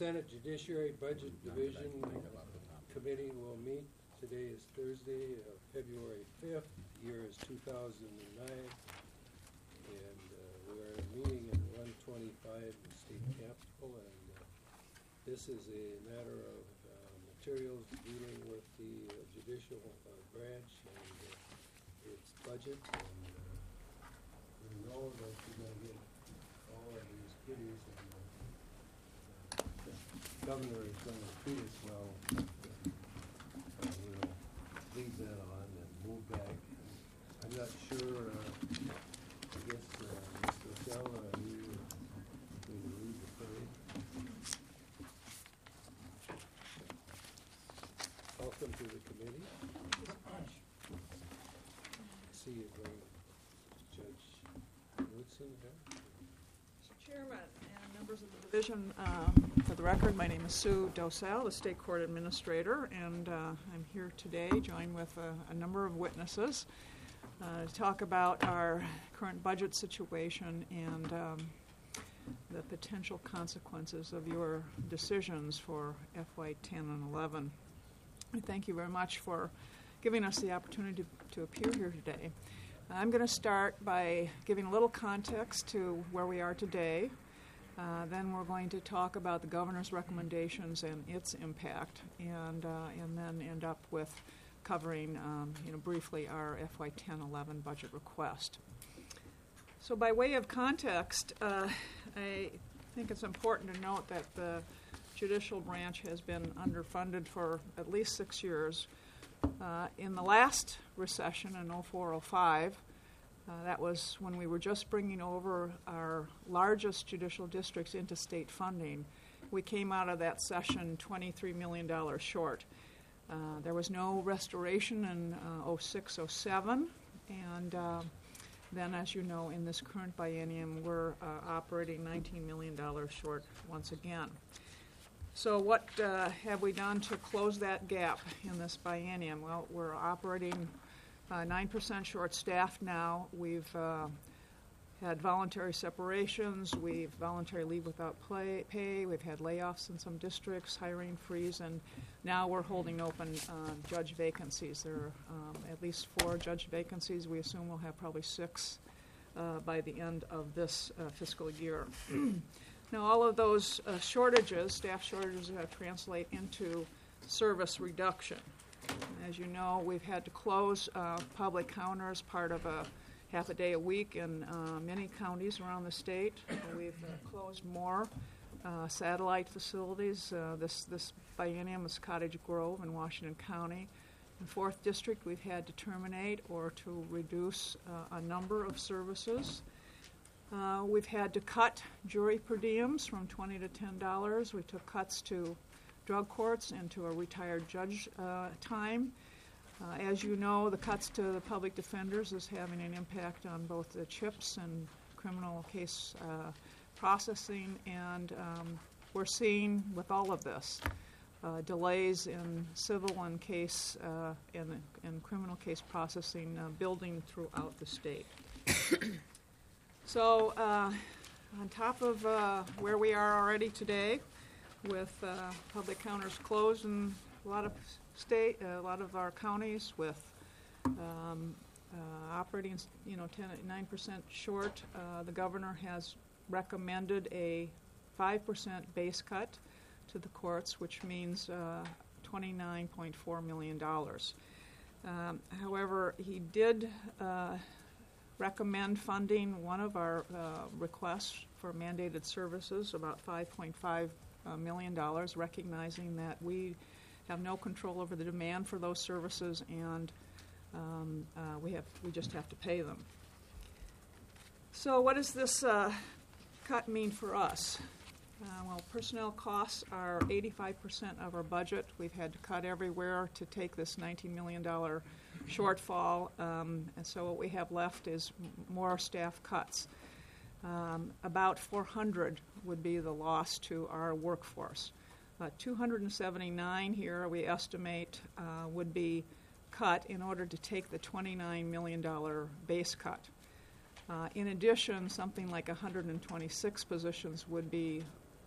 Senate Judiciary Budget Division Committee will meet. Today is Thursday, February 5th. Year is 2009. And we are meeting in 125 in the state capitol. And this is a matter of materials dealing with the judicial branch and its budget. And we know that you're going to get all of these goodies. The governor is going to treat us well. We'll leave that on and move back. I'm not sure, I guess, Mr. O'Shell, you going to lead the parade? Welcome to the committee. See you, Judge Woodson here. Mr. Chairman and members of the division, for the record, my name is Sue Dosal, the State Court Administrator, and I'm here today joined with a number of witnesses to talk about our current budget situation and the potential consequences of your decisions for FY 10 and 11. I thank you very much for giving us the opportunity to appear here today. I'm going to start by giving a little context to where we are today. Then we're going to talk about the governor's recommendations and its impact, and then end up with covering, briefly our FY 10-11 budget request. So, by way of context, I think it's important to note that the judicial branch has been underfunded for at least 6 years. In the last recession in 04-05, that was when we were just bringing over our largest judicial districts into state funding. We came out of that session $23 million short. There was no restoration in 06-07, and then, as you know, in this current biennium, we're operating $19 million short once again. So what have we done to close that gap in this biennium? Well, we're operating 9% short-staffed now. We've had voluntary separations. We've voluntary leave without pay. We've had layoffs in some districts, hiring freeze, and now we're holding open judge vacancies. There are at least 4 judge vacancies. We assume we'll have probably 6 by the end of this fiscal year. Now, all of those staff shortages, translate into service reduction. As you know, we've had to close public counters part of a half a day a week in many counties around the state. We've closed more satellite facilities. This biennium is Cottage Grove in Washington County. In 4th District, we've had to terminate or to reduce a number of services. We've had to cut jury per diems from $20 to $10. We took cuts to drug courts and to a retired judge time. As you know, the cuts to the public defenders is having an impact on both the CHIPS and criminal case processing, and we're seeing with all of this delays in civil and case and criminal case processing building throughout the state. So on top of where we are already today, with public counters closed in a lot of our counties, with operating 9% short, the governor has recommended a 5% base cut to the courts, which means $29.4 million. However, he did recommend funding one of our requests for mandated services, about $5.5 million, recognizing that we have no control over the demand for those services, and we just have to pay them. So what does this cut mean for us? Well, personnel costs are 85% of our budget. We've had to cut everywhere to take this $19 million shortfall, and so what we have left is more staff cuts. About 400 would be the loss to our workforce. 279 here we estimate would be cut in order to take the $29 million base cut. In addition, something like 126 positions would be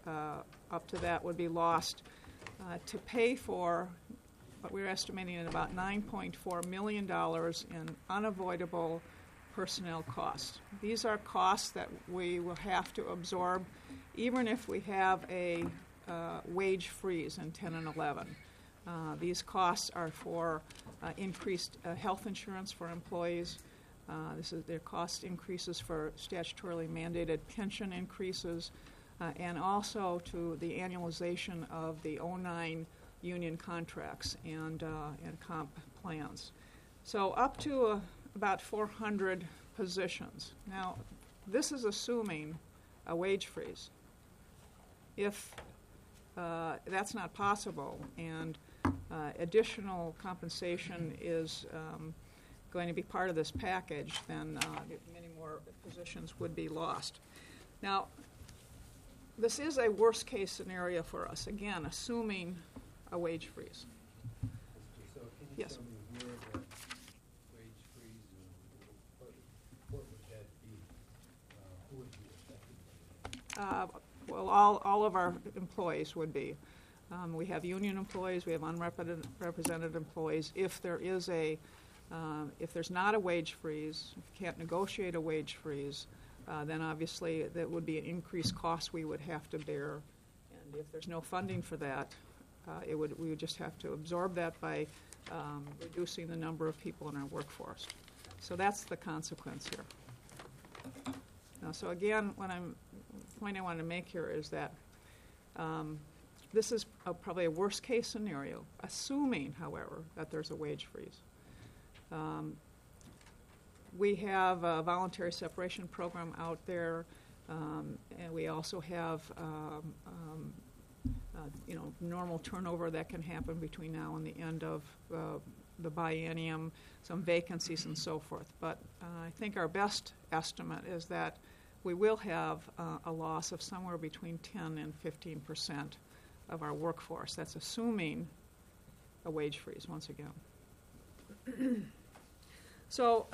up to that would be lost to pay for what we're estimating at about $9.4 million in unavoidable personnel costs. These are costs that we will have to absorb even if we have a wage freeze in 10 and 11. These costs are for increased health insurance for employees. Their cost increases for statutorily mandated pension increases, and also to the annualization of the 09 union contracts and comp plans. So up to about 400 positions. Now, this is assuming a wage freeze. If that's not possible and additional compensation is going to be part of this package, then many more positions would be lost. Now, this is a worst-case scenario for us, again, assuming a wage freeze. So can you Yes. tell me where the wage freeze and what would that be? Who would be affected? Well, all of our employees would be. We have union employees, we have unrepresented employees. If there's not a wage freeze, if you can't negotiate a wage freeze, then obviously that would be an increased cost we would have to bear. And if there's no funding for that, we would just have to absorb that by reducing the number of people in our workforce. So that's the consequence here. So again, the point I wanted to make here is that this is probably a worst-case scenario, assuming, however, that there's a wage freeze. We have a voluntary separation program out there, and we also have normal turnover that can happen between now and the end of the biennium, some vacancies and so forth. But I think our best estimate is that we will have a loss of somewhere between 10 and 15% of our workforce. That's assuming a wage freeze, once again. So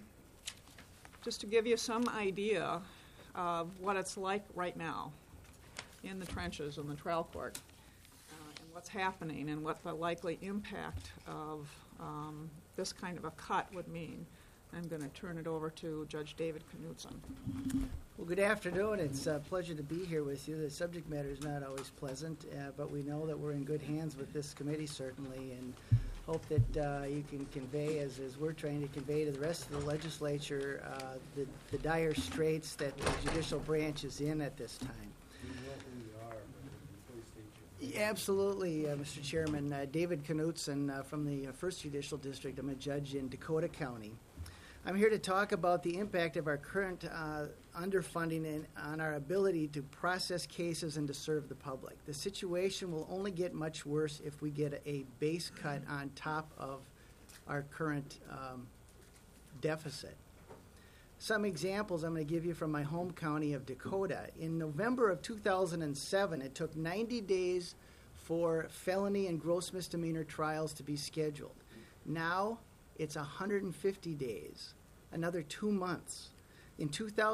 just to give you some idea of what it's like right now in the trenches in the trial court, and what's happening and what the likely impact of this kind of a cut would mean, I'm going to turn it over to Judge David Knutson. Well, good afternoon. It's a pleasure to be here with you. The subject matter is not always pleasant, but we know that we're in good hands with this committee, certainly, and hope that you can convey, as we're trying to convey to the rest of the legislature, the dire straits that the judicial branch is in at this time. You know who you are, but please state your name. Absolutely, Mr. Chairman. David Knutson from the 1st Judicial District. I'm a judge in Dakota County. I'm here to talk about the impact of our current underfunding on our ability to process cases and to serve the public. The situation will only get much worse if we get a base cut on top of our current deficit. Some examples I'm going to give you from my home county of Dakota. In November of 2007, it took 90 days for felony and gross misdemeanor trials to be scheduled. Now, it's 150 days, another 2 months. In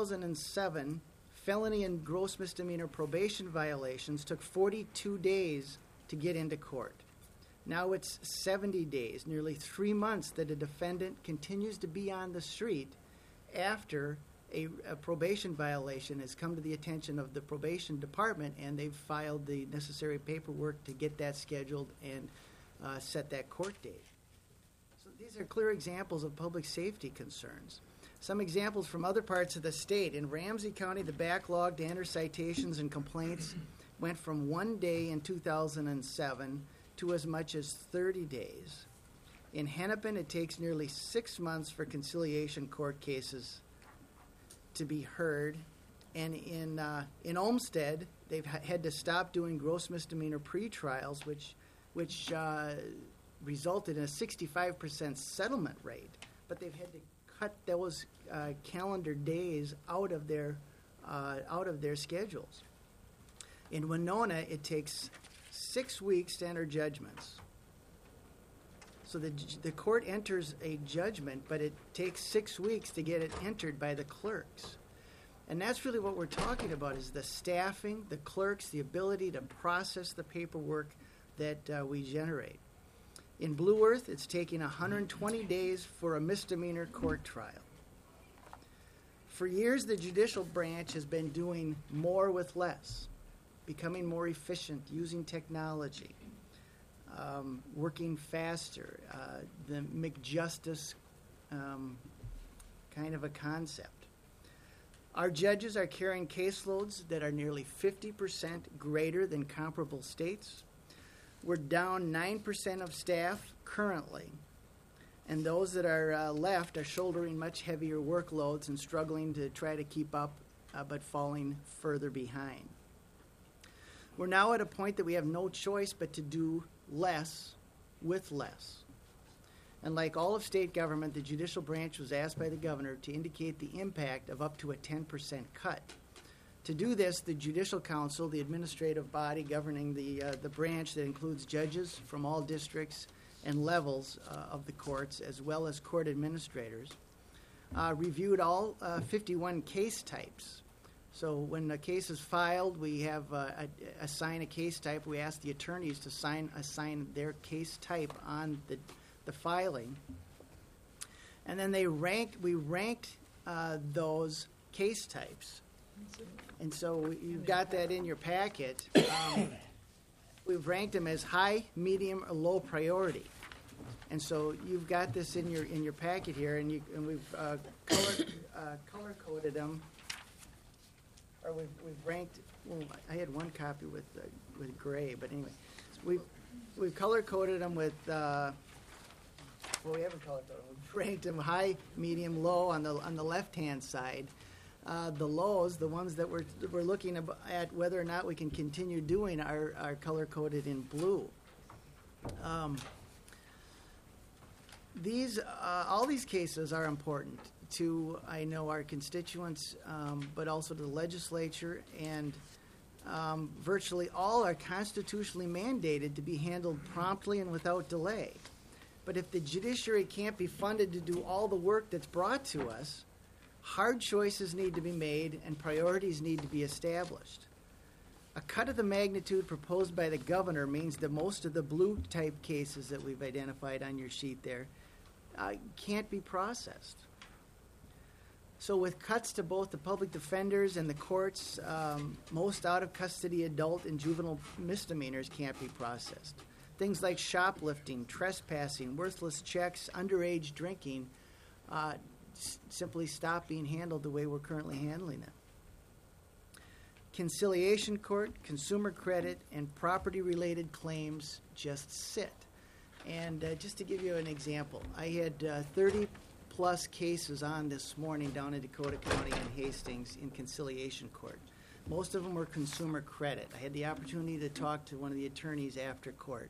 2007, felony and gross misdemeanor probation violations took 42 days to get into court. Now it's 70 days, nearly 3 months that a defendant continues to be on the street after a probation violation has come to the attention of the probation department and they've filed the necessary paperwork to get that scheduled and set that court date. These are clear examples of public safety concerns. Some examples from other parts of the state. In Ramsey County, the backlog to enter citations and complaints went from 1 day in 2007 to as much as 30 days. In Hennepin, it takes nearly 6 months for conciliation court cases to be heard. And in Olmsted, they've had to stop doing gross misdemeanor pretrials, which resulted in a 65% settlement rate, but they've had to cut those calendar days out of their schedules. In Winona, it takes 6 weeks to enter judgments. So the court enters a judgment, but it takes 6 weeks to get it entered by the clerks. And that's really what we're talking about, is the staffing, the clerks, the ability to process the paperwork that we generate. In Blue Earth, it's taking 120 days for a misdemeanor court trial. For years, the judicial branch has been doing more with less, becoming more efficient, using technology, working faster, the McJustice kind of a concept. Our judges are carrying caseloads that are nearly 50% greater than comparable states. We're down 9% of staff currently, and those that are left are shouldering much heavier workloads and struggling to try to keep up, but falling further behind. We're now at a point that we have no choice but to do less with less. And like all of state government, the judicial branch was asked by the governor to indicate the impact of up to a 10% cut. To do this, the Judicial Council, the administrative body governing the branch that includes judges from all districts and levels of the courts, as well as court administrators, reviewed all 51 case types. So when a case is filed, we have assign a case type. We ask the attorneys to assign their case type on the filing. And then we ranked those case types. And so you've got that in your packet. We've ranked them as high, medium, or low priority. And so you've got this in your packet here, and we've color coded them, or we've ranked. Well, I had one copy with gray, but anyway, we've color coded them with. Well, we haven't color coded them. We've ranked them high, medium, low on the left hand side. The lows, the ones that we're looking at whether or not we can continue doing, are color coded in blue. All these cases are important to, I know, our constituents, but also to the legislature, and virtually all are constitutionally mandated to be handled promptly and without delay. But if the judiciary can't be funded to do all the work that's brought to us, hard choices need to be made and priorities need to be established. A cut of the magnitude proposed by the governor means that most of the blue type cases that we've identified on your sheet there can't be processed. So with cuts to both the public defenders and the courts, most out-of-custody adult and juvenile misdemeanors can't be processed. Things like shoplifting, trespassing, worthless checks, underage drinking simply stop being handled the way we're currently handling them. Conciliation court, consumer credit, and property-related claims just sit. And just to give you an example, I had 30-plus cases on this morning down in Dakota County and Hastings in conciliation court. Most of them were consumer credit. I had the opportunity to talk to one of the attorneys after court.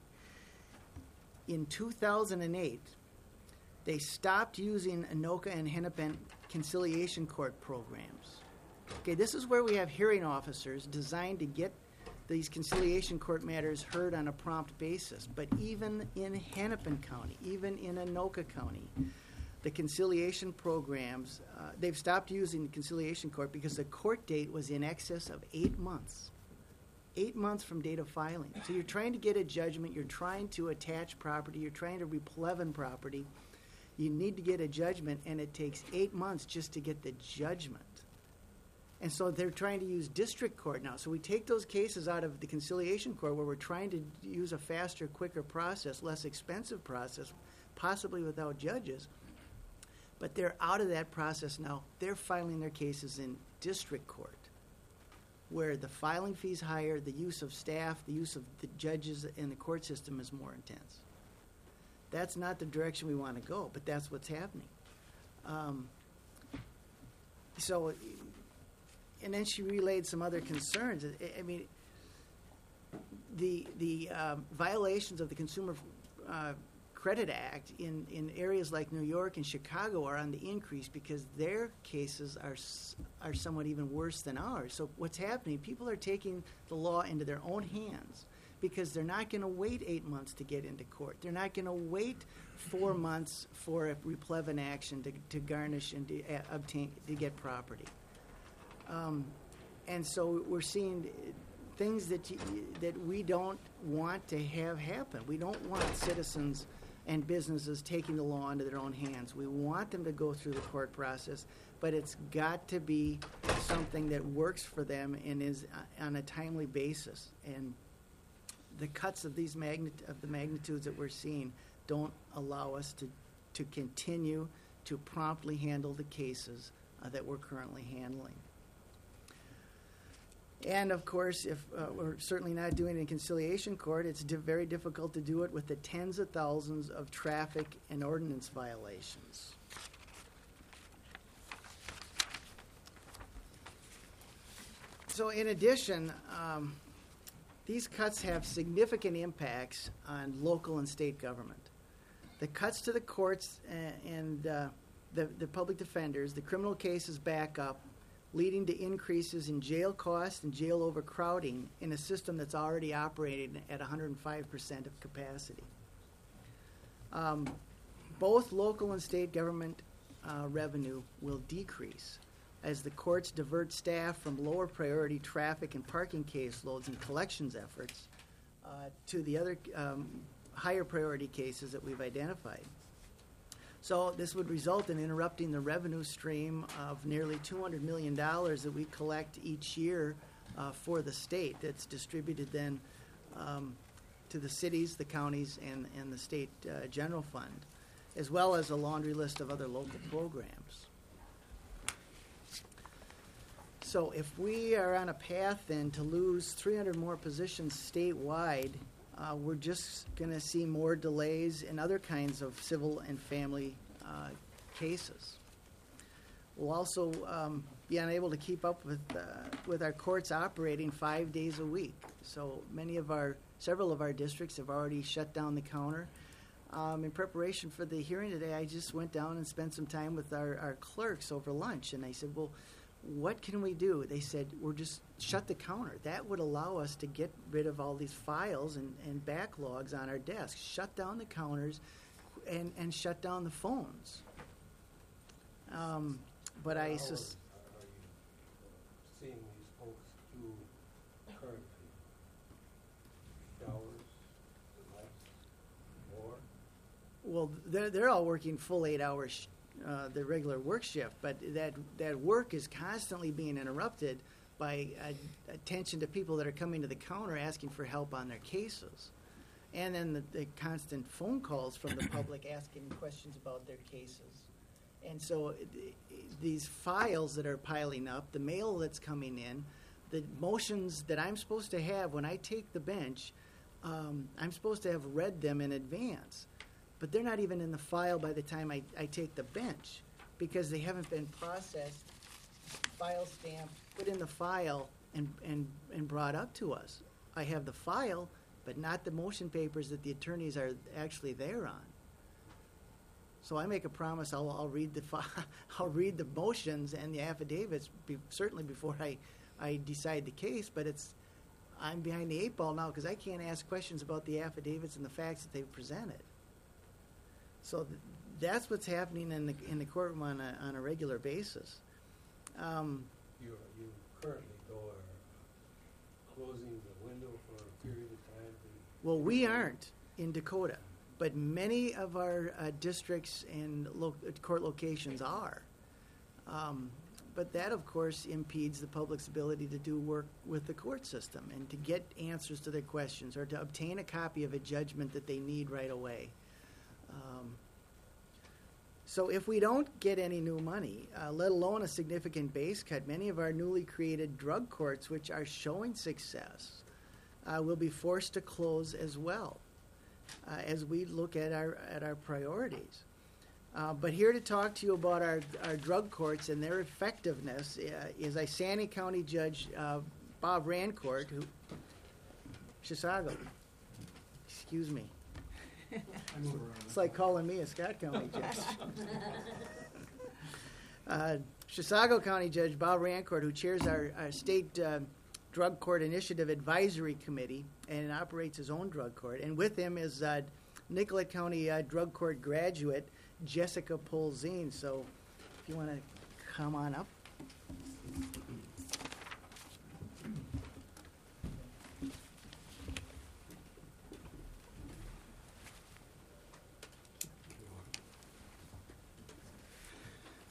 In 2008, they stopped using Anoka and Hennepin conciliation court programs. Okay, this is where we have hearing officers designed to get these conciliation court matters heard on a prompt basis. But even in Hennepin County, even in Anoka County, the conciliation programs, they've stopped using the conciliation court because the court date was in excess of 8 months. 8 months from date of filing. So you're trying to get a judgment, you're trying to attach property, you're trying to replevin property. You need to get a judgment, and it takes 8 months just to get the judgment. And so they're trying to use district court now. So we take those cases out of the conciliation court where we're trying to use a faster, quicker process, less expensive process, possibly without judges. But they're out of that process now. They're filing their cases in district court, where the filing fee's higher, the use of staff, the use of the judges and the court system is more intense. That's not the direction we want to go, but that's what's happening. And then she relayed some other concerns. I mean, the violations of the Consumer Credit Act in areas like New York and Chicago are on the increase because their cases are somewhat even worse than ours. So what's happening, people are taking the law into their own hands because they're not going to wait 8 months to get into court. They're not going to wait 4 months for a replevin action to garnish and to get property. And so we're seeing things that we don't want to have happen. We don't want citizens and businesses taking the law into their own hands. We want them to go through the court process, but it's got to be something that works for them and is on a timely basis. And the cuts of the magnitudes that we're seeing don't allow us to continue to promptly handle the cases that we're currently handling. And of course, if we're certainly not doing it in conciliation court, it's very difficult to do it with the tens of thousands of traffic and ordinance violations. So in addition, these cuts have significant impacts on local and state government. The cuts to the courts and the public defenders, the criminal cases back up, leading to increases in jail costs and jail overcrowding in a system that's already operating at 105% of capacity. Both local and state government revenue will decrease as the courts divert staff from lower priority traffic and parking caseloads and collections efforts to the other higher priority cases that we've identified. So this would result in interrupting the revenue stream of nearly $200 million that we collect each year for the state that's distributed then to the cities, the counties, and the state general fund, as well as a laundry list of other local programs. So if we are on a path then to lose 300 more positions statewide, we're just going to see more delays in other kinds of civil and family cases. We'll also be unable to keep up with our courts operating 5 days a week. So several of our districts have already shut down the counter. In preparation for the hearing today, I just went down and spent some time with our clerks over lunch, and I said, well, what can we do? They said, we'll just shut the counter. That would allow us to get rid of all these files and backlogs on our desks. Shut down the counters and shut down the phones. But What hours are you seeing these folks do currently? Hours, less, more? Well, they're all working full 8 hours, the regular work shift, but that work is constantly being interrupted by attention to people that are coming to the counter asking for help on their cases. And then the constant phone calls from the public asking questions about their cases. And so these files that are piling up, the mail that's coming in, the motions that I'm supposed to have when I take the bench, I'm supposed to have read them in advance. But they're not even in the file by the time I take the bench because they haven't been processed, file stamped, put in the file, and brought up to us. I have the file, but not the motion papers that the attorneys are actually there on. So I make a promise I'll read the I'll read the motions and the affidavits certainly before I decide the case. But I'm behind the 8 ball now because I can't ask questions about the affidavits and the facts that they've presented. So that's what's happening in the courtroom on a regular basis. You currently, though, are closing the window for a period of time? Well, we aren't in Dakota, but many of our districts and court locations are. But that, of course, impedes the public's ability to do work with the court system and to get answers to their questions or to obtain a copy of a judgment that they need right away. So if we don't get any new money, let alone a significant base cut, many of our newly created drug courts, which are showing success, will be forced to close as well as we look at our priorities. But here to talk to you about our drug courts and their effectiveness is Isani County Judge Bob Rancourt, Chisago. Excuse me. It's like calling me a Scott County judge. Chisago County Judge Bob Rancourt, who chairs our state drug court initiative advisory committee and operates his own drug court. And with him is Nicollet County drug court graduate Jessica Polzine. So if you want to come on up.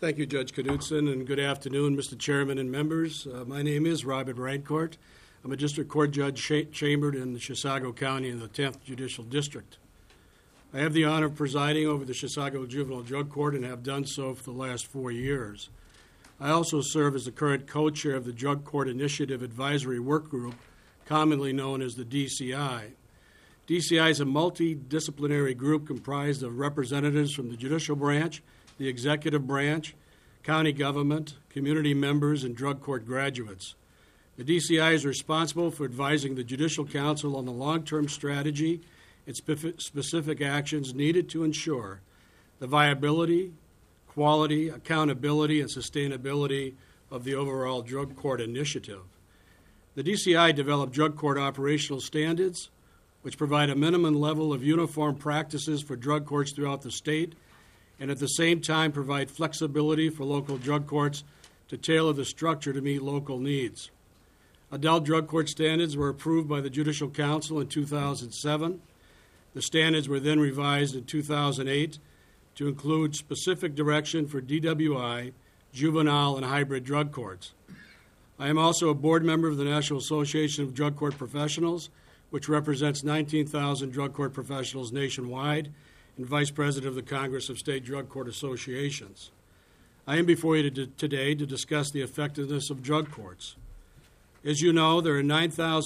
Thank you, Judge Knudsen, and good afternoon, Mr. Chairman and members. My name is Robert Rancourt. I'm a district court judge chambered in Chisago County in the 10th Judicial District. I have the honor of presiding over the Chisago Juvenile Drug Court and have done so for the last 4 years. I also serve as the current co-chair of the Drug Court Initiative Advisory Work Group, commonly known as the DCI. DCI is a multidisciplinary group comprised of representatives from the judicial branch, the executive branch, county government, community members, and drug court graduates. The DCI is responsible for advising the Judicial Council on the long-term strategy and specific actions needed to ensure the viability, quality, accountability, and sustainability of the overall drug court initiative. The DCI developed drug court operational standards, which provide a minimum level of uniform practices for drug courts throughout the state, and at the same time provide flexibility for local drug courts to tailor the structure to meet local needs. Adult drug court standards were approved by the Judicial Council in 2007. The standards were then revised in 2008 to include specific direction for DWI, juvenile, and hybrid drug courts. I am also a board member of the National Association of Drug Court Professionals, which represents 19,000 drug court professionals nationwide, and vice president of the Congress of State Drug Court Associations. I am before you today to discuss the effectiveness of drug courts. As you know, there are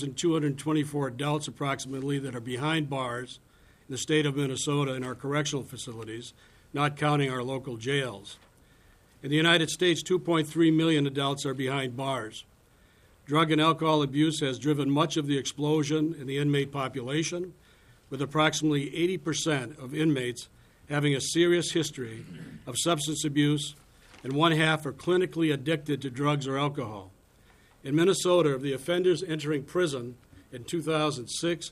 9,224 adults approximately that are behind bars in the state of Minnesota in our correctional facilities, not counting our local jails. In the United States, 2.3 million adults are behind bars. Drug and alcohol abuse has driven much of the explosion in the inmate population, with approximately 80% of inmates having a serious history of substance abuse, and one-half are clinically addicted to drugs or alcohol. In Minnesota, of the offenders entering prison in 2006,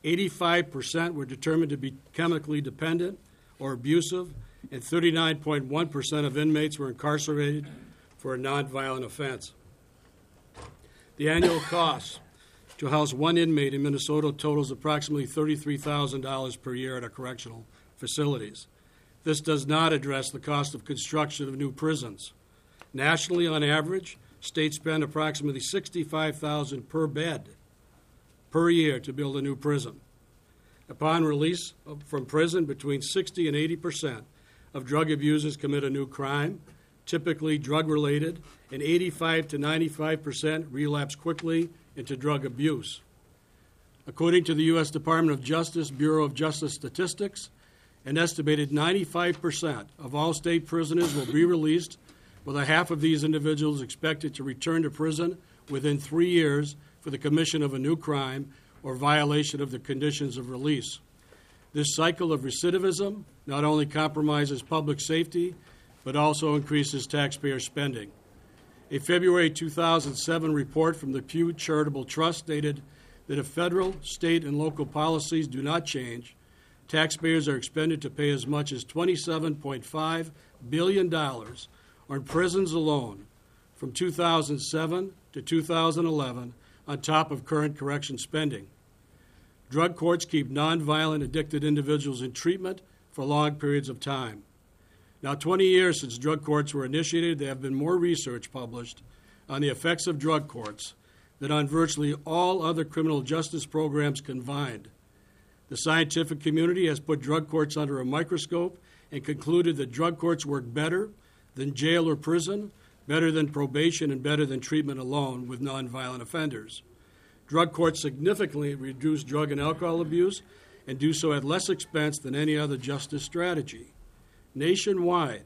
85% were determined to be chemically dependent or abusive, and 39.1% of inmates were incarcerated for a nonviolent offense. The annual cost to house one inmate in Minnesota totals approximately $33,000 per year at our correctional facilities. This does not address the cost of construction of new prisons. Nationally, on average, states spend approximately $65,000 per bed per year to build a new prison. Upon release from prison, between 60 and 80% of drug abusers commit a new crime, typically drug-related, and 85 to 95% relapse quickly into drug abuse. According to the U.S. Department of Justice Bureau of Justice Statistics, an estimated 95% of all state prisoners will be released, with a half of these individuals expected to return to prison within 3 years for the commission of a new crime or violation of the conditions of release. This cycle of recidivism not only compromises public safety, but also increases taxpayer spending. A February 2007 report from the Pew Charitable Trust stated that if federal, state, and local policies do not change, taxpayers are expected to pay as much as $27.5 billion on prisons alone from 2007 to 2011 on top of current correction spending. Drug courts keep nonviolent addicted individuals in treatment for long periods of time. Now, 20 years since drug courts were initiated, there have been more research published on the effects of drug courts than on virtually all other criminal justice programs combined. The scientific community has put drug courts under a microscope and concluded that drug courts work better than jail or prison, better than probation, and better than treatment alone with nonviolent offenders. Drug courts significantly reduce drug and alcohol abuse and do so at less expense than any other justice strategy. Nationwide,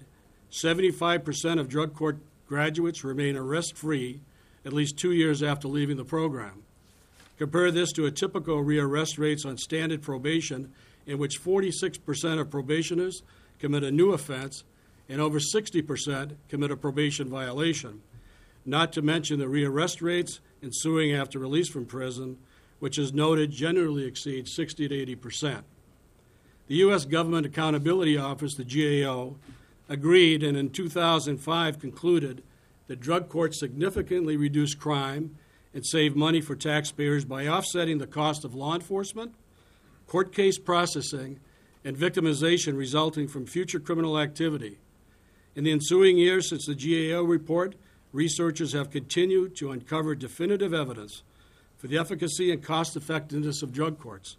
75% of drug court graduates remain arrest-free at least 2 years after leaving the program. Compare this to a typical rearrest rates on standard probation, in which 46% of probationers commit a new offense and over 60% commit a probation violation, not to mention the rearrest rates ensuing after release from prison, which is noted generally exceeds 60 to 80%. The U.S. Government Accountability Office, the GAO, agreed and in 2005 concluded that drug courts significantly reduce crime and save money for taxpayers by offsetting the cost of law enforcement, court case processing, and victimization resulting from future criminal activity. In the ensuing years since the GAO report, researchers have continued to uncover definitive evidence for the efficacy and cost-effectiveness of drug courts.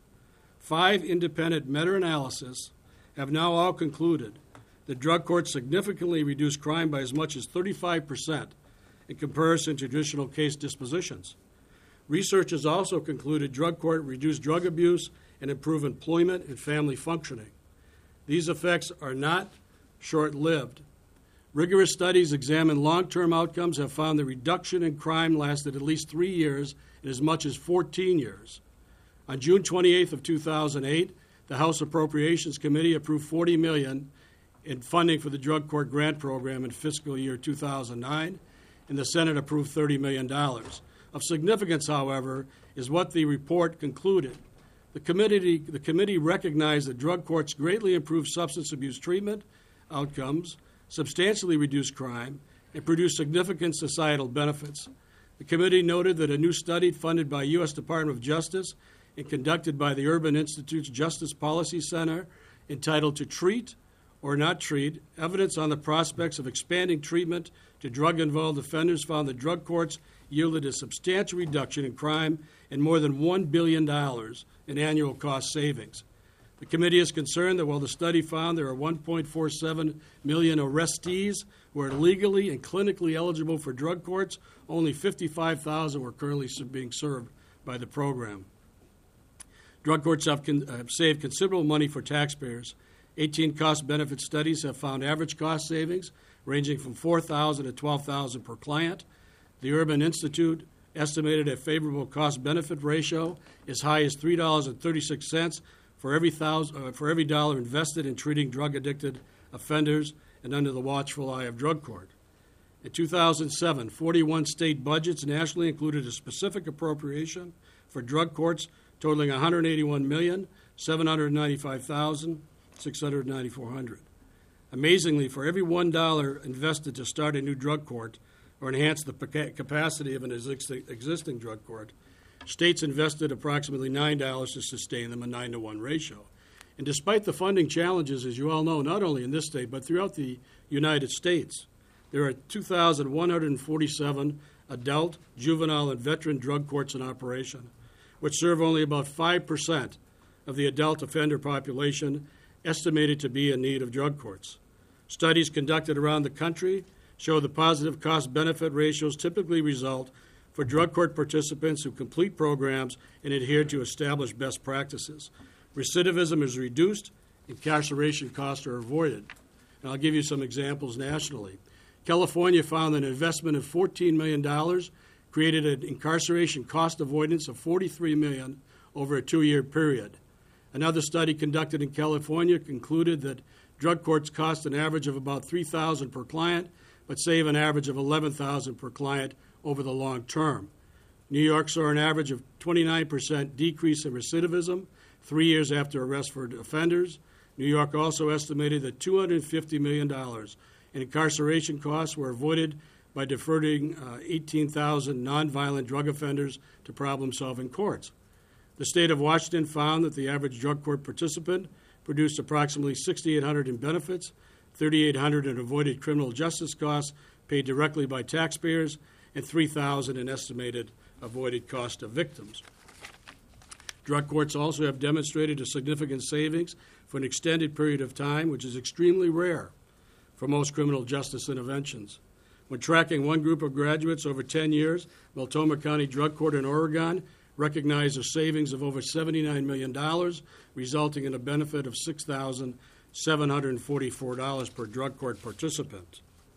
5 independent meta-analyses have now all concluded that drug courts significantly reduce crime by as much as 35% in comparison to traditional case dispositions. Researchers also concluded drug court reduce drug abuse and improve employment and family functioning. These effects are not short-lived. Rigorous studies examining long-term outcomes have found the reduction in crime lasted at least 3 years and as much as 14 years. On June 28th of 2008, the House Appropriations Committee approved $40 million in funding for the drug court grant program in fiscal year 2009, and the Senate approved $30 million. Of significance, however, is what the report concluded. The committee recognized that drug courts greatly improve substance abuse treatment outcomes, substantially reduce crime, and produce significant societal benefits. The committee noted that a new study funded by U.S. Department of Justice and conducted by the Urban Institute's Justice Policy Center, entitled To Treat or Not Treat, Evidence on the Prospects of Expanding Treatment to Drug-Involved Offenders, found that drug courts yielded a substantial reduction in crime and more than $1 billion in annual cost savings. The committee is concerned that while the study found there are 1.47 million arrestees who are legally and clinically eligible for drug courts, only 55,000 were currently being served by the program. Drug courts have saved considerable money for taxpayers. 18 cost-benefit studies have found average cost savings ranging from $4,000 to $12,000 per client. The Urban Institute estimated a favorable cost-benefit ratio as high as $3.36 for every dollar invested in treating drug-addicted offenders and under the watchful eye of drug court. In 2007, 41 state budgets nationally included a specific appropriation for drug courts totaling $181,795,694. Amazingly, for every $1 invested to start a new drug court or enhance the capacity of an existing drug court, states invested approximately $9 to sustain them, a 9-to-1 ratio. And despite the funding challenges, as you all know, not only in this state but throughout the United States, there are 2,147 adult, juvenile, and veteran drug courts in operation, which serve only about 5% of the adult offender population estimated to be in need of drug courts. Studies conducted around the country show the positive cost-benefit ratios typically result for drug court participants who complete programs and adhere to established best practices. Recidivism is reduced, incarceration costs are avoided. And I'll give you some examples nationally. California found that an investment of $14 million created an incarceration cost avoidance of $43 million over a 2-year period. Another study conducted in California concluded that drug courts cost an average of about $3,000 per client, but save an average of $11,000 per client over the long term. New York saw an average of 29% decrease in recidivism 3 years after arrest for offenders. New York also estimated that $250 million in incarceration costs were avoided by diverting 18,000 nonviolent drug offenders to problem-solving courts. The state of Washington found that the average drug court participant produced approximately $6,800 in benefits, $3,800 in avoided criminal justice costs paid directly by taxpayers, and $3,000 in estimated avoided cost of victims. Drug courts also have demonstrated a significant savings for an extended period of time, which is extremely rare for most criminal justice interventions. When tracking one group of graduates over 10 years, Multnomah County Drug Court in Oregon recognized a savings of over $79 million, resulting in a benefit of $6,744 per drug court participant.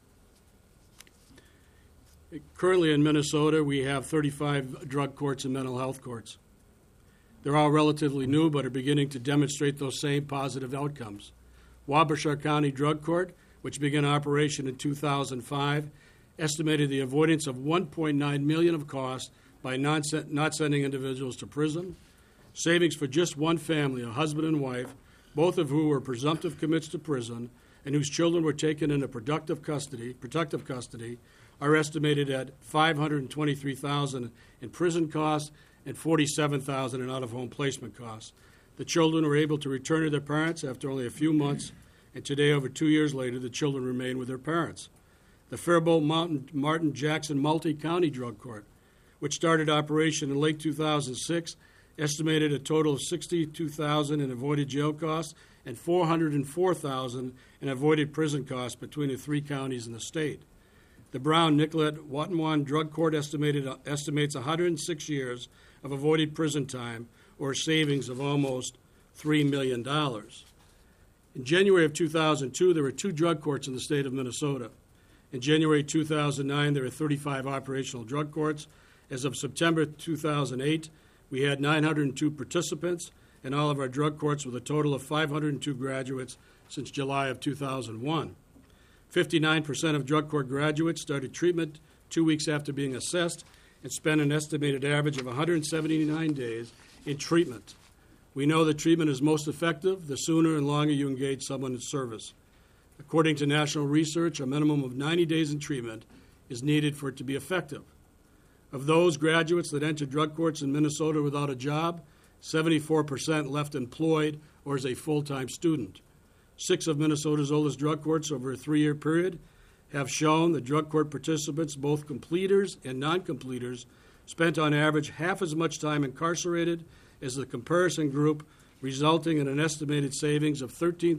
Currently in Minnesota, we have 35 drug courts and mental health courts. They're all relatively new but are beginning to demonstrate those same positive outcomes. Wabasha County Drug Court, which began operation in 2005, estimated the avoidance of $1.9 million of costs by not sending individuals to prison. Savings for just one family, a husband and wife, both of who were presumptive commits to prison and whose children were taken into protective custody, are estimated at $523,000 in prison costs and $47,000 in out-of-home placement costs. The children were able to return to their parents after only a few months and today, over 2 years later, the children remain with their parents. The Faribault Martin Jackson Multi-County Drug Court, which started operation in late 2006, estimated a total of $62,000 in avoided jail costs and $404,000 in avoided prison costs between the 3 counties in the state. The Brown Nicollet Watonwan Drug Court estimates 106 years of avoided prison time, or a savings of almost $3 million. In January of 2002, there were 2 drug courts in the state of Minnesota. In January 2009, there were 35 operational drug courts. As of September 2008, we had 902 participants in all of our drug courts, with a total of 502 graduates since July of 2001. 59% of drug court graduates started treatment 2 weeks after being assessed and spent an estimated average of 179 days in treatment. We know that treatment is most effective the sooner and longer you engage someone in service. According to national research, a minimum of 90 days in treatment is needed for it to be effective. Of those graduates that entered drug courts in Minnesota without a job, 74% left employed or as a full-time student. 6 of Minnesota's oldest drug courts over a 3-year period have shown that drug court participants, both completers and non-completers, spent on average half as much time incarcerated as the comparison group, resulting in an estimated savings of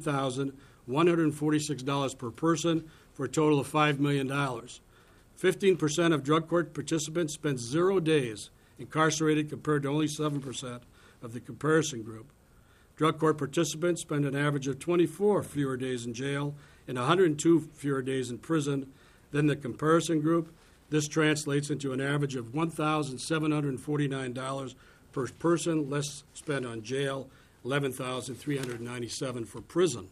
$13,146 per person for a total of $5 million. 15% of drug court participants spent 0 days incarcerated compared to only 7% of the comparison group. Drug court participants spend an average of 24 fewer days in jail and 102 fewer days in prison than the comparison group. This translates into an average of $1,749 per person less spent on jail, $11,397 for prison.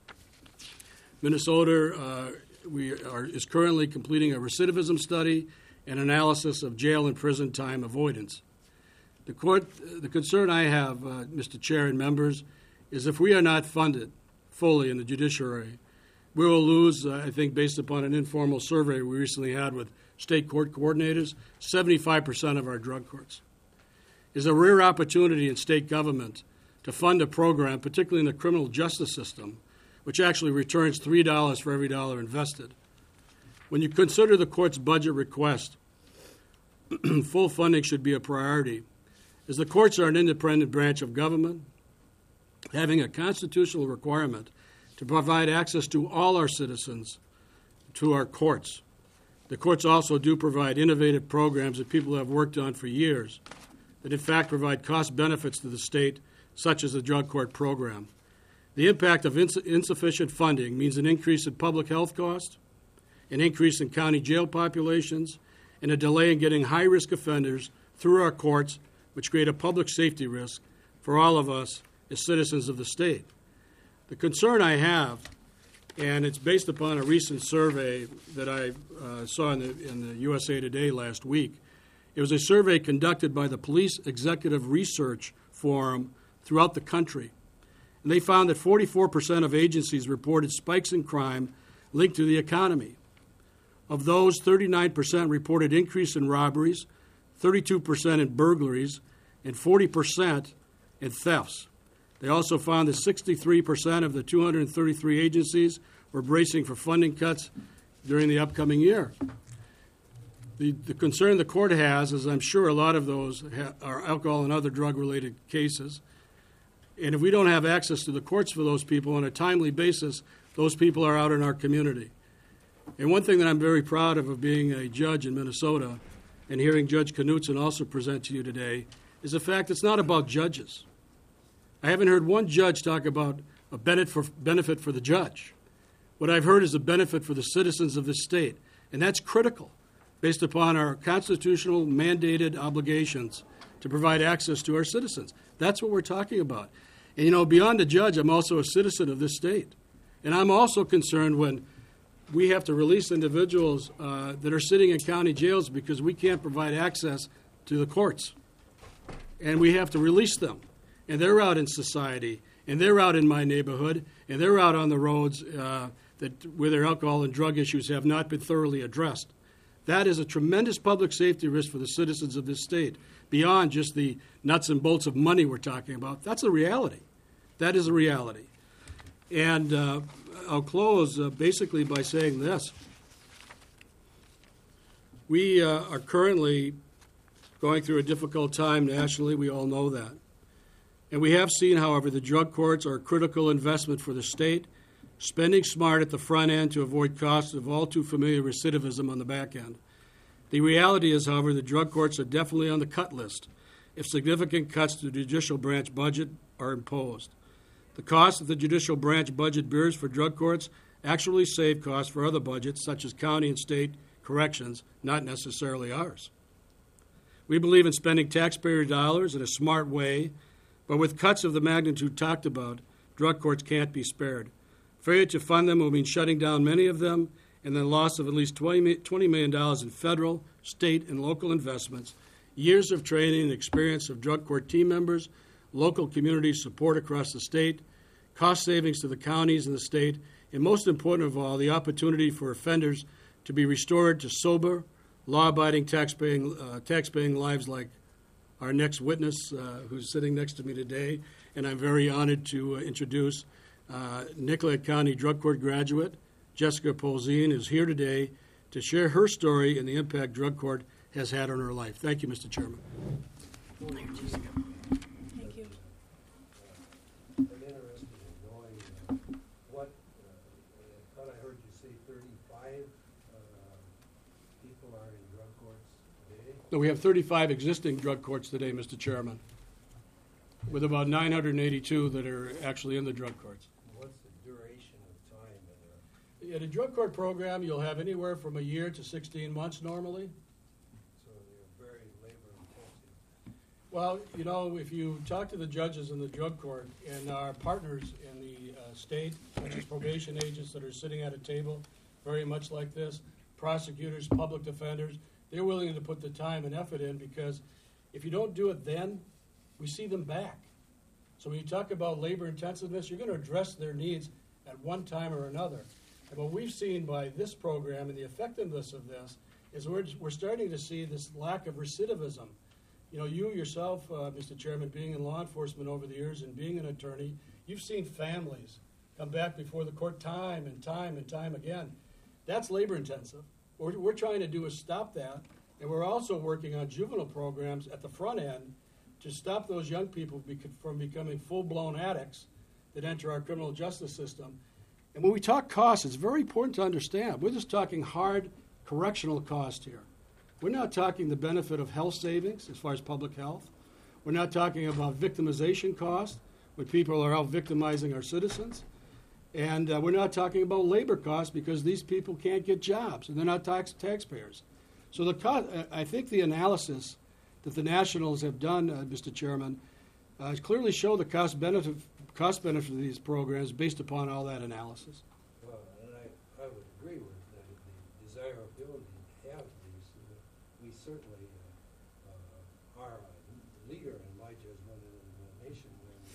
Minnesota is currently completing a recidivism study and analysis of jail and prison time avoidance. The concern I have, Mr. Chair and members, is if we are not funded fully in the judiciary, we will lose, I think, based upon an informal survey we recently had with state court coordinators, 75% of our drug courts. Is a rare opportunity in state government to fund a program, particularly in the criminal justice system, which actually returns $3 for every dollar invested. When you consider the court's budget request, full funding should be a priority, as the courts are an independent branch of government, having a constitutional requirement to provide access to all our citizens to our courts. The courts also do provide innovative programs that people have worked on for years that in fact provide cost benefits to the state, such as the drug court program. The impact of insufficient funding means an increase in public health costs, an increase in county jail populations, and a delay in getting high-risk offenders through our courts, which create a public safety risk for all of us as citizens of the state. The concern I have, and it's based upon a recent survey that I saw in the USA Today last week. It was a survey conducted by the Police Executive Research Forum throughout the country. And they found that 44% of agencies reported spikes in crime linked to the economy. Of those, 39% reported increase in robberies, 32% in burglaries, and 40% in thefts. They also found that 63% of the 233 agencies were bracing for funding cuts during the upcoming year. The concern the court has is I'm sure a lot of those are alcohol and other drug-related cases. And if we don't have access to the courts for those people on a timely basis, those people are out in our community. And one thing that I'm very proud of being a judge in Minnesota and hearing Judge Knutson also present to you today is the fact it's not about judges. I haven't heard one judge talk about a benefit for the judge. What I've heard is a benefit for the citizens of this state, and that's critical based upon our constitutional mandated obligations to provide access to our citizens. That's what we're talking about. And, you know, beyond the judge, I'm also a citizen of this state. And I'm also concerned when we have to release individuals that are sitting in county jails because we can't provide access to the courts. And we have to release them. And they're out in society, and they're out in my neighborhood, and they're out on the roads where their alcohol and drug issues have not been thoroughly addressed. That is a tremendous public safety risk for the citizens of this state, beyond just the nuts and bolts of money we're talking about. That's a reality. That is a reality. And I'll close basically by saying this. We are currently going through a difficult time nationally. We all know that. And we have seen, however, the drug courts are a critical investment for the state, spending smart at the front end to avoid costs of all too familiar recidivism on the back end. The reality is, however, the drug courts are definitely on the cut list if significant cuts to the judicial branch budget are imposed. The cost that the judicial branch budget bears for drug courts actually save costs for other budgets, such as county and state corrections, not necessarily ours. We believe in spending taxpayer dollars in a smart way, but with cuts of the magnitude talked about, drug courts can't be spared. Failure to fund them will mean shutting down many of them and the loss of at least $20 million in federal, state, and local investments, years of training and experience of drug court team members, local community support across the state, cost savings to the counties and the state, and most important of all, the opportunity for offenders to be restored to sober, law-abiding, tax-paying lives like our next witness, who's sitting next to me today. And I'm very honored to introduce Nicollet County Drug Court graduate Jessica Polzin, is here today to share her story and the impact drug court has had on her life. Thank you, Mr. Chairman. Thank you. I'm interested in knowing what, I thought I heard you say 35 people are in drug courts today. No, we have 35 existing drug courts today, Mr. Chairman, with about 982 that are actually in the drug courts. What's the duration of time in there? In a drug court program, you'll have anywhere from a year to 16 months normally. So they're very labor intensive. Well, you know, if you talk to the judges in the drug court and our partners in the state, such as probation agents that are sitting at a table very much like this, prosecutors, public defenders, they're willing to put the time and effort in, because if you don't do it then, we see them back. So when you talk about labor intensiveness, you're going to address their needs at one time or another. And what we've seen by this program and the effectiveness of this is we're starting to see this lack of recidivism. You know, you yourself, Mr. Chairman, being in law enforcement over the years and being an attorney, you've seen families come back before the court time and time and time again. That's labor intensive. What we're trying to do is stop that, and we're also working on juvenile programs at the front end to stop those young people from becoming full-blown addicts that enter our criminal justice system. And when we talk costs, it's very important to understand. We're just talking hard correctional cost here. We're not talking the benefit of health savings as far as public health. We're not talking about victimization costs when people are out victimizing our citizens. And we're not talking about labor costs because these people can't get jobs and they're not taxpayers. So the cost, I think the analysis that the nationals have done, Mr. Chairman, clearly show the cost benefit of these programs based upon all that analysis. Well, and I would agree with that, the desirability to have these. We certainly are a leader, in my judgment, in the nation.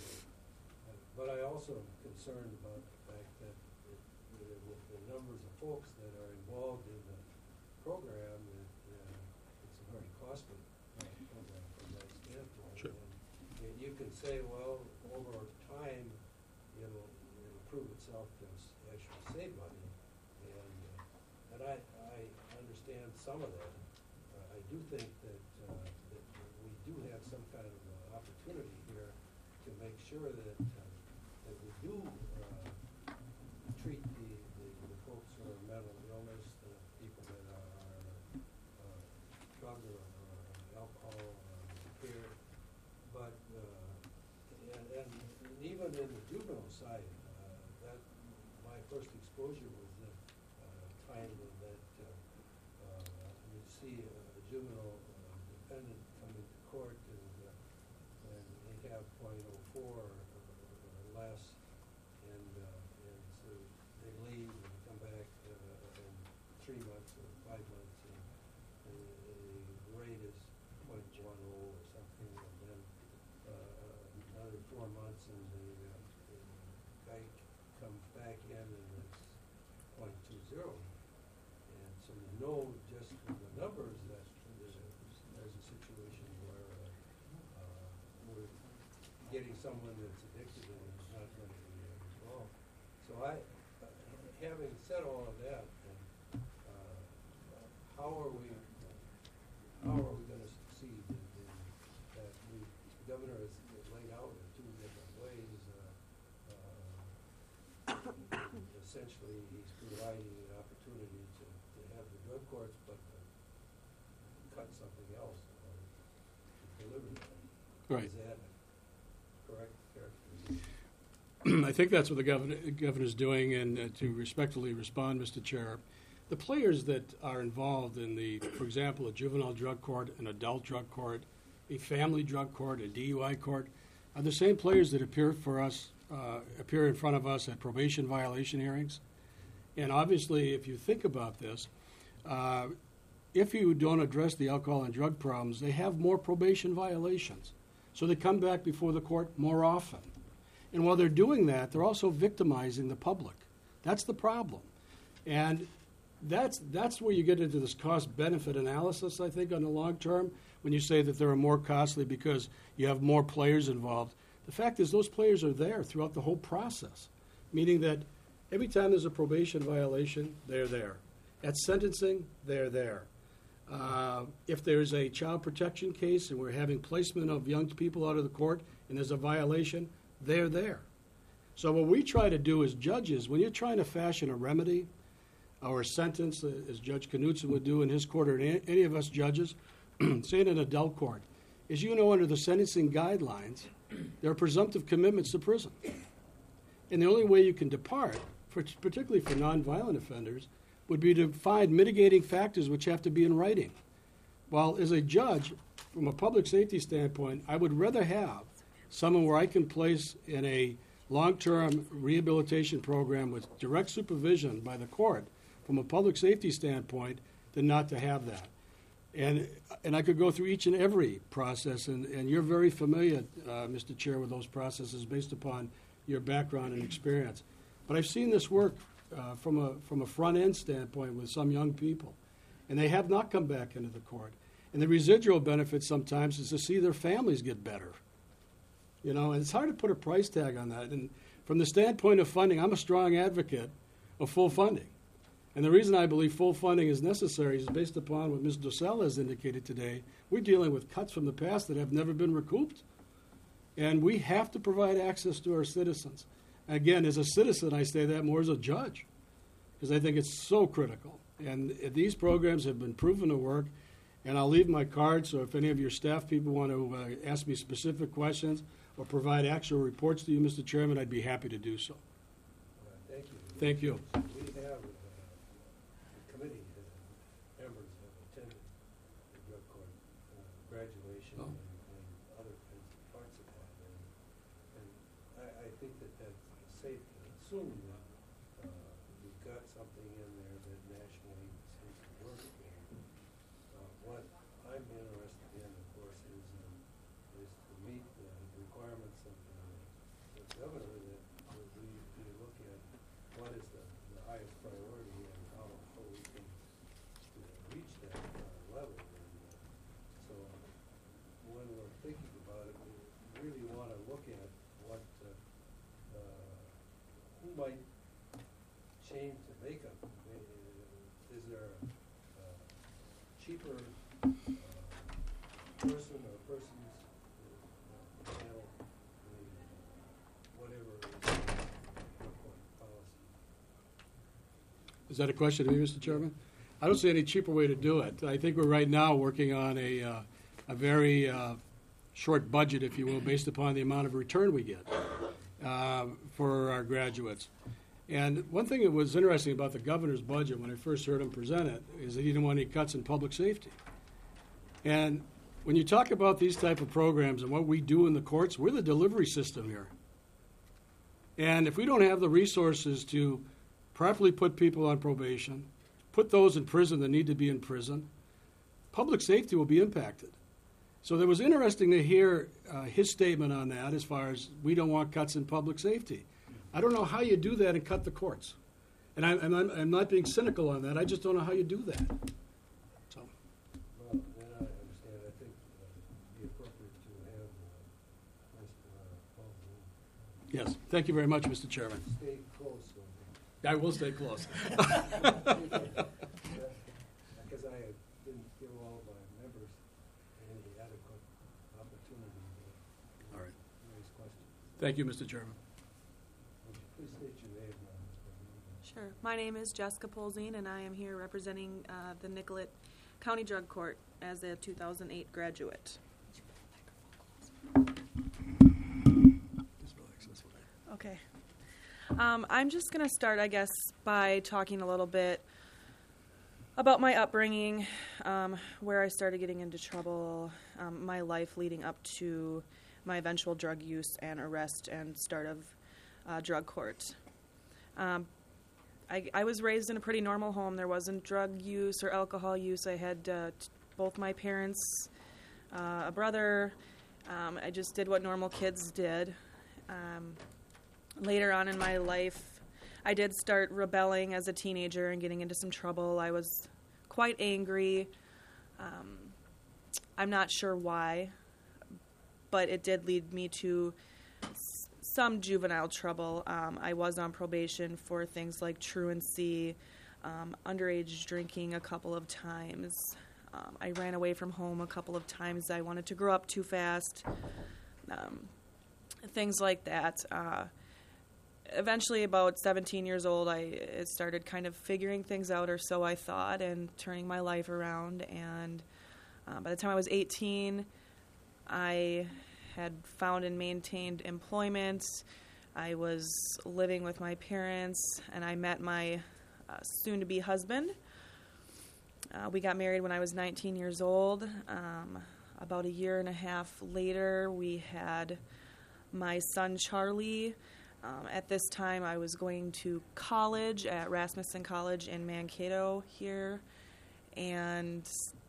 But I also am concerned about the fact that with the numbers of folks that are involved in the program, it's a very costly program from that standpoint. Sure. And you can say, well, over time, it'll prove itself to actually save money, and I understand some of that. I do think that we do have some kind of opportunity here to make sure that we do treat the folks who are mental illness, the people that are drug or alcohol impaired, but and even in the juvenile side, that my first exposure was the time that you see a juvenile defendant coming to court and they have .04 or less, and so they leave and come back in 3 months or 5 months, and the rate is .10 or something, and then another 4 months, and the guy comes back in and it's .20. And so you know just from the numbers that there's a situation where we're getting someone that's addicted and is not going to be resolved. So having said all of that, how are we going to succeed in that? The governor has laid out in two different ways. Essentially, he's providing an opportunity to have the drug courts, but cut something else or deliver that. Right. Is that correct characterization? I think that's what the governor's doing, and to respectfully respond, Mr. Chair, the players that are involved in for example, a juvenile drug court, an adult drug court, a family drug court, a DUI court, are the same players that appear in front of us at probation violation hearings. And obviously, if you think about this, if you don't address the alcohol and drug problems, they have more probation violations. So they come back before the court more often. And while they're doing that, they're also victimizing the public. That's the problem. And that's where you get into this cost-benefit analysis, I think, on the long term, when you say that they're more costly because you have more players involved. The fact is those players are there throughout the whole process, meaning that every time there's a probation violation, they're there. At sentencing, they're there. If there's a child protection case and we're having placement of young people out of the court and there's a violation, they're there. So what we try to do as judges, when you're trying to fashion a remedy or a sentence, as Judge Knutson would do in his court, or any of us judges, say in an adult court, is under the sentencing guidelines, there are presumptive commitments to prison. And the only way you can depart, particularly for nonviolent offenders, would be to find mitigating factors which have to be in writing. While as a judge, from a public safety standpoint, I would rather have someone where I can place in a long-term rehabilitation program with direct supervision by the court from a public safety standpoint than not to have that. And I could go through each and every process, and you're very familiar, Mr. Chair, with those processes based upon your background and experience. But I've seen this work from a front-end standpoint with some young people, and they have not come back into the court. And the residual benefit sometimes is to see their families get better. And it's hard to put a price tag on that. And from the standpoint of funding, I'm a strong advocate of full funding. And the reason I believe full funding is necessary is based upon what Ms. Docell has indicated today. We're dealing with cuts from the past that have never been recouped. And we have to provide access to our citizens. Again, as a citizen, I say that more as a judge, because I think it's so critical. And these programs have been proven to work. And I'll leave my card, so if any of your staff people want to ask me specific questions or provide actual reports to you, Mr. Chairman, I'd be happy to do so. Thank you. Thank you. We have the committee members have attended the drug court graduation and other parts of that. And I think that's safe to assume that we've got something in there that nationally seems to work. What I'm interested in, of course, is to meet the requirements of the governor that we look at what is the highest priority and how we can reach that level. And so when we're thinking about it, we really want to look at what who might change the makeup. Is there a cheaper person or persons handle whatever policy? Is that a question to me, Mr. Chairman? I don't see any cheaper way to do it. I think we're right now working on a very short budget, if you will, based upon the amount of return we get for our graduates. And one thing that was interesting about the governor's budget when I first heard him present it is that he didn't want any cuts in public safety. And when you talk about these type of programs and what we do in the courts, we're the delivery system here. And if we don't have the resources to properly put people on probation, put those in prison that need to be in prison, public safety will be impacted. So it was interesting to hear his statement on that as far as we don't want cuts in public safety. I don't know how you do that and cut the courts. And I'm not being cynical on that. I just don't know how you do that. So. Well, then I understand. I think it would be appropriate to have Mr. Paul Yes. Thank you very much, Mr. Chairman. stay close I will stay close. Because I didn't give all my members any adequate opportunity to All right. raise questions. Thank you, Mr. Chairman. Would you please state your name, Mr. Sure. My name is Jessica Polzine, and I am here representing the Nicollet County Drug Court as a 2008 graduate. Just relax this way. Okay. I'm just going to start, I guess, by talking a little bit about my upbringing, where I started getting into trouble, my life leading up to my eventual drug use and arrest and start of drug court. I was raised in a pretty normal home. There wasn't drug use or alcohol use. I had both my parents, a brother. I just did what normal kids did. Later on in my life, I did start rebelling as a teenager and getting into some trouble. I was quite angry. I'm not sure why, but it did lead me to some juvenile trouble. I was on probation for things like truancy, underage drinking a couple of times. I ran away from home a couple of times. I wanted to grow up too fast. Things like that. Eventually, about 17 years old, I started kind of figuring things out, or so I thought, and turning my life around. And by the time I was 18, I had found and maintained employment. I was living with my parents, and I met my soon-to-be husband. We got married when I was 19 years old. About a year and a half later, we had my son, Charlie. At this time, I was going to college at Rasmussen College in Mankato here, and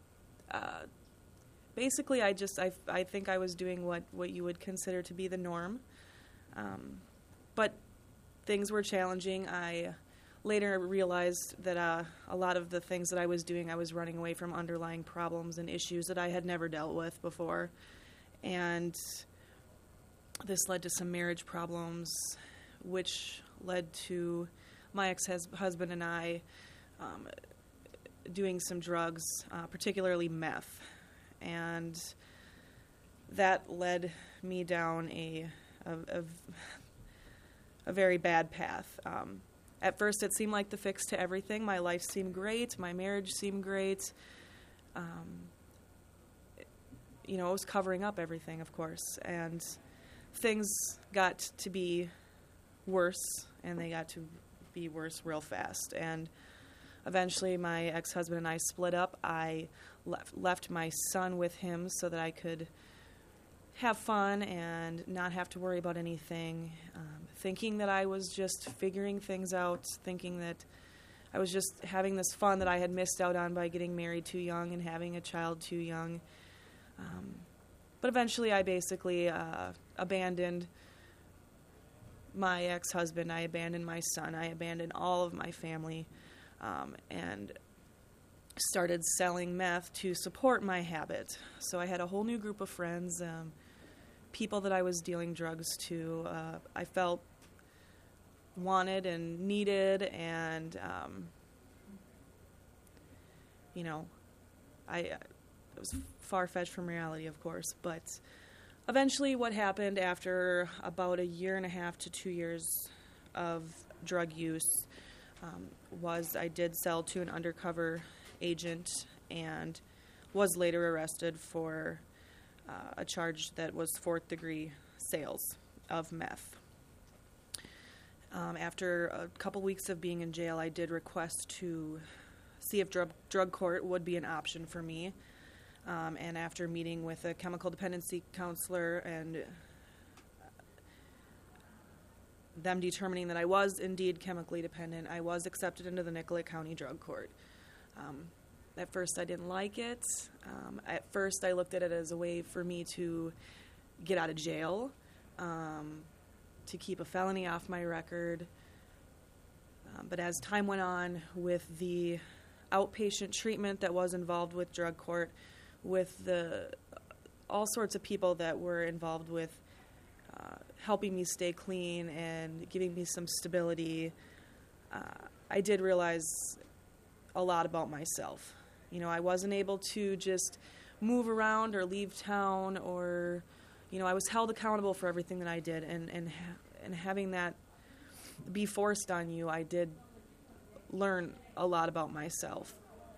basically, I think I was doing what you would consider to be the norm, but things were challenging. I later realized that a lot of the things that I was doing, I was running away from underlying problems and issues that I had never dealt with before, and this led to some marriage problems, which led to my ex-husband and I doing some drugs, particularly meth. And that led me down a very bad path. At first, it seemed like the fix to everything. My life seemed great. My marriage seemed great. It was covering up everything, of course. And things got to be worse, and they got to be worse real fast. And eventually, my ex-husband and I split up. I left my son with him so that I could have fun and not have to worry about anything, thinking that I was just figuring things out, thinking that I was just having this fun that I had missed out on by getting married too young and having a child too young. But eventually I basically abandoned my ex-husband, I abandoned my son, I abandoned all of my family, and started selling meth to support my habit. So I had a whole new group of friends, people that I was dealing drugs to. I felt wanted and needed, and it was far-fetched from reality, of course, but eventually what happened after about a year and a half to 2 years of drug use was I did sell to an undercover agent and was later arrested for a charge that was fourth-degree sales of meth. After a couple weeks of being in jail, I did request to see if drug court would be an option for me. And after meeting with a chemical dependency counselor and them determining that I was indeed chemically dependent, I was accepted into the Nicollet County Drug Court. At first, I didn't like it. At first, I looked at it as a way for me to get out of jail, to keep a felony off my record. But as time went on, with the outpatient treatment that was involved with drug court, with all sorts of people that were involved with helping me stay clean and giving me some stability, I did realize a lot about myself. I wasn't able to just move around or leave town, or, I was held accountable for everything that I did, and having that be forced on you, I did learn a lot about myself,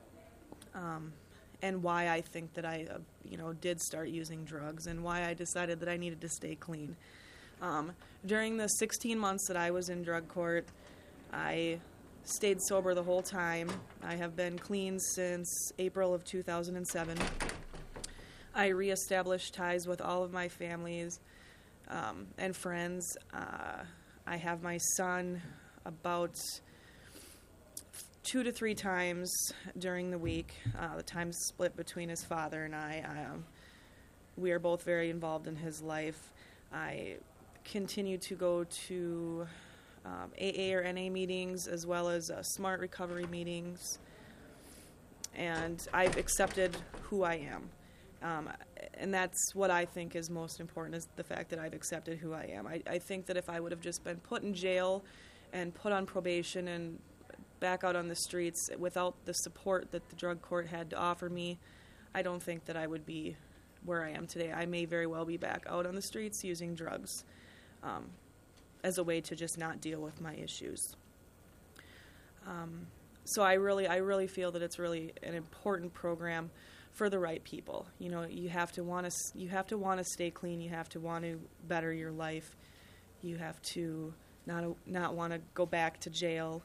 and why I think that I, did start using drugs, and why I decided that I needed to stay clean. During the 16 months that I was in drug court, I stayed sober the whole time. I have been clean since April of 2007. I reestablished ties with all of my families and friends. I have my son about 2 to 3 times during the week. The time's split between his father and I. We are both very involved in his life. I continue to go to AA or NA meetings, as well as SMART recovery meetings, and I've accepted who I am. And that's what I think is most important, is the fact that I've accepted who I am. I think that if I would have just been put in jail and put on probation and back out on the streets without the support that the drug court had to offer me, I don't think that I would be where I am today. I may very well be back out on the streets using drugs as a way to just not deal with my issues. So I really feel that it's really an important program for the right people. You have to want to stay clean. You have to want to better your life. You have to not want to go back to jail.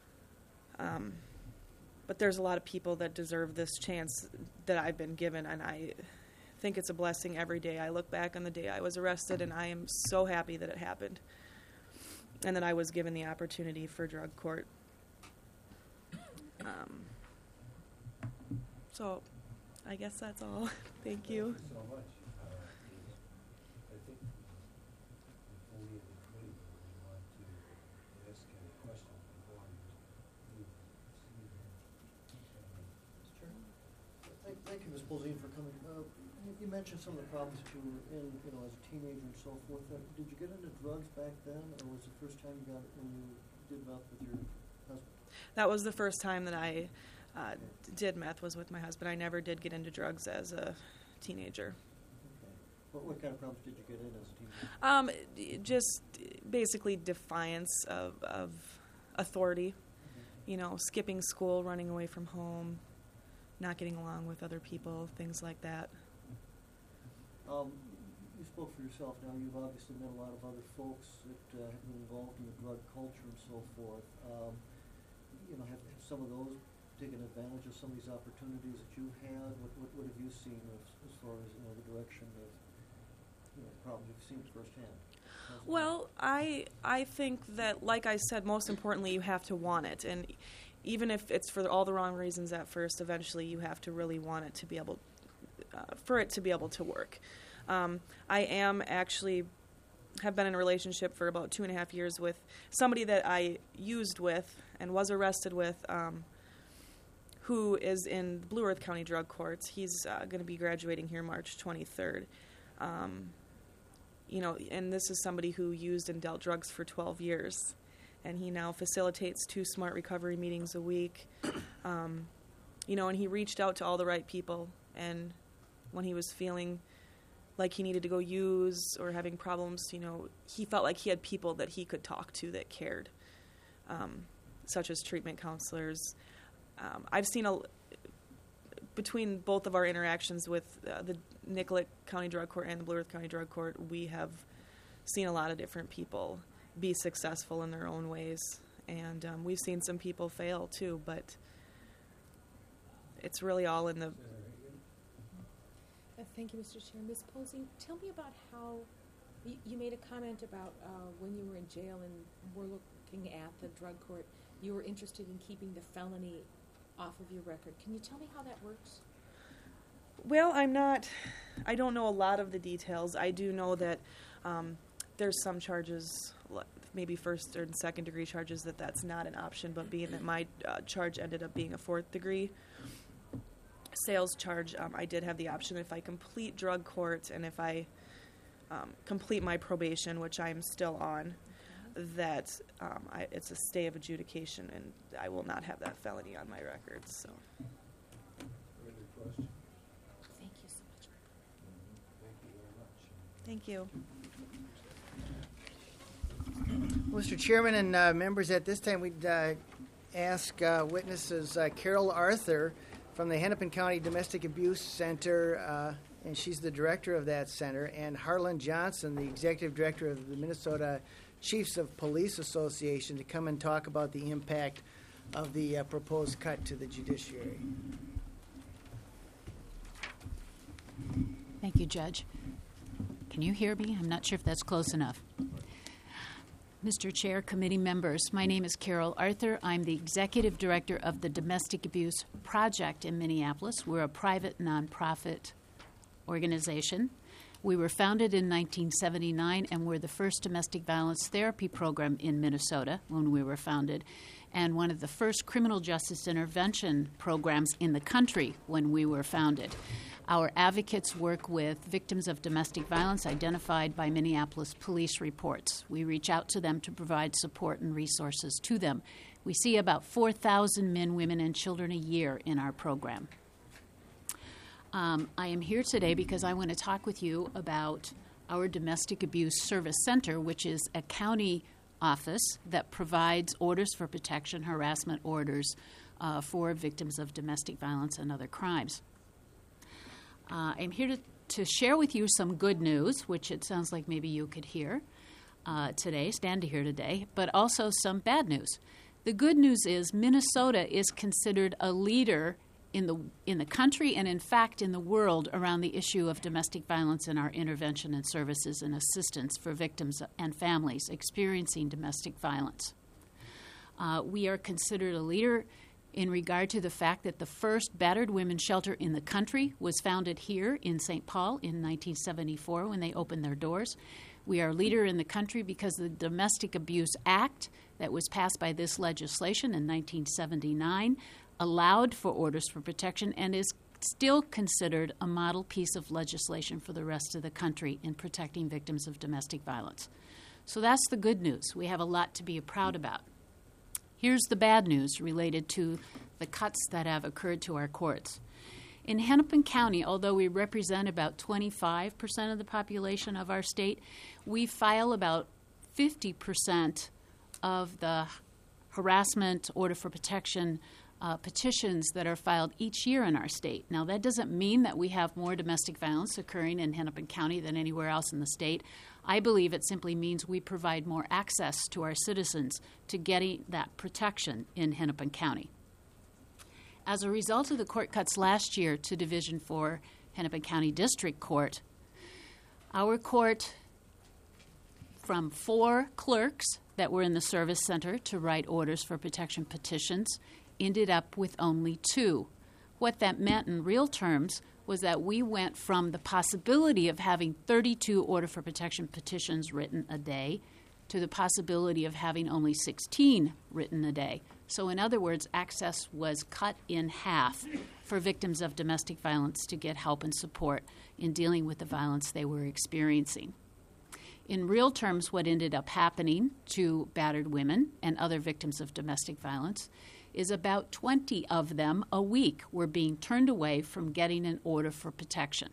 But there's a lot of people that deserve this chance that I've been given, and I think it's a blessing every day. I look back on the day I was arrested, and I am so happy that it happened, and that I was given the opportunity for drug court. So I guess that's all. Thank you. Thank you so much. I think before we conclude, we want to ask any questions before you. Thank you, Ms. Bolzine, for coming. You mentioned some of the problems that you were in, as a teenager and so forth. Did you get into drugs back then, or was it the first time you got it when you did meth with your husband? That was the first time that I did meth, was with my husband. I never did get into drugs as a teenager. Okay. What kind of problems did you get in as a teenager? Just basically defiance of authority. Skipping school, running away from home, not getting along with other people, things like that. You spoke for yourself. Now, you've obviously met a lot of other folks that have been involved in the drug culture and so forth. Have some of those taken advantage of some of these opportunities that you had? What have you seen as far as the direction of problems you've seen firsthand? Well, I think that, like I said, most importantly, you have to want it, and even if it's for all the wrong reasons at first, eventually you have to really want it to be able, for it to be able to work. I have been in a relationship for about 2.5 years with somebody that I used with and was arrested with, who is in Blue Earth County Drug Courts. He's going to be graduating here March 23rd. And this is somebody who used and dealt drugs for 12 years. And he now facilitates 2 SMART recovery meetings a week. And he reached out to all the right people. And when he was feeling like he needed to go use or having problems, he felt like he had people that he could talk to that cared, such as treatment counselors. I've seen between both of our interactions with the Nicollet County Drug Court and the Blue Earth County Drug Court, we have seen a lot of different people be successful in their own ways. And we've seen some people fail too, but it's really all in the... Thank you, Mr. Chair. Ms. Posey, tell me about how you made a comment about when you were in jail and were looking at the drug court, you were interested in keeping the felony off of your record. Can you tell me how that works? Well, I don't know a lot of the details. I do know that there's some charges, maybe first or second degree charges, that's not an option, but being that my charge ended up being a 4th degree sales charge, I did have the option if I complete drug court and if I complete my probation, which I'm still on, that it's a stay of adjudication, and I will not have that felony on my record. So, Further questions? Thank you so much. Thank you very much. thank you. Mr. Chairman and members, at this time we'd ask witnesses Carol Arthur from the Hennepin County Domestic Abuse Center, and she's the director of that center, and Harlan Johnson, the executive director of the Minnesota Chiefs of Police Association, to come and talk about the impact of the proposed cut to the judiciary. Thank you, Judge. Can you hear me? I'm not sure if that's close enough. Mr. Chair, committee members, my name is Carol Arthur. I'm the executive director of the Domestic Abuse Project in Minneapolis. We're a private nonprofit organization. We were founded in 1979, and we're the first domestic violence therapy program in Minnesota when we were founded, and one of the first criminal justice intervention programs in the country when we were founded. Our advocates work with victims of domestic violence identified by Minneapolis police reports. We reach out to them to provide support and resources to them. We see about 4,000 men, women, and children a year in our program. I am here today because I want to talk with you about our Domestic Abuse Service Center, which is a county office that provides orders for protection, harassment orders for victims of domestic violence and other crimes. I'm here to share with you some good news, which it sounds like maybe you could hear stand to hear today, but also some bad news. The good news is Minnesota is considered a leader in the country and, in fact, in the world around the issue of domestic violence and our intervention and services and assistance for victims and families experiencing domestic violence. We are considered a leader in regard to the fact that the first battered women's shelter in the country was founded here in St. Paul in 1974 when they opened their doors. We are a leader in the country because the Domestic Abuse Act that was passed by this legislation in 1979 allowed for orders for protection and is still considered a model piece of legislation for the rest of the country in protecting victims of domestic violence. So that's the good news. We have a lot to be proud about. Here's the bad news related to the cuts that have occurred to our courts. In Hennepin County, although we represent about 25% of the population of our state, we file about 50% of the harassment, order for protection petitions that are filed each year in our state. Now, that doesn't mean that we have more domestic violence occurring in Hennepin County than anywhere else in the state. I believe it simply means we provide more access to our citizens to getting that protection in Hennepin County. As a result of the court cuts last year to Division 4 Hennepin County District Court, our court, from 4 clerks that were in the service center to write orders for protection petitions, ended up with only 2. What that meant in real terms was that we went from the possibility of having 32 order for protection petitions written a day to the possibility of having only 16 written a day. So in other words, access was cut in half for victims of domestic violence to get help and support in dealing with the violence they were experiencing. In real terms, what ended up happening to battered women and other victims of domestic violence is about 20 of them a week were being turned away from getting an order for protection.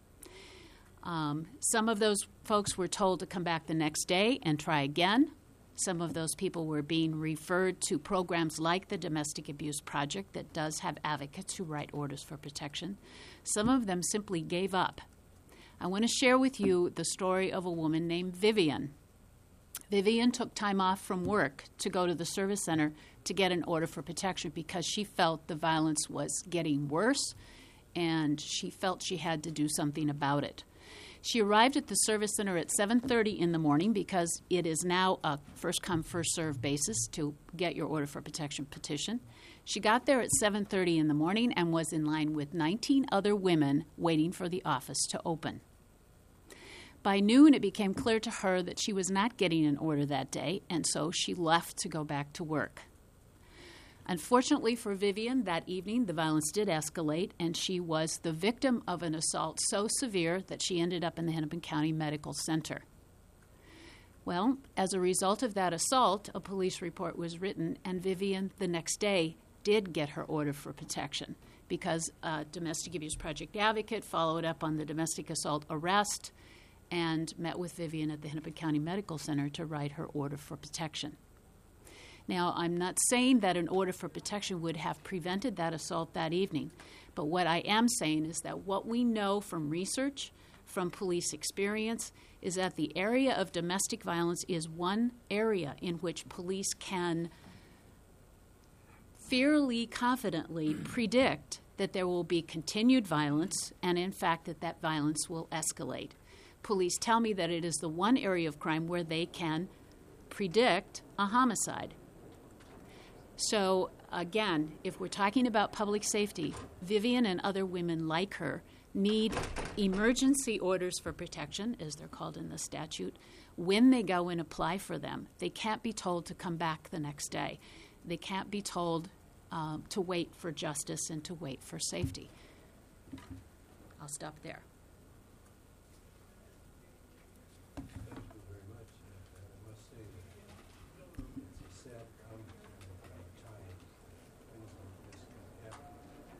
Some of those folks were told to come back the next day and try again. Some of those people were being referred to programs like the Domestic Abuse Project that does have advocates who write orders for protection. Some of them simply gave up. I want to share with you the story of a woman named Vivian. Vivian took time off from work to go to the service center to get an order for protection because she felt the violence was getting worse and she felt she had to do something about it. She arrived at the service center at 7:30 in the morning because it is now a first-come, first-served basis to get your order for protection petition. She got there at 7:30 in the morning and was in line with 19 other women waiting for the office to open. By noon, it became clear to her that she was not getting an order that day, and so she left to go back to work. Unfortunately for Vivian, that evening the violence did escalate, and she was the victim of an assault so severe that she ended up in the Hennepin County Medical Center. Well, as a result of that assault, a police report was written, and Vivian, the next day, did get her order for protection because a domestic abuse project advocate followed up on the domestic assault arrest and met with Vivian at the Hennepin County Medical Center to write her order for protection. Now, I'm not saying that an order for protection would have prevented that assault that evening, but what I am saying is that what we know from research, from police experience, is that the area of domestic violence is one area in which police can fairly confidently predict that there will be continued violence and, in fact, that that violence will escalate. Police tell me that it is the one area of crime where they can predict a homicide. So, again, if we're talking about public safety, Vivian and other women like her need emergency orders for protection, as they're called in the statute, when they go and apply for them. They can't be told to come back the next day. They can't be told to wait for justice and to wait for safety. I'll stop there. Thank you very much. And I must say that it's a sad comment of our time. Things like this can happen.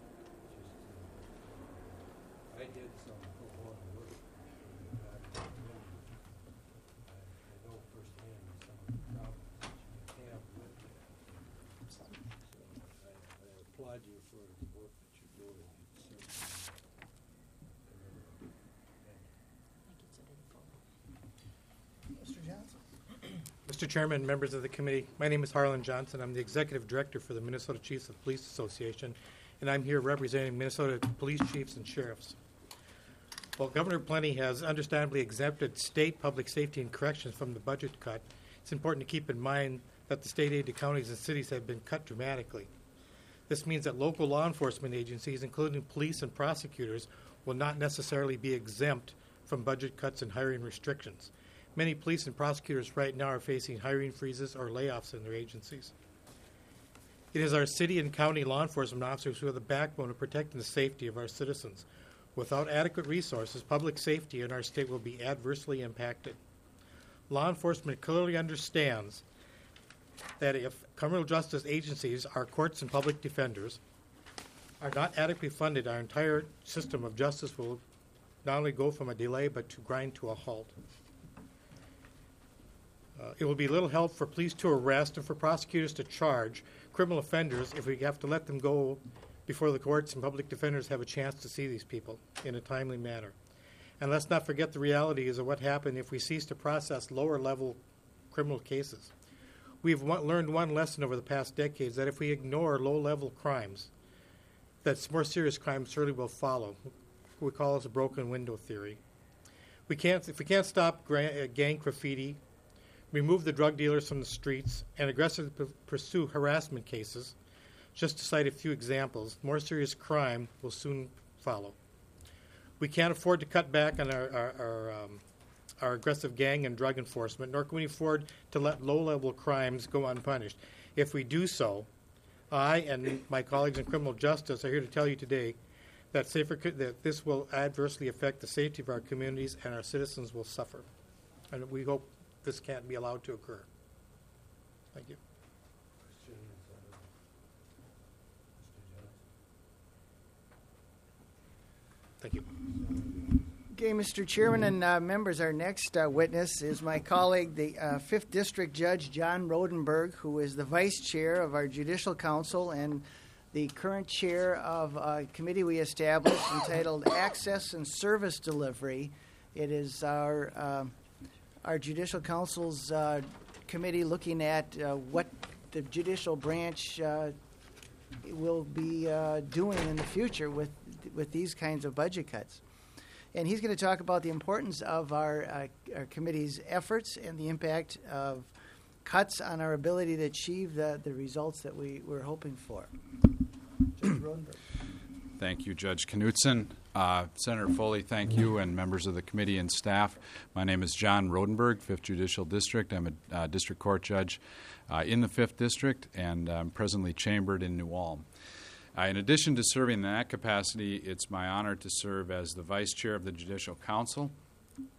I did some pro bono work in the community. I know firsthand some of the problems that you have with that. So I applaud you for the work that you're doing. It's Mr. Johnson. Mr. Chairman, members of the committee, my name is Harlan Johnson. I'm the Executive Director for the Minnesota Chiefs of Police Association, and I'm here representing Minnesota police chiefs and sheriffs. While Governor Plenty has understandably exempted state public safety and corrections from the budget cut, it's important to keep in mind that the state aid to counties and cities have been cut dramatically. This means that local law enforcement agencies, including police and prosecutors, will not necessarily be exempt from budget cuts and hiring restrictions. Many police and prosecutors right now are facing hiring freezes or layoffs in their agencies. It is our city and county law enforcement officers who are the backbone of protecting the safety of our citizens. Without adequate resources, public safety in our state will be adversely impacted. Law enforcement clearly understands that if criminal justice agencies, our courts and public defenders, are not adequately funded, our entire system of justice will not only go from a delay but to grind to a halt. It will be little help for police to arrest and for prosecutors to charge criminal offenders if we have to let them go before the courts and public defenders have a chance to see these people in a timely manner. And let's not forget the realities of what happened if we cease to process lower-level criminal cases. We've learned one lesson over the past decades, that if we ignore low-level crimes, that more serious crimes surely will follow. We call this a broken window theory. If we can't stop gang graffiti, remove the drug dealers from the streets, and aggressively pursue harassment cases, just to cite a few examples, more serious crime will soon follow. We can't afford to cut back on our aggressive gang and drug enforcement, nor can we afford to let low-level crimes go unpunished. If we do so, I and my colleagues in criminal justice are here to tell you today that this will adversely affect the safety of our communities and our citizens will suffer. And we hope this can't be allowed to occur. Thank you. Question is, Mr. Johnson. Thank you. Okay, Mr. Chairman and members, our next witness is my colleague, the 5th District Judge John Rodenberg, who is the Vice Chair of our Judicial Council and the current chair of a committee we established entitled Access and Service Delivery. It is our Judicial Council's committee looking at what the judicial branch will be doing in the future with these kinds of budget cuts. And he's going to talk about the importance of our committee's efforts and the impact of cuts on our ability to achieve the results that we were hoping for. Judge Rodenberg. Thank you, Judge Knutson. Senator Foley, thank you, and members of the committee and staff. My name is John Rodenberg, 5th Judicial District. I'm a district court judge in the 5th District, and I'm presently chambered in New Ulm. In addition to serving in that capacity, it's my honor to serve as the Vice Chair of the Judicial Council.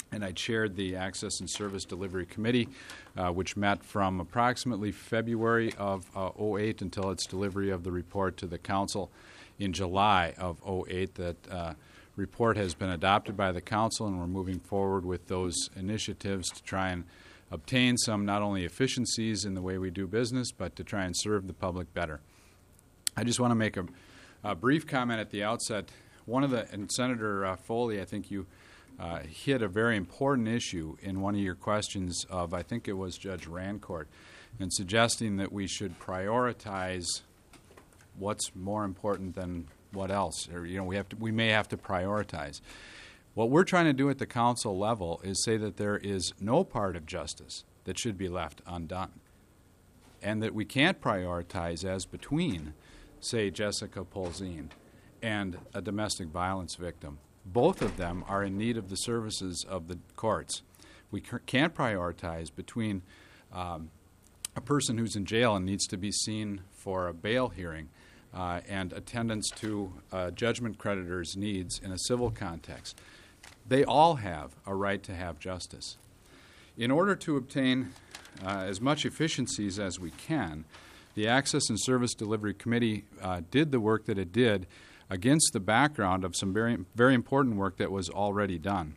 and I chaired the Access and Service Delivery Committee, which met from approximately February of '08 until its delivery of the report to the Council in July of '08. That report has been adopted by the Council, and we're moving forward with those initiatives to try and obtain some not only efficiencies in the way we do business, but to try and serve the public better. I just want to make a brief comment at the outset. And Senator Foley, I think you hit a very important issue in one of your questions of, I think it was Judge Rancourt, in suggesting that we should prioritize what's more important than what else, or we may have to prioritize. What we're trying to do at the council level is say that there is no part of justice that should be left undone, and that we can't prioritize as between, say, Jessica Polzin and a domestic violence victim. Both of them are in need of the services of the courts. We can't prioritize between a person who's in jail and needs to be seen for a bail hearing and attendance to judgment creditor's needs in a civil context. They all have a right to have justice. In order to obtain as much efficiencies as we can, the Access and Service Delivery Committee did the work that it did against the background of some very, very important work that was already done.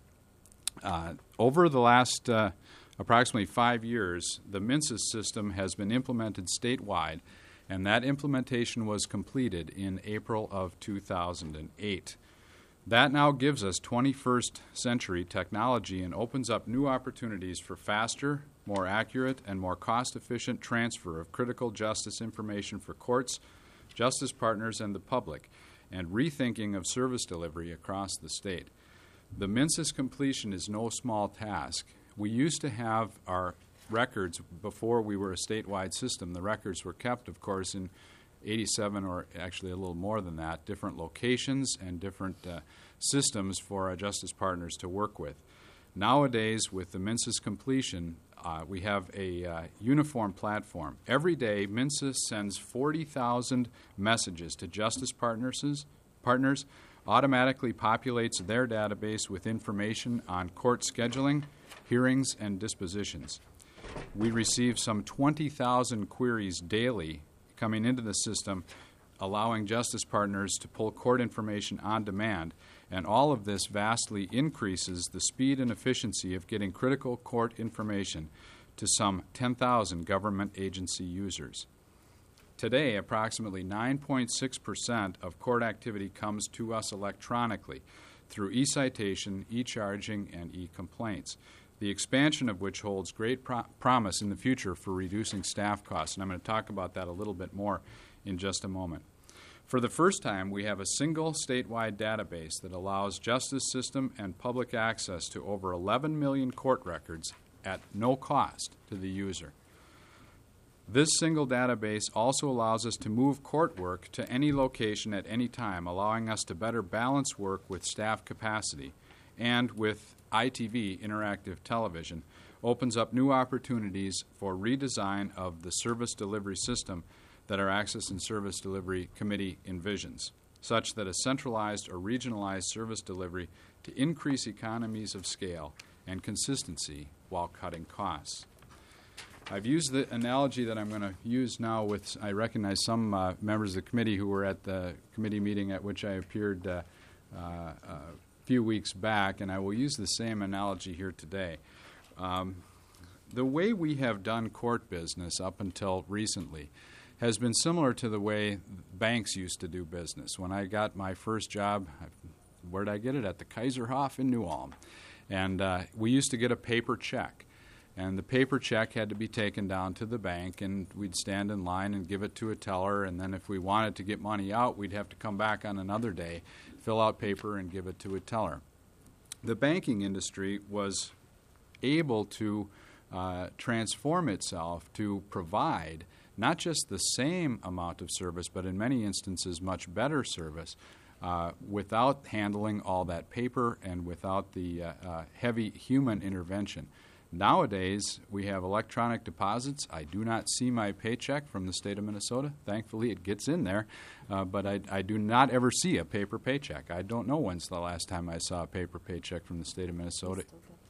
Over the last approximately 5 years, the MNCIS system has been implemented statewide, and that implementation was completed in April of 2008. That now gives us 21st century technology and opens up new opportunities for faster, more accurate, and more cost-efficient transfer of critical justice information for courts, justice partners, and the public, and rethinking of service delivery across the state. The MNCIS completion is no small task. We used to have our records before we were a statewide system. The records were kept, of course, in 87, or actually a little more than that, different locations and different systems for our justice partners to work with. Nowadays, with the MNCIS completion, we have a uniform platform. Every day, MNCIS sends 40,000 messages to justice partners, automatically populates their database with information on court scheduling, hearings, and dispositions. We receive some 20,000 queries daily coming into the system, allowing justice partners to pull court information on demand, and all of this vastly increases the speed and efficiency of getting critical court information to some 10,000 government agency users. Today, approximately 9.6% of court activity comes to us electronically through e-citation, e-charging, and e-complaints, the expansion of which holds great promise in the future for reducing staff costs. And I'm going to talk about that a little bit more in just a moment. For the first time, we have a single statewide database that allows justice system and public access to over 11 million court records at no cost to the user. This single database also allows us to move court work to any location at any time, allowing us to better balance work with staff capacity, and with ITV, interactive television, opens up new opportunities for redesign of the service delivery system that our Access and Service Delivery Committee envisions, such that a centralized or regionalized service delivery to increase economies of scale and consistency while cutting costs. I've used the analogy that I'm going to use now with, I recognize some members of the committee who were at the committee meeting at which I appeared a few weeks back, and I will use the same analogy here today. The way we have done court business up until recently has been similar to the way banks used to do business. When I got my first job, where did I get it? At the Kaiserhof in New Ulm. And we used to get a paper check. And the paper check had to be taken down to the bank, and we'd stand in line and give it to a teller, and then if we wanted to get money out, we'd have to come back on another day, fill out paper, and give it to a teller. The banking industry was able to transform itself to provide not just the same amount of service, but in many instances much better service without handling all that paper and without the heavy human intervention. Nowadays, we have electronic deposits. I do not see my paycheck from the state of Minnesota. Thankfully, it gets in there, but I do not ever see a paper paycheck. I don't know when's the last time I saw a paper paycheck from the state of Minnesota.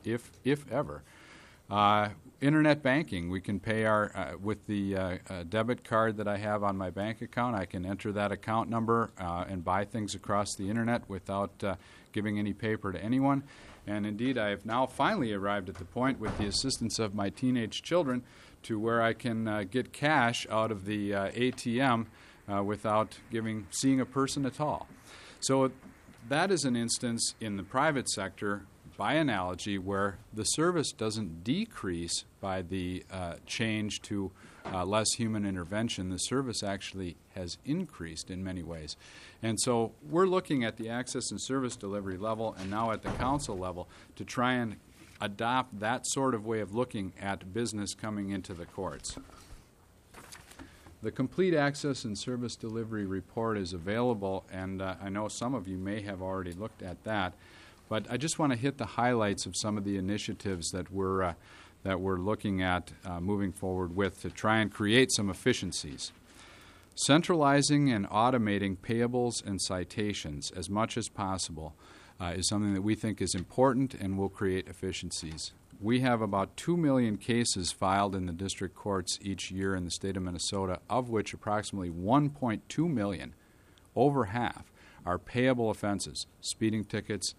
if ever. Internet banking, we can pay with the debit card that I have on my bank account. I can enter that account number and buy things across the internet without giving any paper to anyone. And indeed, I have now finally arrived at the point, with the assistance of my teenage children, to where I can get cash out of the ATM without seeing a person at all. So that is an instance in the private sector, by analogy, where the service doesn't decrease by the change to less human intervention. The service actually has increased in many ways. And so we're looking at the access and service delivery level and now at the council level to try and adopt that sort of way of looking at business coming into the courts. The complete access and service delivery report is available, and I know some of you may have already looked at that. But I just want to hit the highlights of some of the initiatives that we're looking at moving forward with to try and create some efficiencies. Centralizing and automating payables and citations as much as possible is something that we think is important and will create efficiencies. We have about 2 million cases filed in the district courts each year in the state of Minnesota, of which approximately 1.2 million, over half, are payable offenses, speeding tickets,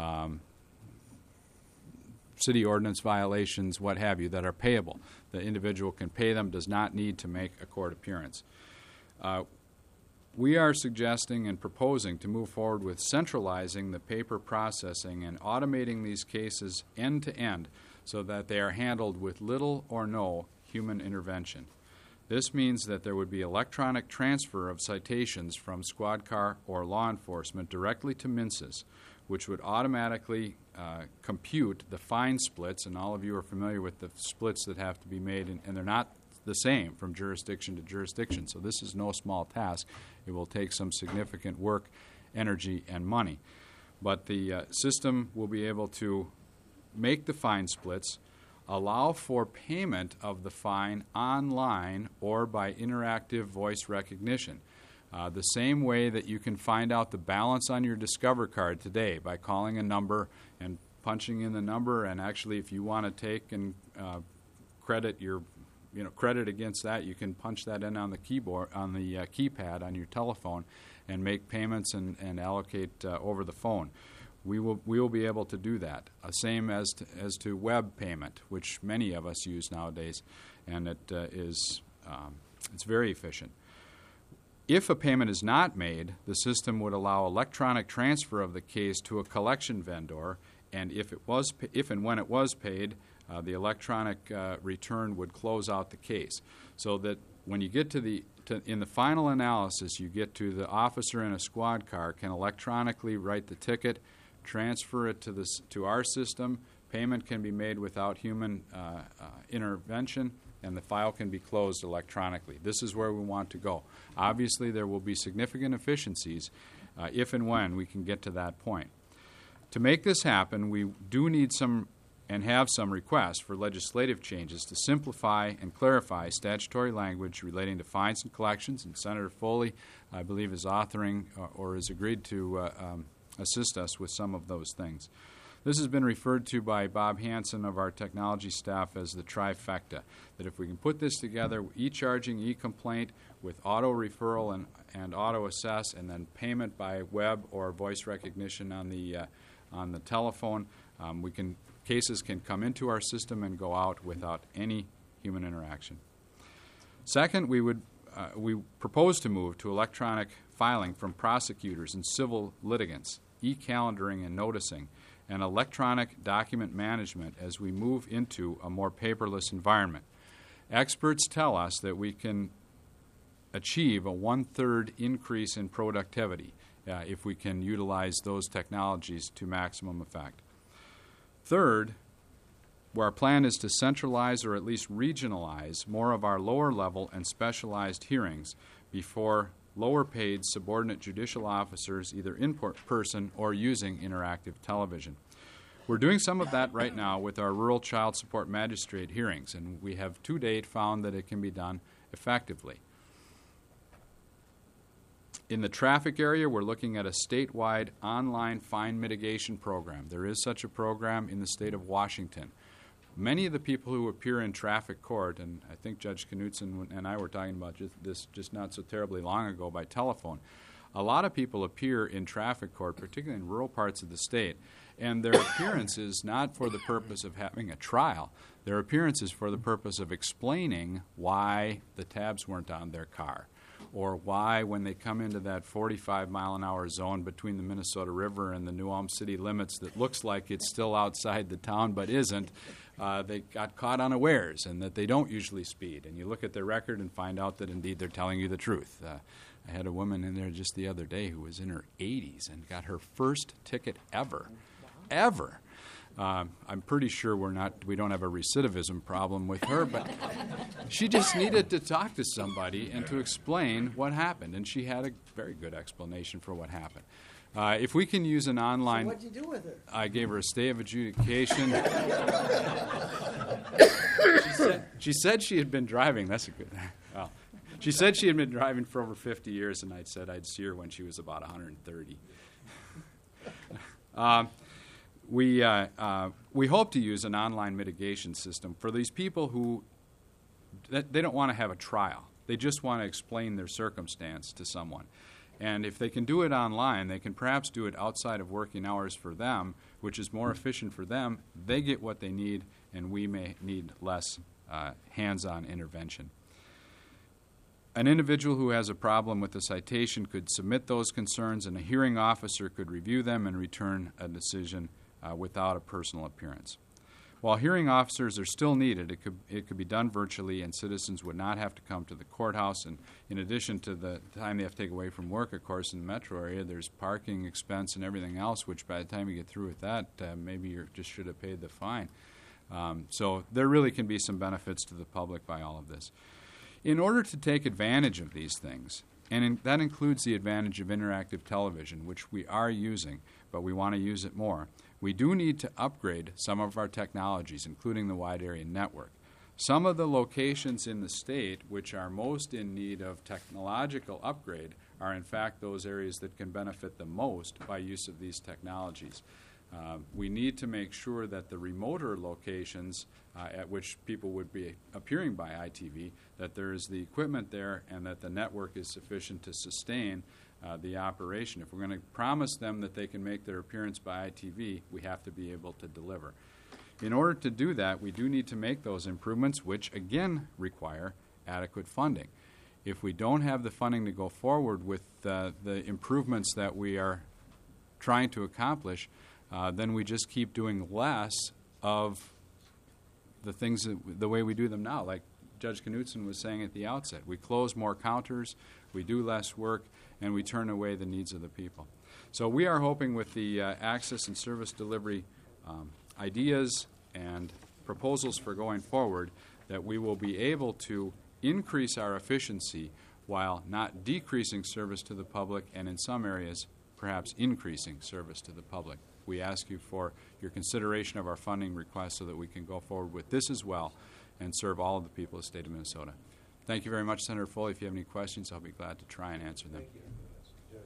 city ordinance violations, what have you, that are payable. The individual can pay them, does not need to make a court appearance. We are suggesting and proposing to move forward with centralizing the paper processing and automating these cases end to end so that they are handled with little or no human intervention. This means that there would be electronic transfer of citations from squad car or law enforcement directly to MNCES, which would automatically compute the fine splits, and all of you are familiar with the splits that have to be made, and they're not the same from jurisdiction to jurisdiction, so this is no small task. It will take some significant work, energy, and money. But the system will be able to make the fine splits, allow for payment of the fine online or by interactive voice recognition. The same way that you can find out the balance on your Discover card today by calling a number and punching in the number, and actually if you want to take and credit your credit against that, you can punch that in on the keyboard, on the keypad on your telephone, and make payments and allocate over the phone. We will be able to do that. Same as to web payment, which many of us use nowadays, and it's very efficient. If a payment is not made, the system would allow electronic transfer of the case to a collection vendor, and if and when it was paid, the electronic return would close out the case, so that when you get in the final analysis, you get to the officer in a squad car can electronically write the ticket, transfer it to our system. Payment can be made without human intervention, and the file can be closed electronically. This is where we want to go. Obviously, there will be significant efficiencies if and when we can get to that point. To make this happen, we do need some and have some requests for legislative changes to simplify and clarify statutory language relating to fines and collections, and Senator Foley, I believe, is authoring or has agreed to assist us with some of those things. This has been referred to by Bob Hansen of our technology staff as the trifecta, that if we can put this together, e-charging, e-complaint with auto-referral and auto-assess, and then payment by web or voice recognition on the telephone, cases can come into our system and go out without any human interaction. Second, we propose to move to electronic filing from prosecutors and civil litigants, e-calendaring and noticing, and electronic document management as we move into a more paperless environment. Experts tell us that we can achieve a 1/3 increase in productivity if we can utilize those technologies to maximum effect. Third, our plan is to centralize or at least regionalize more of our lower level and specialized hearings before lower paid subordinate judicial officers, either in person or using interactive television. We're doing some of that right now with our rural child support magistrate hearings, and we have to date found that it can be done effectively. In the traffic area, we're looking at a statewide online fine mitigation program. There is such a program in the state of Washington. Many of the people who appear in traffic court, and I think Judge Knutson and I were talking about this just not so terribly long ago by telephone, a lot of people appear in traffic court, particularly in rural parts of the state, and their appearance is not for the purpose of having a trial. Their appearance is for the purpose of explaining why the tabs weren't on their car, or why when they come into that 45-mile-an-hour zone between the Minnesota River and the New Ulm city limits that looks like it's still outside the town but isn't, they got caught unawares and that they don't usually speed. And you look at their record and find out that indeed they're telling you the truth. I had a woman in there just the other day who was in her 80s and got her first ticket ever. I'm pretty sure we don't have a recidivism problem with her, but she just needed to talk to somebody and to explain what happened, and she had a very good explanation for what happened. If we can use an online... So what'd you do with her? I gave her a stay of adjudication. She said she had been driving. That's a good... Well, she said she had been driving for over 50 years, and I said I'd see her when she was about 130. We hope to use an online mitigation system for these people who they don't want to have a trial. They just want to explain their circumstance to someone. And if they can do it online, they can perhaps do it outside of working hours for them, which is more efficient for them. They get what they need, and we may need less hands-on intervention. An individual who has a problem with a citation could submit those concerns, and a hearing officer could review them and return a decision without a personal appearance. While hearing officers are still needed, it could be done virtually, and citizens would not have to come to the courthouse. And in addition to the time they have to take away from work, of course, in the metro area, there's parking expense and everything else, which by the time you get through with that, maybe you just should have paid the fine. So there really can be some benefits to the public by all of this. In order to take advantage of these things, and that includes the advantage of interactive television, which we are using, but we want to use it more, we do need to upgrade some of our technologies, including the wide area network. Some of the locations in the state which are most in need of technological upgrade are in fact those areas that can benefit the most by use of these technologies. We need to make sure that the remoter locations at which people would be appearing by ITV, that there is the equipment there and that the network is sufficient to sustain the operation. If we're going to promise them that they can make their appearance by ITV, we have to be able to deliver. In order to do that, we do need to make those improvements, which again require adequate funding. If we don't have the funding to go forward with the improvements that we are trying to accomplish, then we just keep doing less of the things the way we do them now. Like Judge Knutson was saying at the outset, we close more counters, we do less work, and we turn away the needs of the people. So we are hoping with the access and service delivery ideas and proposals for going forward that we will be able to increase our efficiency while not decreasing service to the public, and in some areas perhaps increasing service to the public. We ask you for your consideration of our funding request so that we can go forward with this as well and serve all of the people of the state of Minnesota. Thank you very much, Senator Foley. If you have any questions, I'll be glad to try and answer them. Thank you, Judge.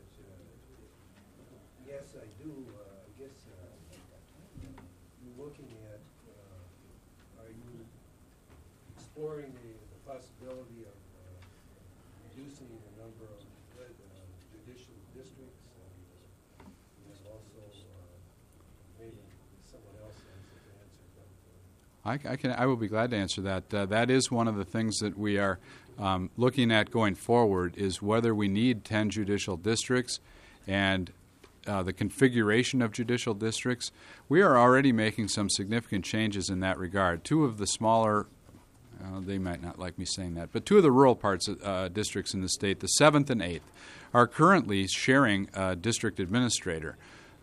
Yes, I do. I guess you're looking at, are you exploring the possibility of reducing the number of judicial districts, and also maybe someone else has an answer. I will be glad to answer that. That is one of the things that we are looking at going forward, is whether we need 10 judicial districts and the configuration of judicial districts. We are already making some significant changes in that regard. Two of the smaller, they might not like me saying that, but two of the rural parts districts in the state, the 7th and 8th, are currently sharing a district administrator.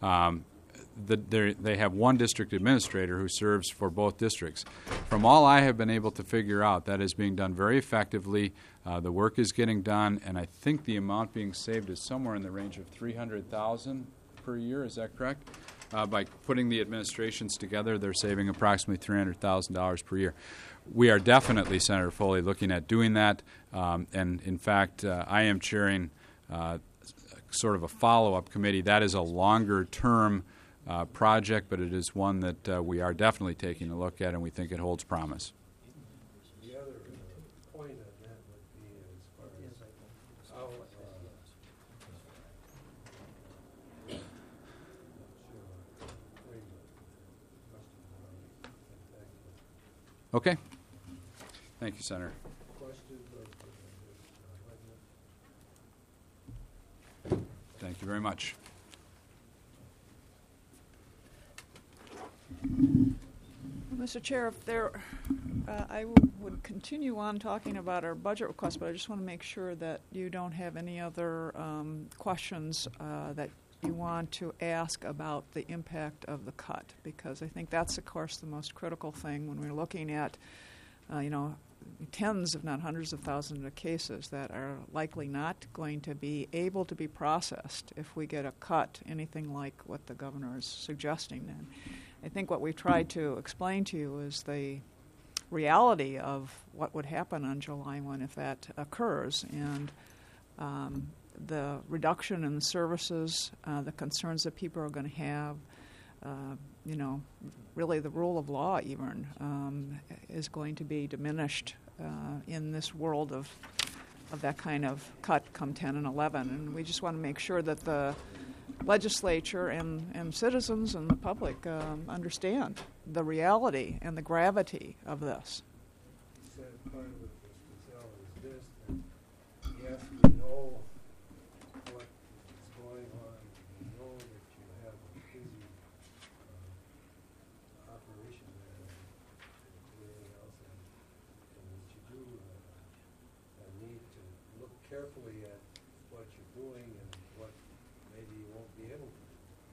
They have one district administrator who serves for both districts. From all I have been able to figure out, that is being done very effectively. The work is getting done, and I think the amount being saved is somewhere in the range of $300,000 per year. Is that correct? By putting the administrations together, they're saving approximately $300,000 per year. We are definitely, Senator Foley, looking at doing that, and in fact, I am chairing sort of a follow-up committee. That is a longer-term project, but it is one that we are definitely taking a look at, and we think it holds promise. The other point on that would be as far as how, Okay. Thank you, Senator. questions of Thank you very much. Mr. Chair, if there, I would continue on talking about our budget request, but I just want to make sure that you don't have any other questions that you want to ask about the impact of the cut, because I think that's, of course, the most critical thing when we're looking at, tens, if not hundreds of thousands of cases that are likely not going to be able to be processed if we get a cut, anything like what the governor is suggesting. And I think what we tried to explain to you is the reality of what would happen on July 1 if that occurs, and the reduction in the services, the concerns that people are going to have, really the rule of law even is going to be diminished in this world of that kind of cut come 10 and 11. And we just want to make sure that the legislature and citizens and the public understand the reality and the gravity of this. said part of it, Mr. Zell, is this, that yes, we know what is going on, we know that you have a busy operation there and everything else, and that you do need to look carefully at what you're doing and what maybe you won't be able to do.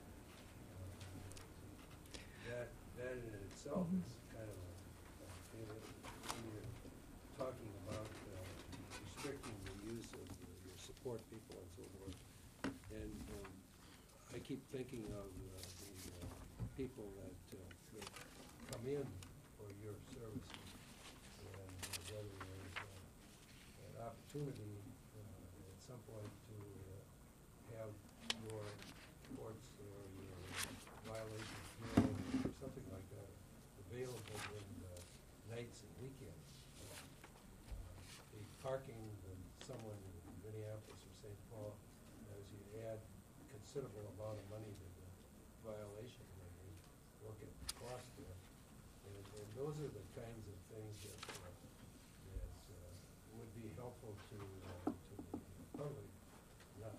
That in itself is kind of when you're talking about restricting the use of your support people and so forth. And I keep thinking of the people that come in for your services, and whether there's an opportunity at some point to have your courts or your violations bureau or something like that available in nights and weekends. The parking that someone in Minneapolis or St. Paul, as you add considerable amount of money to the violation, when you look at the cost there. And those are the kinds of things that would be helpful to the public, not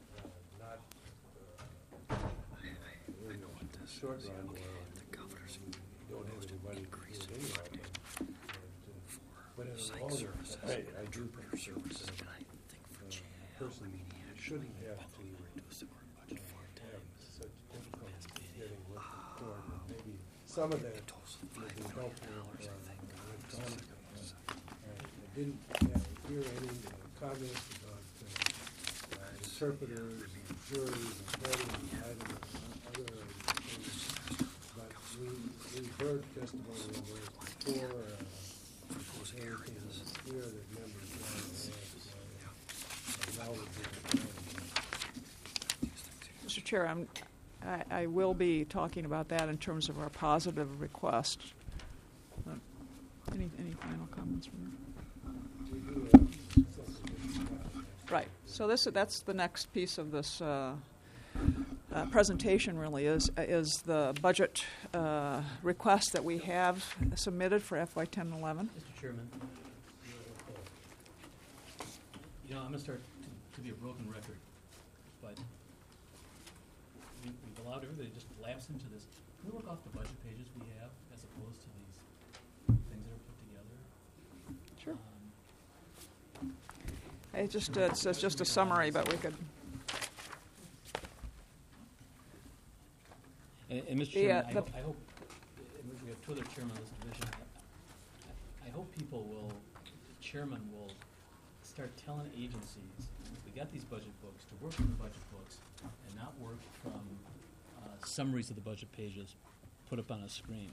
in the short run where you don't have any money to do it anyway. But in the long run, I do think that a person shouldn't have to have such difficulty getting with the court. And maybe some of that would be helpful electronic. I didn't hear any comments about interpreters, and juries, and voting, and other things. But we've heard testimony on those before. Everything is clear that members Mr. Chair, I will be talking about that in terms of our positive request. Any final comments from you? Right. So that's the next piece of this presentation. Really is the budget request that we have submitted for FY10-11. Mr. Chairman, I'm going to start to be a broken record, but we've allowed everybody to just lapse into this. Can we look off the budget pages we have as opposed to these things that are put together? Sure. It's just a summary, but we could. And Mr. Chairman, I hope we have two other chairmen of this division. I hope the chairman will start telling agencies, we got these budget books, to work from the budget books and not work from summaries of the budget pages put up on a screen.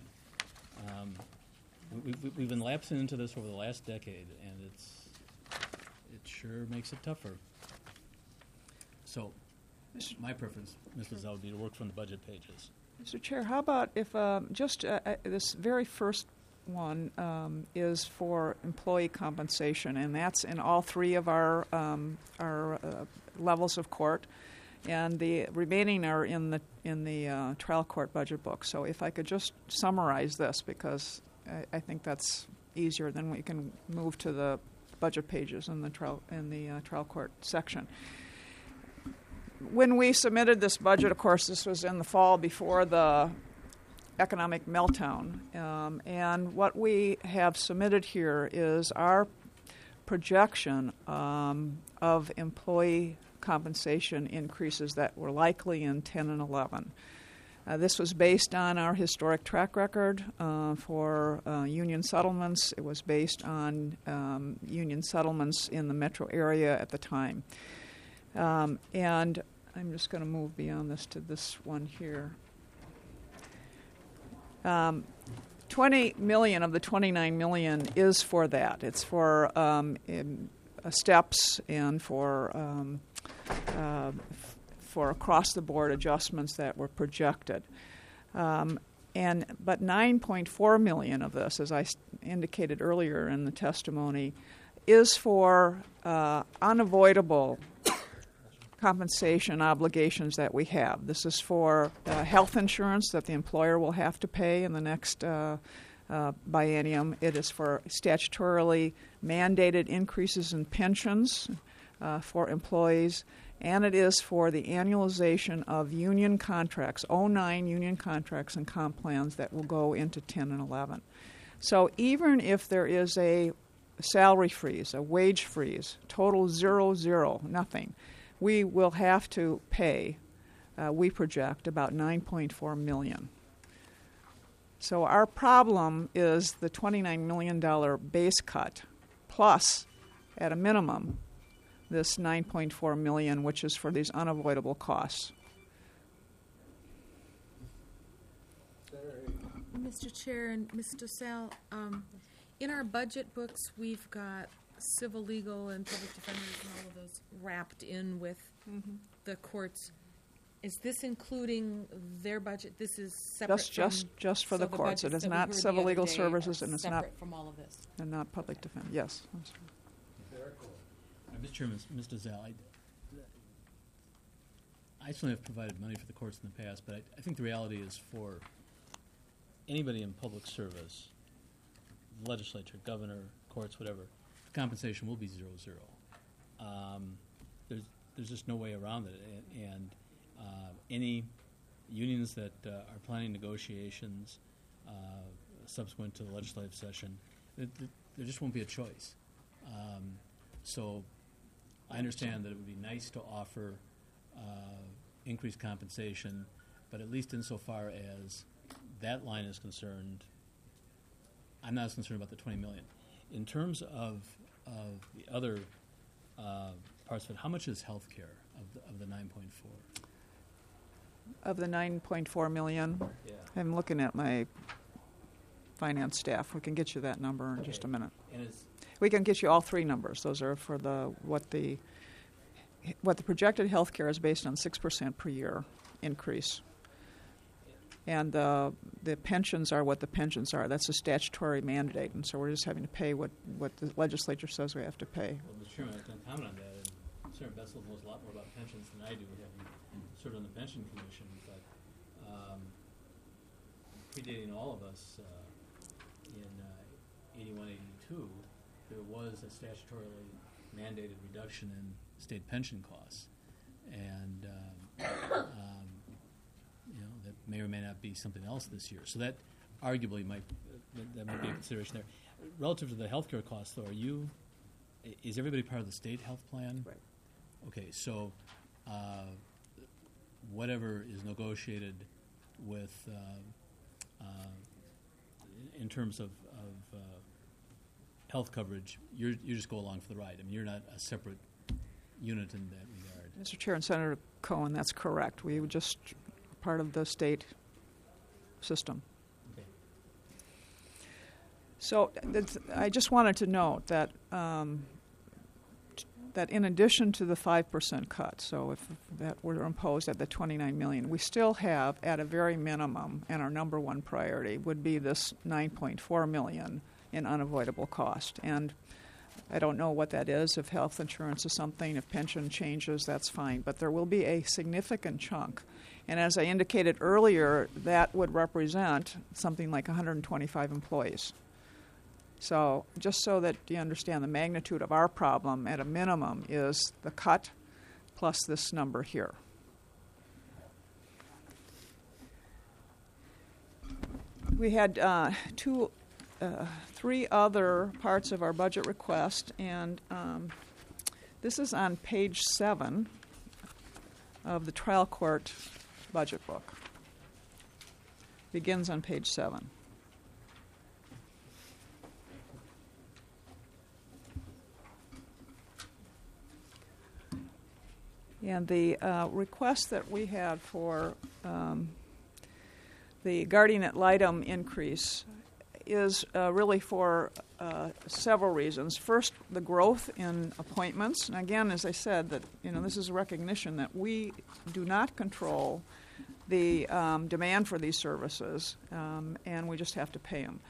We've been lapsing into this over the last decade, and it sure makes it tougher. So My preference, Mrs. Zell, would be to work from the budget pages. Mr. Chair, how about if this very first one is for employee compensation, and that's in all three of our levels of court, and the remaining are in the trial court budget book. So if I could just summarize this, because I think that's easier, then we can move to the budget pages in the trial court section. When we submitted this budget, of course, this was in the fall before the economic meltdown, and what we have submitted here is our projection of employee compensation increases that were likely in 10 and 11. This was based on our historic track record for union settlements. It was based on union settlements in the metro area at the time. And I'm just going to move beyond this to this one here. 20 million of the 29 million is for that. It's for steps and for across-the-board adjustments that were projected. But 9.4 million of this, as I indicated earlier in the testimony, is for unavoidable compensation obligations that we have. This is for health insurance that the employer will have to pay in the next biennium. It is for statutorily mandated increases in pensions for employees, and it is for the annualization of union contracts, 09 union contracts and comp plans that will go into 10 and 11. So even if there is a salary freeze, a wage freeze, total 0, nothing, we will have to pay, we project, about $9.4 million. So our problem is the $29 million base cut, plus, at a minimum, this $9.4 million, which is for these unavoidable costs. Mr. Chair and Mr. Sal, in our budget books, we've got civil, legal, and public defenders and all of those wrapped in with the courts. Is this including their budget? This is separate Just for the courts. It is not civil legal services, and it's not separate from all of this. And not public defense. Yes. Mr. Chairman, Mr. Zell, I certainly have provided money for the courts in the past, but I think the reality is for anybody in public service, legislature, governor, courts, whatever, the compensation will be 0. There's just no way around it, and any unions that are planning negotiations subsequent to the legislative session, there just won't be a choice. So I understand that it would be nice to offer increased compensation, but at least insofar as that line is concerned, I'm not as concerned about the $20 million. In terms of the other parts of it, how much is health care of the 9.4? Of the 9.4 million? Yeah. I'm looking at my finance staff. We can get you that number in just a minute. And We can get you all three numbers. Those are for what the projected health care is based on 6% per year increase. And the pensions are what the pensions are. That's a statutory mandate, and so we're just having to pay what the legislature says we have to pay. Well, Mr. Chairman, I can comment on that. And Senator Bessel knows a lot more about pensions than I do, having served on the pension commission. But predating all of us, in 81, 82, there was a statutorily mandated reduction in state pension costs, and that may or may not be something else this year. So that arguably might be a consideration there. Relative to the healthcare costs, though, is everybody part of the state health plan? Right. Okay, so whatever is negotiated with in terms of health coverage, you just go along for the ride. I mean, you're not a separate unit in that regard. Mr. Chair and Senator Cohen, that's correct. We were just part of the state system. Okay. So I just wanted to note that that in addition to the 5% cut, so if that were imposed at the $29 million, we still have, at a very minimum, and our number one priority would be this $9.4 million in unavoidable cost. And I don't know what that is. If health insurance is something, if pension changes, that's fine. But there will be a significant chunk. And as I indicated earlier, that would represent something like 125 employees. So just so that you understand the magnitude of our problem, at a minimum, is the cut plus this number here. We had three other parts of our budget request, and this is on page 7 of the trial court budget book. Begins on page 7. And the request that we had for the guardian ad litem increase is really for several reasons. First, the growth in appointments. And again, as I said, that this is a recognition that we do not control the demand for these services, and we just have to pay them.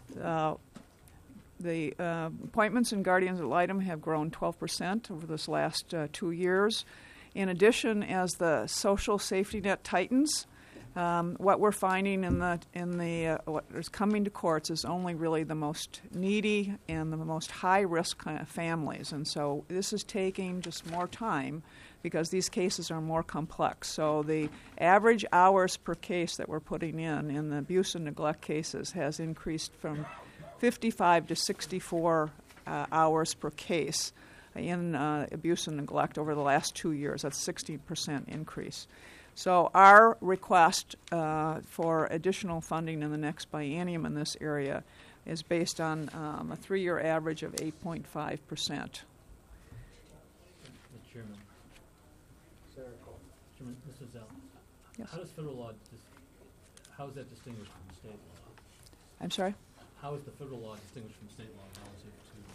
The appointments in guardians ad litem have grown 12% over this last 2 years. In addition, as the social safety net tightens, what we're finding in the what is coming to courts is only really the most needy and the most high-risk kind of families. And so this is taking just more time because these cases are more complex. So the average hours per case that we're putting in the abuse and neglect cases has increased from 55 to 64 hours per case in abuse and neglect over the last 2 years. That's a 60% increase. So our request for additional funding in the next biennium in this area is based on a 3-year average of 8.5%. Mr. Chairman. Chairman, Mr. Zell. Yes. How does federal law, how is that distinguished from state law? I'm sorry? How is the federal law distinguished from state law? How is it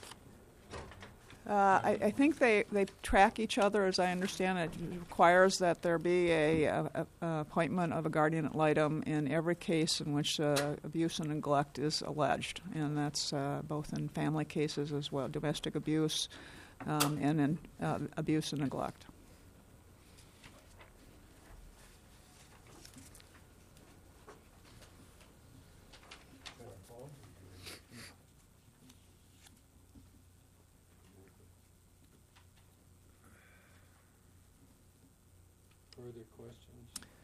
I think they track each other, as I understand it. It requires that there be a appointment of a guardian ad litem in every case in which abuse and neglect is alleged, and that's both in family cases as well, domestic abuse, and in abuse and neglect. Further questions?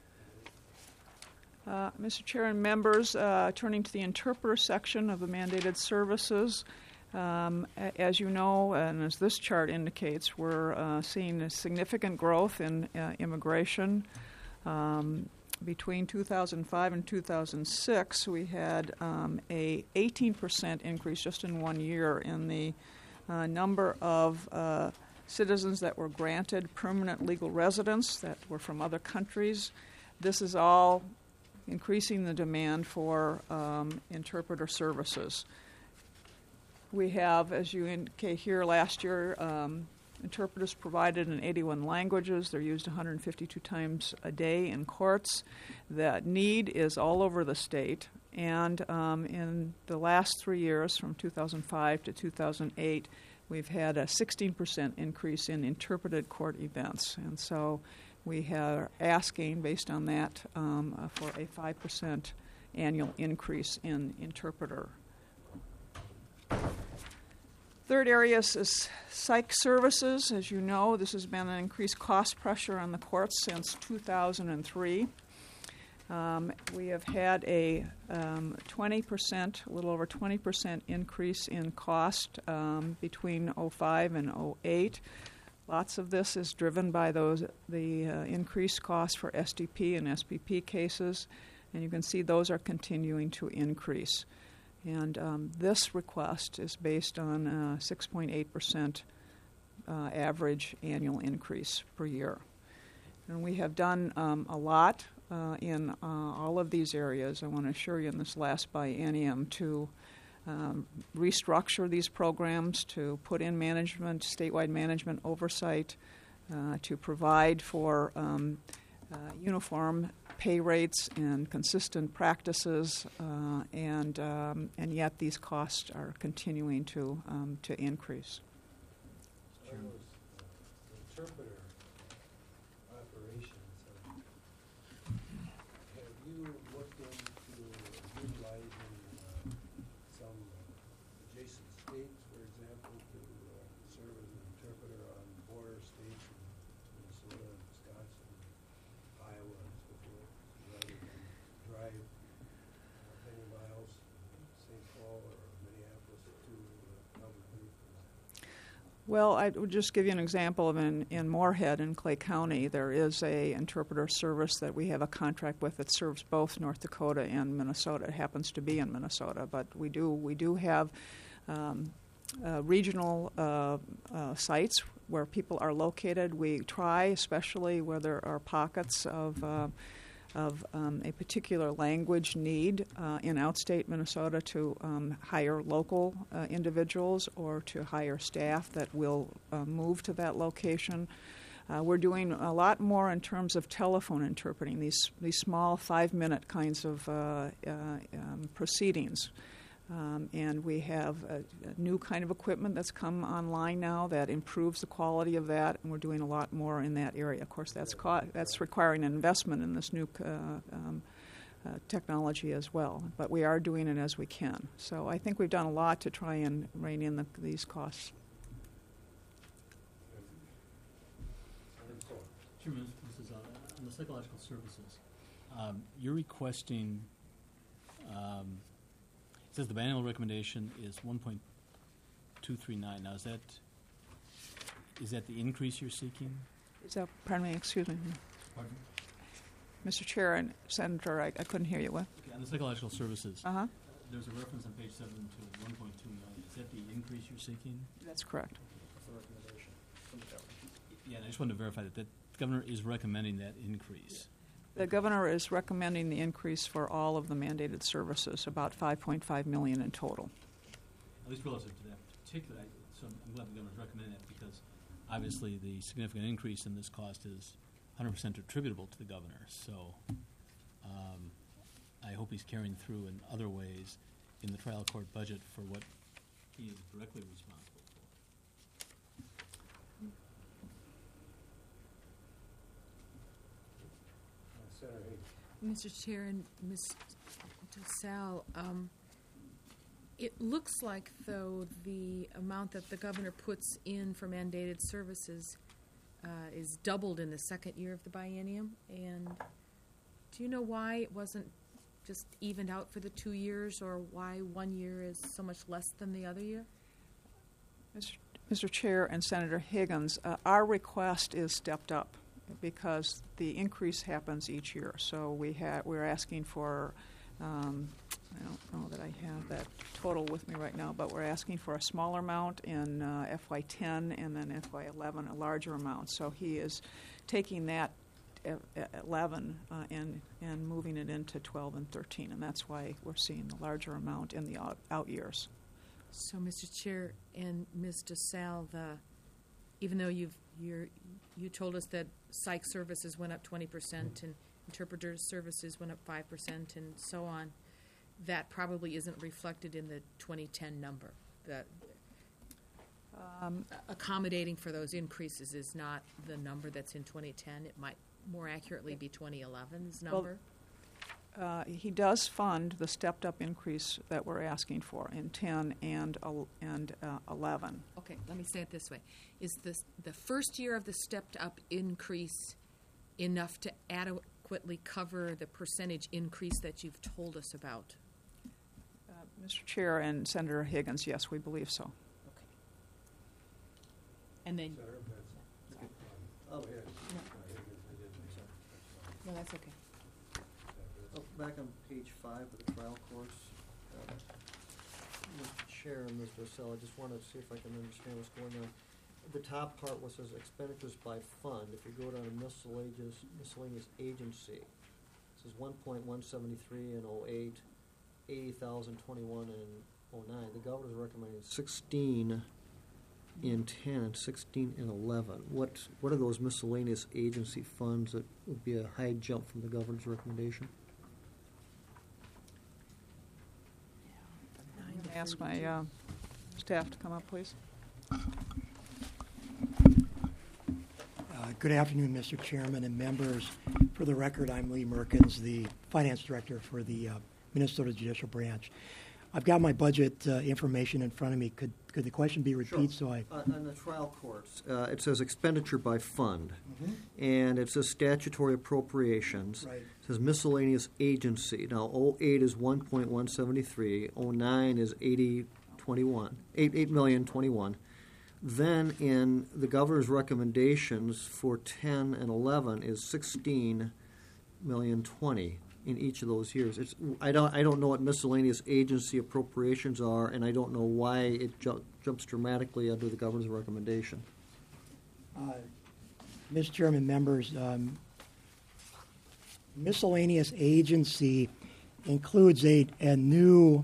Mr. Chair and members, turning to the interpreter section of the mandated services, as you know, and as this chart indicates, we're seeing a significant growth in immigration. Between 2005 and 2006, we had a 18% increase just in 1 year in the number of citizens that were granted permanent legal residence that were from other countries. This is all increasing the demand for interpreter services. We have, as you indicate here, last year, interpreters provided in 81 languages. They're used 152 times a day in courts. The need is all over the state. And in the last 3 years, from 2005 to 2008, we've had a 16% increase in interpreted court events. And so we are asking, based on that, for a 5% annual increase in interpreter. Third area is psych services. As you know, this has been an increased cost pressure on the courts since 2003. We have had a 20%, a little over 20% increase in cost between 2005 and 2008. Lots of this is driven by the increased costs for SDP and SPP cases, and you can see those are continuing to increase. And this request is based on a 6.8% average annual increase per year. And we have done a lot in all of these areas. I want to assure you in this last biennium to restructure these programs, to put in management, statewide management oversight, to provide for uniform pay rates and consistent practices, and yet these costs are continuing to increase. Those interpreter operations, have you looked into utilizing some adjacent states, for example, to serve as an interpreter on border states in Minnesota, Wisconsin, Iowa, and so forth, rather than drive many miles from St. Paul or Minneapolis to Albuquerque, for example? Well, I would just give you an example of in Moorhead in Clay County, there is a interpreter service that we have a contract with that serves both North Dakota and Minnesota. It happens to be in Minnesota, but we do have regional sites where people are located. We try, especially where there are pockets of a particular language need in outstate Minnesota, to hire local individuals or to hire staff that will move to that location. We're doing a lot more in terms of telephone interpreting, these small 5-minute kinds of proceedings. And we have a new kind of equipment that's come online now that improves the quality of that, and we're doing a lot more in that area. Of course, that's requiring an investment in this new technology as well, but we are doing it as we can. So I think we've done a lot to try and rein in these costs. Chairman, this is on the psychological services. You're requesting, it says the annual recommendation is 1.239. Now, is that the increase you're seeking? Pardon me, excuse me. Pardon? Mr. Chair and Senator, I couldn't hear you. What? Okay, on the psychological services, Uh-huh. there's a reference on page 7 to 1.2 million. Is that the increase you're seeking? That's correct. That's the recommendation from the governor. Yeah, and I just wanted to verify that the governor is recommending that increase. The governor is recommending the increase for all of the mandated services, about $5.5 million in total. At least relative to that particular, so I'm glad the governor's recommending that, because obviously the significant increase in this cost is 100% attributable to the governor. So I hope he's carrying through in other ways in the trial court budget for what he is directly responsible for. Senator Hayes. Mr. Chair and Ms. DeSalle, it looks like, though, the amount that the governor puts in for mandated services is doubled in the second year of the biennium. And do you know why it wasn't just evened out for the 2 years, or why 1 year is so much less than the other year? Mr. Chair and Senator Higgins, our request is stepped up because the increase happens each year. So we're asking for, I don't know that I have that total with me right now, but we're asking for a smaller amount in FY10 and then FY11 a larger amount. So he is taking that 11 and moving it into 12 and 13, and that's why we're seeing the larger amount in the out years. So, Mr. Chair and Ms. DeSalle, even though you told us that psych services went up 20% and interpreter services went up 5% and so on, that probably isn't reflected in the 2010 number. Accommodating for those increases is not the number that's in 2010. It might more accurately be 2011's number. He does fund the stepped-up increase that we're asking for in 10 and 11. Okay, let me say it this way. Is the first year of the stepped-up increase enough to adequately cover the percentage increase that you've told us about? Mr. Chair and Senator Higgins, yes, we believe so. Okay. And then... Senator Benson. Oh, yeah. No, that's okay. Back on page 5 of the trial courts, Mr. Chair and Ms. DeSalle, I just wanted to see if I can understand what's going on. The top part was says expenditures by fund. If you go down to miscellaneous agency, it says 1.173 in 08, 80,021 in 09. The governor's recommending 16 in 10 and 16 in 11. What are those miscellaneous agency funds that would be a high jump from the governor's recommendation? Ask my staff to come up, please. Good afternoon, Mr. Chairman and members. For the record, I'm Lee Merkins, the Finance Director for the Minnesota Judicial Branch. I've got my budget information in front of me. Could the question be repeated? Sure. On the trial courts, it says expenditure by fund, and it says statutory appropriations. Right. It says miscellaneous agency. Now, 08 is 1.173, 09 is 8,021,021. Then in the governor's recommendations for 10 and 11 is 16,020,000 in each of those years. I don't know what miscellaneous agency appropriations are, and I don't know why it jumps dramatically under the governor's recommendation. Mr. Chairman, members, miscellaneous agency includes a new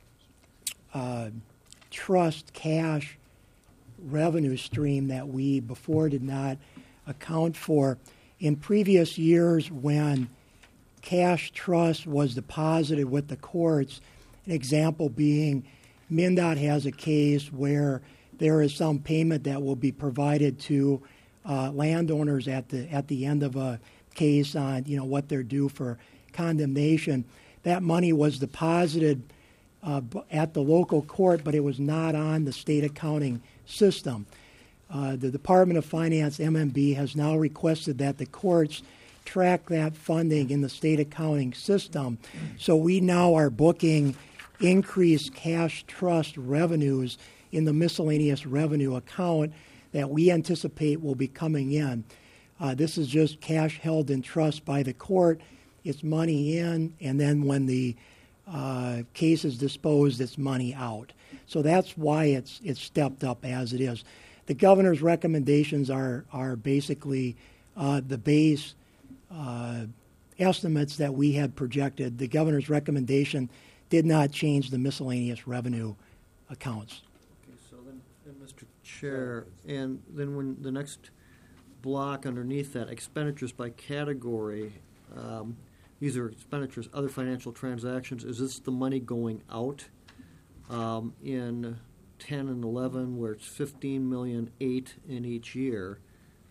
trust cash revenue stream that we before did not account for. In previous years, when cash trust was deposited with the courts, an example being MnDOT has a case where there is some payment that will be provided to landowners at the end of a case on what they're due for condemnation. That money was deposited at the local court, but it was not on the state accounting system. The Department of Finance, MMB, has now requested that the courts track that funding in the state accounting system. So we now are booking increased cash trust revenues in the miscellaneous revenue account that we anticipate will be coming in. This is just cash held in trust by the court. It's money in, and then when the case is disposed, it's money out. So that's why it's stepped up as it is. The governor's recommendations are basically the base estimates that we had projected. The governor's recommendation did not change the miscellaneous revenue accounts. Okay, so then Mr. Chair, and then when the next block underneath that, expenditures by category, these are expenditures, other financial transactions. Is this the money going out in 10 and 11, where it's 15,000,008 in each year?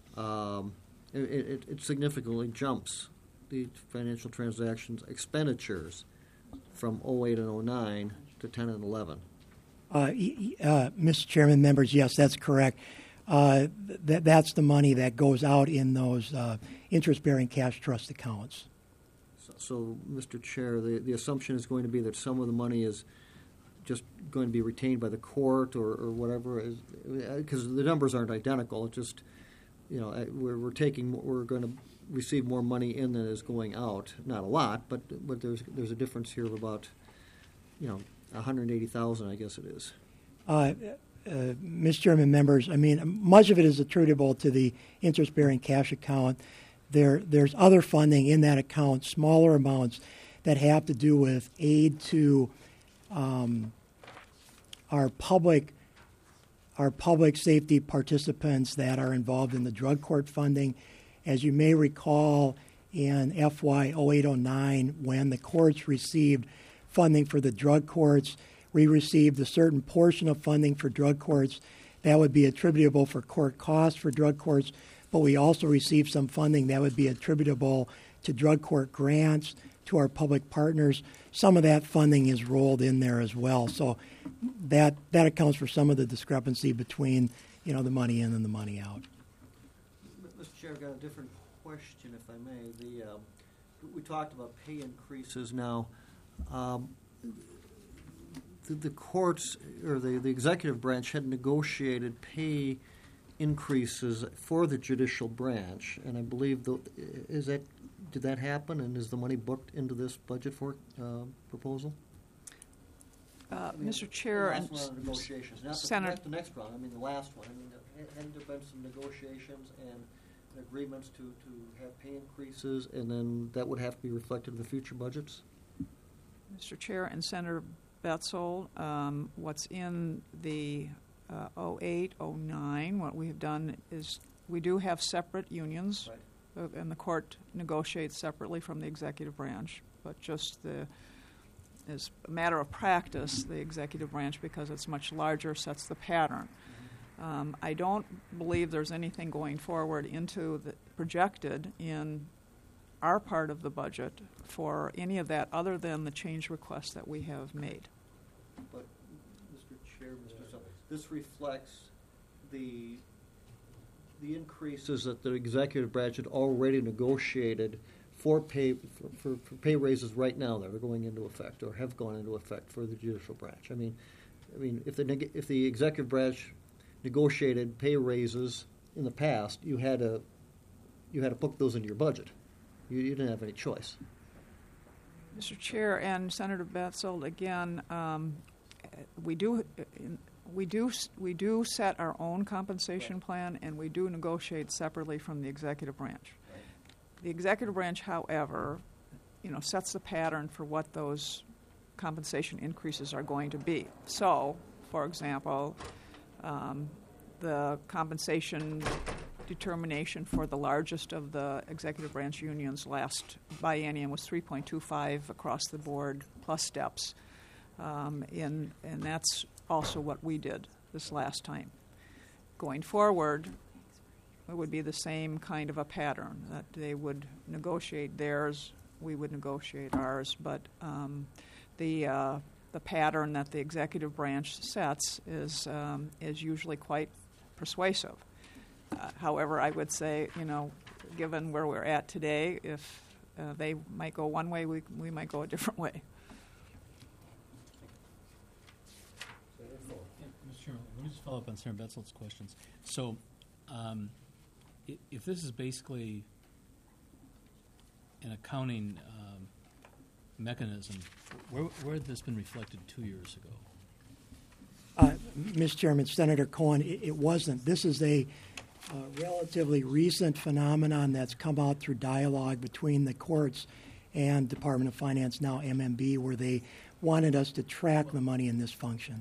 It significantly jumps the financial transactions expenditures from 08 and 09 to 10 and 11. Mr. Chairman, members, yes, that's correct. That's the money that goes out in those interest-bearing cash trust accounts. So, Mr. Chair, the assumption is going to be that some of the money is just going to be retained by the court or whatever, because the numbers aren't identical. It's just, we're going to receive more money in than is going out. Not a lot, but there's a difference here of about, $180,000, I guess it is. Mr. Chairman, members, much of it is attributable to the interest-bearing cash account. There's other funding in that account, smaller amounts that have to do with aid to our public safety participants that are involved in the drug court funding. As you may recall, in FY 0809, when the courts received funding for the drug courts, we received a certain portion of funding for drug courts that would be attributable for court costs for drug courts, but we also received some funding that would be attributable to drug court grants to our public partners. Some of that funding is rolled in there as well. So that accounts for some of the discrepancy between, the money in and the money out. Mr. Chair, I've got a different question, if I may. We talked about pay increases now. The courts or the executive branch had negotiated pay increases for the judicial branch, and I believe did that happen, and is the money booked into this budget for proposal? Mr. Chair and negotiations, not the next round. The last one. Hadn't there been some negotiations and agreements to have pay increases, and then that would have to be reflected in the future budgets? Mr. Chair and Senator Betzel, what's in the 08, 09, what we have done is we do have separate unions, and the court negotiates separately from the executive branch, but just as a matter of practice, the executive branch, because it's much larger, sets the pattern. I don't believe there's anything going forward into the projected in our part of the budget for any of that other than the change requests that we have made. But, Mr. Chair, this reflects the increases that the executive branch had already negotiated for pay raises right now that are going into effect or have gone into effect for the judicial branch. I mean, if the executive branch negotiated pay raises in the past, you had to put those into your budget. You didn't have any choice. Mr. Chair and Senator Betzel, again, we do set our own compensation plan, and we do negotiate separately from the executive branch. The executive branch, however, sets the pattern for what those compensation increases are going to be. So, for example, the compensation determination for the largest of the executive branch unions last biennium was 3.25 across the board plus steps, and that's also what we did this last time. Going forward, it would be the same kind of a pattern, that they would negotiate theirs, we would negotiate ours, but the pattern that the executive branch sets is usually quite persuasive. However, I would say, given where we're at today, if they might go one way, we might go a different way. Mr. Chairman, let me just follow up on Senator Betzel's questions. So, if this is basically an accounting mechanism, where had this been reflected 2 years ago? Mr. Chairman, Senator Cohen, it wasn't. This is a relatively recent phenomenon that's come out through dialogue between the courts and Department of Finance, now MMB, where they wanted us to track the money in this function.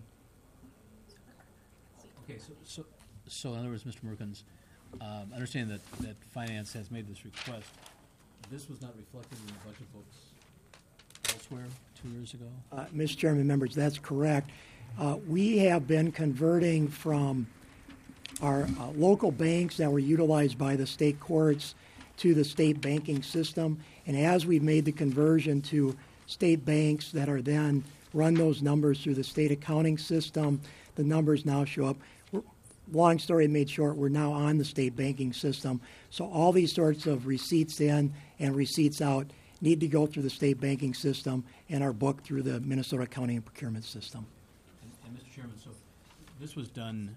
Okay, so in other words, Mr. Merkins, I understand that Finance has made this request. This was not reflected in the budget books elsewhere 2 years ago? Mr. Chairman, members, that's correct. We have been converting from our local banks that were utilized by the state courts to the state banking system. And as we've made the conversion to state banks that are then run those numbers through the state accounting system, the numbers now show up. Long story made short, we're now on the state banking system. So all these sorts of receipts in and receipts out need to go through the state banking system and are booked through the Minnesota Accounting and Procurement System. And Mr. Chairman, so this was done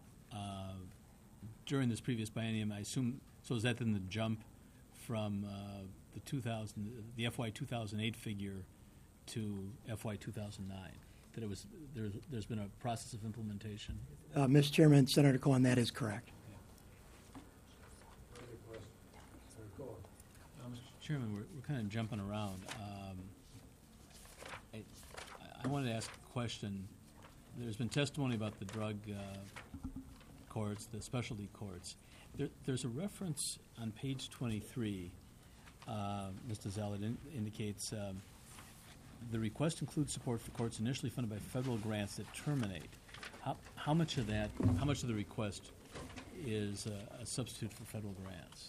during this previous biennium, I assume. So is that then the jump from the FY 2008 figure to FY 2009? That it was there's been a process of implementation. Mr. Chairman, Senator Cohen, that is correct. Mr. Chairman, we're kind of jumping around. I wanted to ask a question. There's been testimony about the drug courts, the specialty courts. There's a reference on page 23. Mr. Zeller indicates the request includes support for courts initially funded by federal grants that terminate. How much of the request is a substitute for federal grants?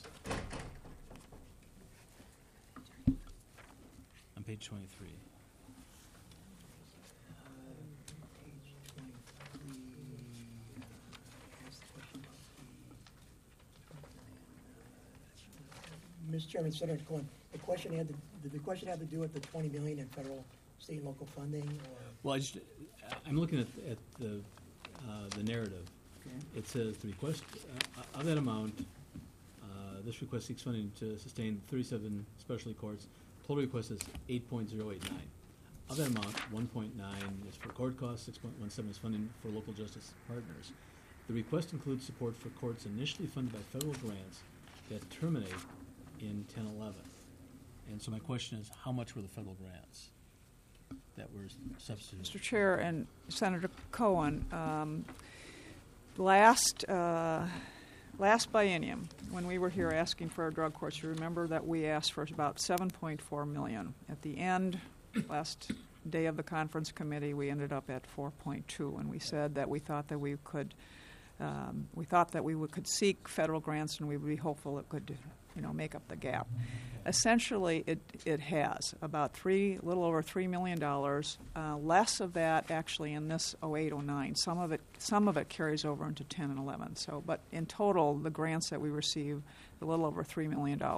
On page 23. Mr. Chairman, Senator Cohen, did the question have to do with the $20 million in federal, state, and local funding? Or? Well, I'm looking at the narrative. Okay. It says the request of that amount. This request seeks funding to sustain 37 specialty courts. Total request is 8.089. Of that amount, 1.9 is for court costs. 6.17 is funding for local justice partners. The request includes support for courts initially funded by federal grants that terminate in 10-11. And so my question is, how much were the federal grants? that we're substituting? Mr. Chair and Senator Cohen, last biennium, when we were here asking for our drug courts, you remember that we asked for about $7.4 million. At the end, last day of the conference committee, we ended up at 4.2, and we said that we thought that we could could seek federal grants, and we would be hopeful it could, make up the gap. Essentially, it has about little over $3 million. Less of that actually in this 08-09. Some of it carries over into 10 and 11. So, but in total, the grants that we receive, a little over $3 million. Okay.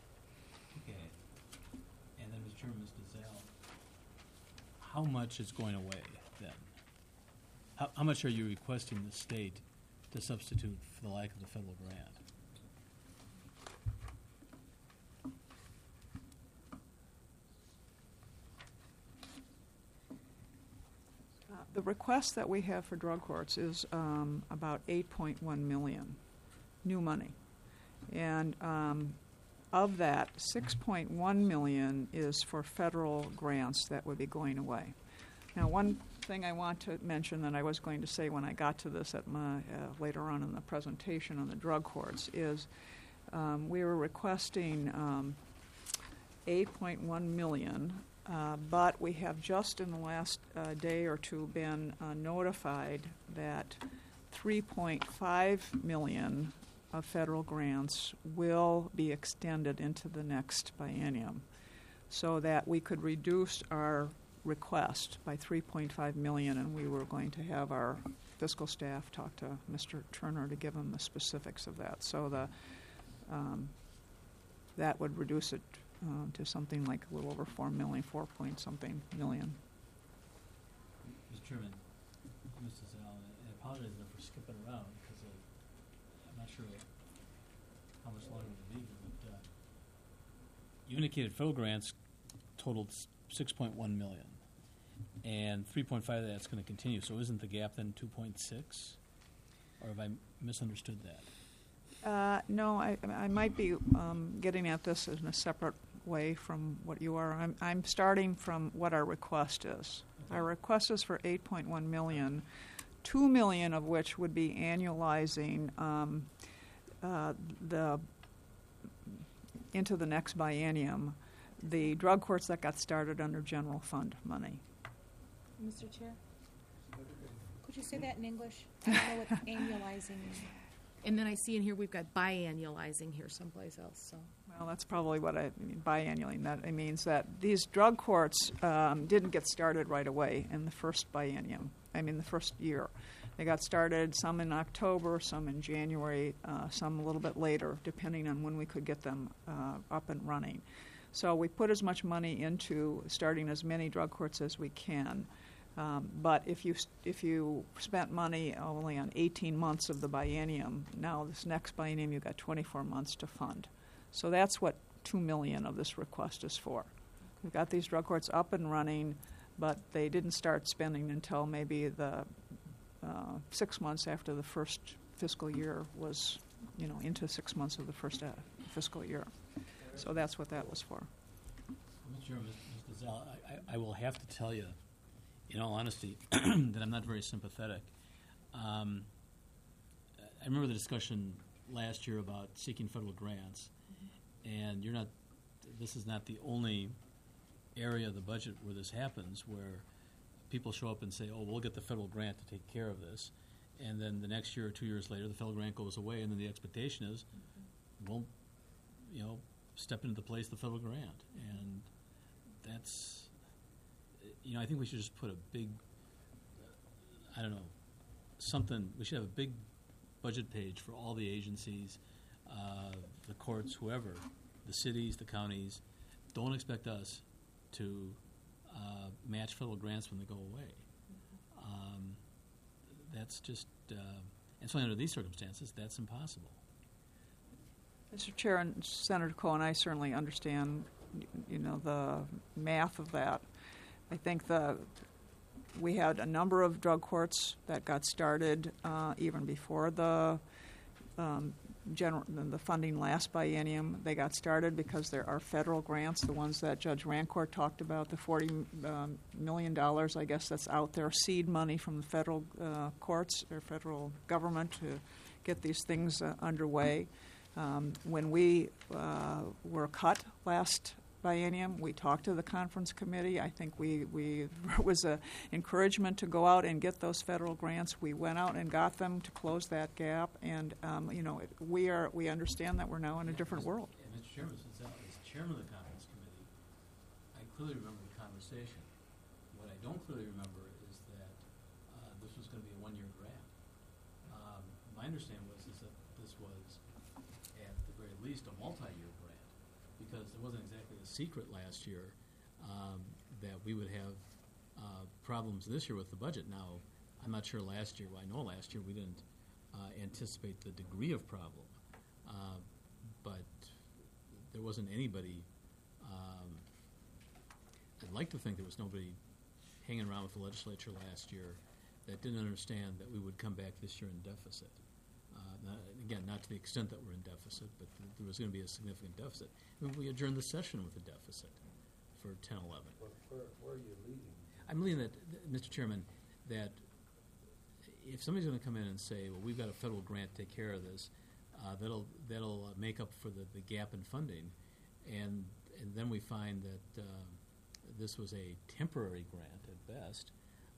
And then, Mr. Chairman, Ms. DeZale, how much is going away then? How much are you requesting the state to substitute for the lack of the federal grant? The request that we have for drug courts is about $8.1 million, new money. And of that, $6.1 million is for federal grants that would be going away. Now, one thing I want to mention that I was going to say when I got to this at later on in the presentation on the drug courts is we were requesting $8.1 million. But we have just in the last day or two been notified that $3.5 million of federal grants will be extended into the next biennium so that we could reduce our request by $3.5 million, and we were going to have our fiscal staff talk to Mr. Turner to give him the specifics of that. So that would reduce it to something like a little over $4 million, 4-point-something million. Mr. Chairman, Mrs. Allen, I apologize for skipping around because I'm not sure how much longer it will be. But you indicated federal grants totaled $6.1 million, and 3.5 of that's going to continue. So isn't the gap then 2.6, or have I misunderstood that? No, I might be getting at this in a separate way from what you are. I'm starting from what our request is. Okay. Our request is for $8.1 million, $2 million of which would be annualizing into the next biennium the drug courts that got started under general fund money. Mr. Chair, could you say that in English? I don't know what annualizing means. And then I see in here we've got biannualizing here someplace else. So. Well, that's probably what I mean, biannually. That it means that these drug courts didn't get started right away in the first biennium. I mean, the first year. They got started some in October, some in January, some a little bit later, depending on when we could get them up and running. So we put as much money into starting as many drug courts as we can. But if you spent money only on 18 months of the biennium, now this next biennium you've got 24 months to fund. So that's what $2 million of this request is for. We've got these drug courts up and running, but they didn't start spending until maybe the 6 months after the first fiscal year was, into 6 months of the first fiscal year. So that's what that was for. Mr. Chairman, Ms. DeZelle, I will have to tell you, in all honesty, that I'm not very sympathetic. I remember the discussion last year about seeking federal grants, and this is not the only area of the budget where this happens, where people show up and say, oh, we'll get the federal grant to take care of this, and then the next year or 2 years later, the federal grant goes away, and then the expectation is, we'll, step into the place of the federal grant, and that's... I think we should just put a big, we should have a big budget page for all the agencies, the courts, whoever, the cities, the counties. Don't expect us to match federal grants when they go away. That's just, and so under these circumstances, that's impossible. Mr. Chair and Senator Cohen, I certainly understand, the math of that. I think we had a number of drug courts that got started even before the the funding last biennium. They got started because there are federal grants, the ones that Judge Rancourt talked about, the $40 million, I guess, that's out there, seed money from the federal courts or federal government to get these things underway. When we were cut last biennium, we talked to the conference committee. I think we it was an encouragement to go out and get those federal grants. We went out and got them to close that gap, and we understand that we're now in a different world. And Mr. Chairman, since I was chairman of the conference committee, I clearly remember the conversation. What I don't clearly remember is that this was going to be a one-year grant. My understanding is that this was, at the very least, a multi-year grant, because there wasn't exactly a secret last year that we would have problems this year with the budget. Now, I'm not sure last year. Well, I know last year we didn't anticipate the degree of problem, but there wasn't anybody. I'd like to think there was nobody hanging around with the legislature last year that didn't understand that we would come back this year in deficit. Not to the extent that we're in deficit, but there was going to be a significant deficit. I mean, we adjourned the session with a deficit for 10-11. Where are you leading? I'm leading that, Mr. Chairman, that if somebody's going to come in and say, well, we've got a federal grant to take care of this, that'll make up for the gap in funding, and then we find that this was a temporary grant at best.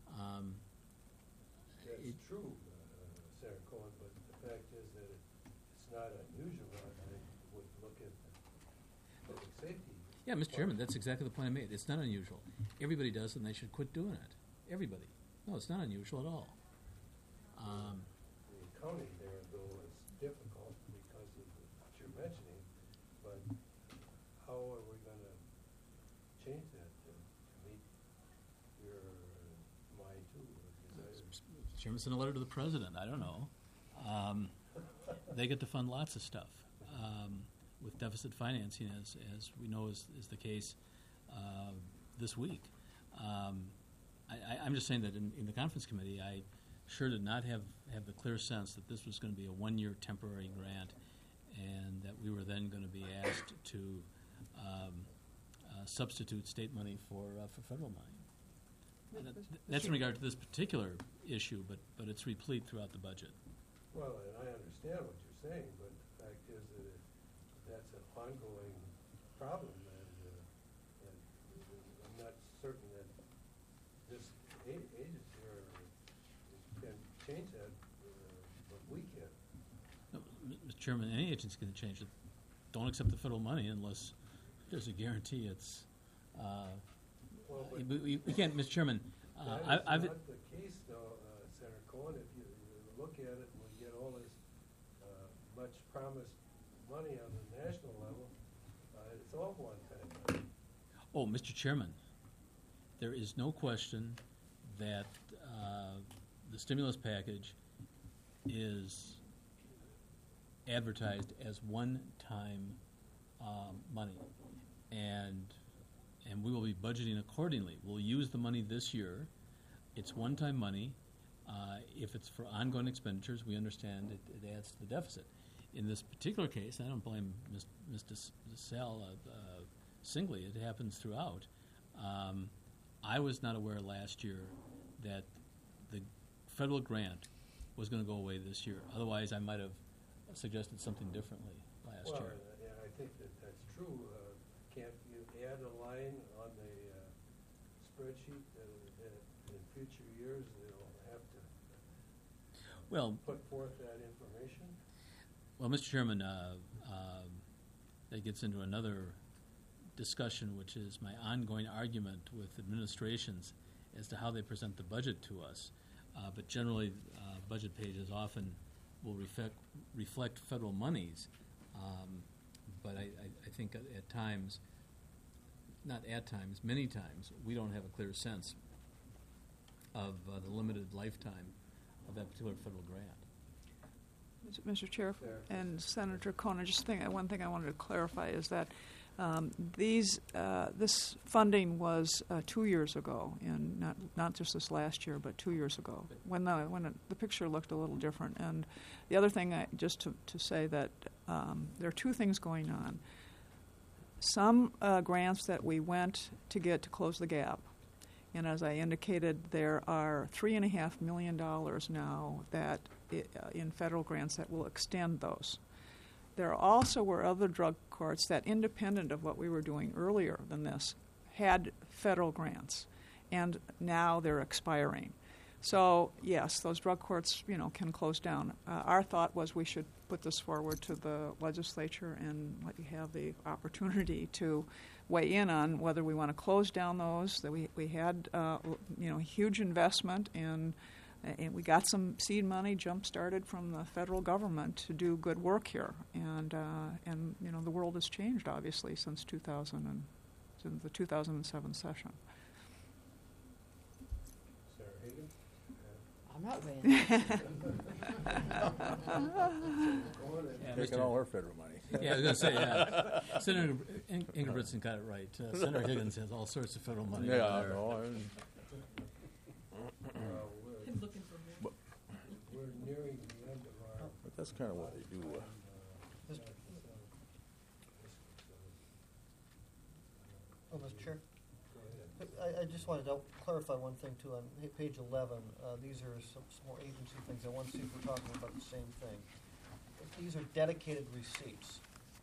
That's true, Senator Cohen, but the fact is that it's not unusual. I would look at public safety. Yeah, Mr. Chairman, that's exactly the point I made. It's not unusual. Everybody does it, and they should quit doing it. Everybody. No, it's not unusual at all. The accounting there, though, is difficult because of what you're mentioning, but how are we going to change that to meet your mind, too? Mr. Chairman, send a letter to the president. I don't know. They get to fund lots of stuff with deficit financing, as we know is the case this week. I'm just saying that in the conference committee, I sure did not have the clear sense that this was going to be a one-year temporary grant, and that we were then going to be asked to substitute state money for federal money. That's in regard to this particular issue, but it's replete throughout the budget. Well, and I understand what you're saying, but the fact is that that's an ongoing problem, and I'm not certain that this agency can change that, but we can. No, Mr. Chairman, any agency can change it. Don't accept the federal money unless there's a guarantee it's. We can't, Mr. Chairman. That is not the case, though, Senator Cohen. If you look at it, and we get all this much promised money on the national level, it's all one-time money. Oh, Mr. Chairman, there is no question that the stimulus package is advertised as one-time money, and we will be budgeting accordingly. We'll use the money this year. It's one-time money. If it's for ongoing expenditures, we understand it adds to the deficit. In this particular case, I don't blame Mr. Sell singly. It happens throughout. I was not aware last year that the federal grant was going to go away this year. Otherwise, I might have suggested something differently last year. Well, and I think that's true. Can't you add a line on the spreadsheet that in future years they'll have to put forth that information? Well, Mr. Chairman, that gets into another discussion, which is my ongoing argument with administrations as to how they present the budget to us. But generally, budget pages often will reflect federal monies. But I think at times, not at times, many times, we don't have a clear sense of the limited lifetime of that particular federal grant. Mr. Chair and Senator Cohen, one thing I wanted to clarify is that This funding was 2 years ago, and not just this last year, but 2 years ago, when the picture looked a little different. And the other thing, just to say that there are two things going on. Some grants that we went to get to close the gap, and as I indicated, there are $3.5 million now that in federal grants that will extend those. There also were other drug courts that, independent of what we were doing earlier than this, had federal grants, and now they're expiring. So yes, those drug courts, can close down. Our thought was we should put this forward to the legislature and let you have the opportunity to weigh in on whether we want to close down those. That we had, huge investment in. And we got some seed money jump-started from the federal government to do good work here, and the world has changed obviously since the 2007 session. Sarah Hagan? I'm not weighing Yeah, Taking all our federal money. Yeah, I was going to say, yeah. Senator Ingebrigtsen got it right. Senator Higgins has all sorts of federal money. Yeah, over there. no, We're nearing the end of our. but that's kind of what they do. Mr. Chair? I just wanted to clarify one thing too. On page 11, these are some more agency things. I want to see if we're talking about the same thing. These are dedicated receipts.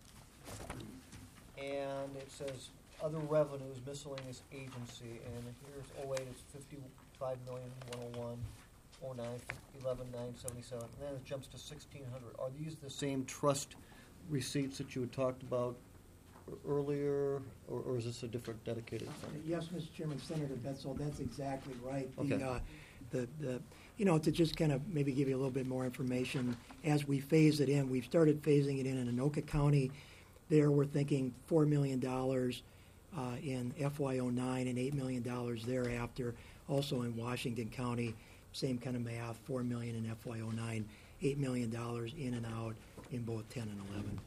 And it says other revenues, miscellaneous agency, and here's 08, it's 55,101. 09, 11,977, and then it jumps to 1,600. Are these the same trust receipts that you had talked about earlier, or is this a different dedicated fund? Yes, Mr. Chairman, Senator Betzel, that's exactly right. Okay. To just kind of maybe give you a little bit more information, as we phase it in, we've started phasing it in Anoka County. There we're thinking $4 million in FY09 and $8 million thereafter. Also in Washington County, same kind of math, $4 million in FY09, $8 million in and out in both 10 and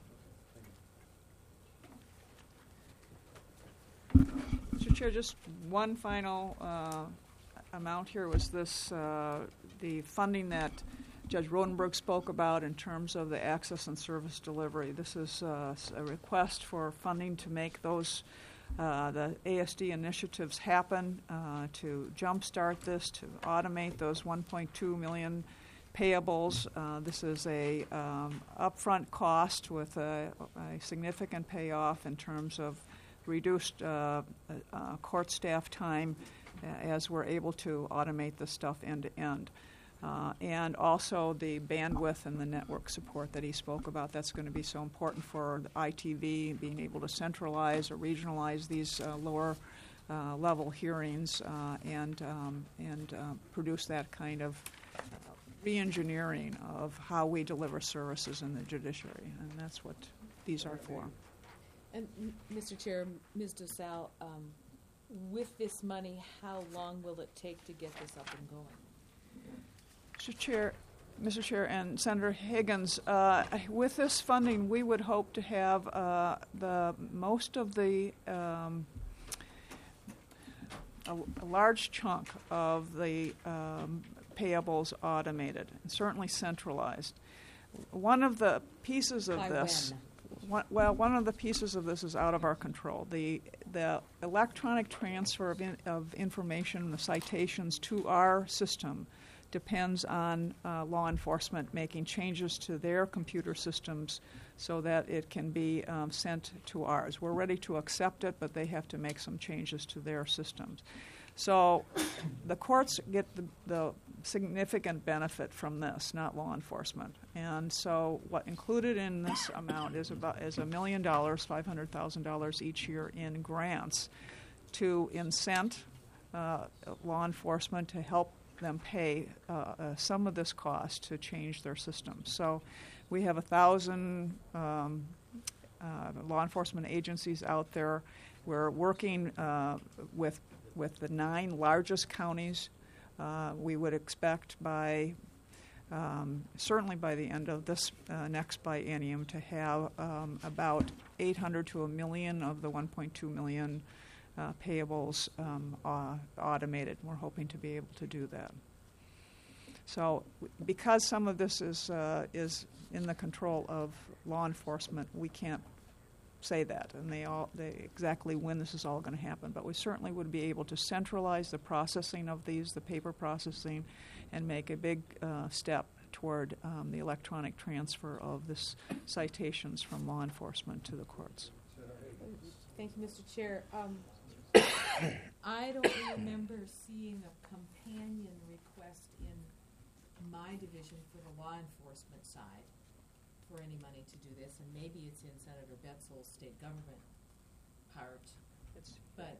11. Mr. Chair, just one final amount here was this, the funding that Judge Rodenberg spoke about in terms of the access and service delivery. This is a request for funding to make those the ASD initiatives happen, to jumpstart this, to automate those 1.2 million payables. This is a upfront cost with a significant payoff in terms of reduced court staff time as we're able to automate this stuff end to end. And also the bandwidth and the network support that he spoke about. That's going to be so important for the ITV, being able to centralize or regionalize these lower level hearings and produce that kind of re-engineering of how we deliver services in the judiciary. And that's what these are for. And Mr. Chair, Ms. DeSalle, with this money, how long will it take to get this up and going? Mr. Chair, and Senator Higgins, with this funding, we would hope to have the most of the a large chunk of the payables automated, and certainly centralized. One of the pieces of this. One of the pieces of this is out of our control. The electronic transfer of information, the citations to our system, depends on law enforcement making changes to their computer systems so that it can be sent to ours. We're ready to accept it, but they have to make some changes to their systems. So the courts get the significant benefit from this, not law enforcement. And so what included in this amount is $1 million, $500,000 each year in grants to incent law enforcement to help them pay some of this cost to change their systems. So we have 1,000 law enforcement agencies out there. We're working with the 9 largest counties. We would expect by certainly by the end of this next biennium, to have about 800 to 1 million of the 1.2 million payables automated. We're hoping to be able to do that. So, because some of this is in the control of law enforcement, we can't say that, and they exactly when this is all going to happen. But we certainly would be able to centralize the processing of these, the paper processing, and make a big step toward the electronic transfer of this citations from law enforcement to the courts. Thank you, Mr. Chair. I don't remember seeing a companion request in my division for the law enforcement side for any money to do this, and maybe it's in Senator Betzel's state government part. But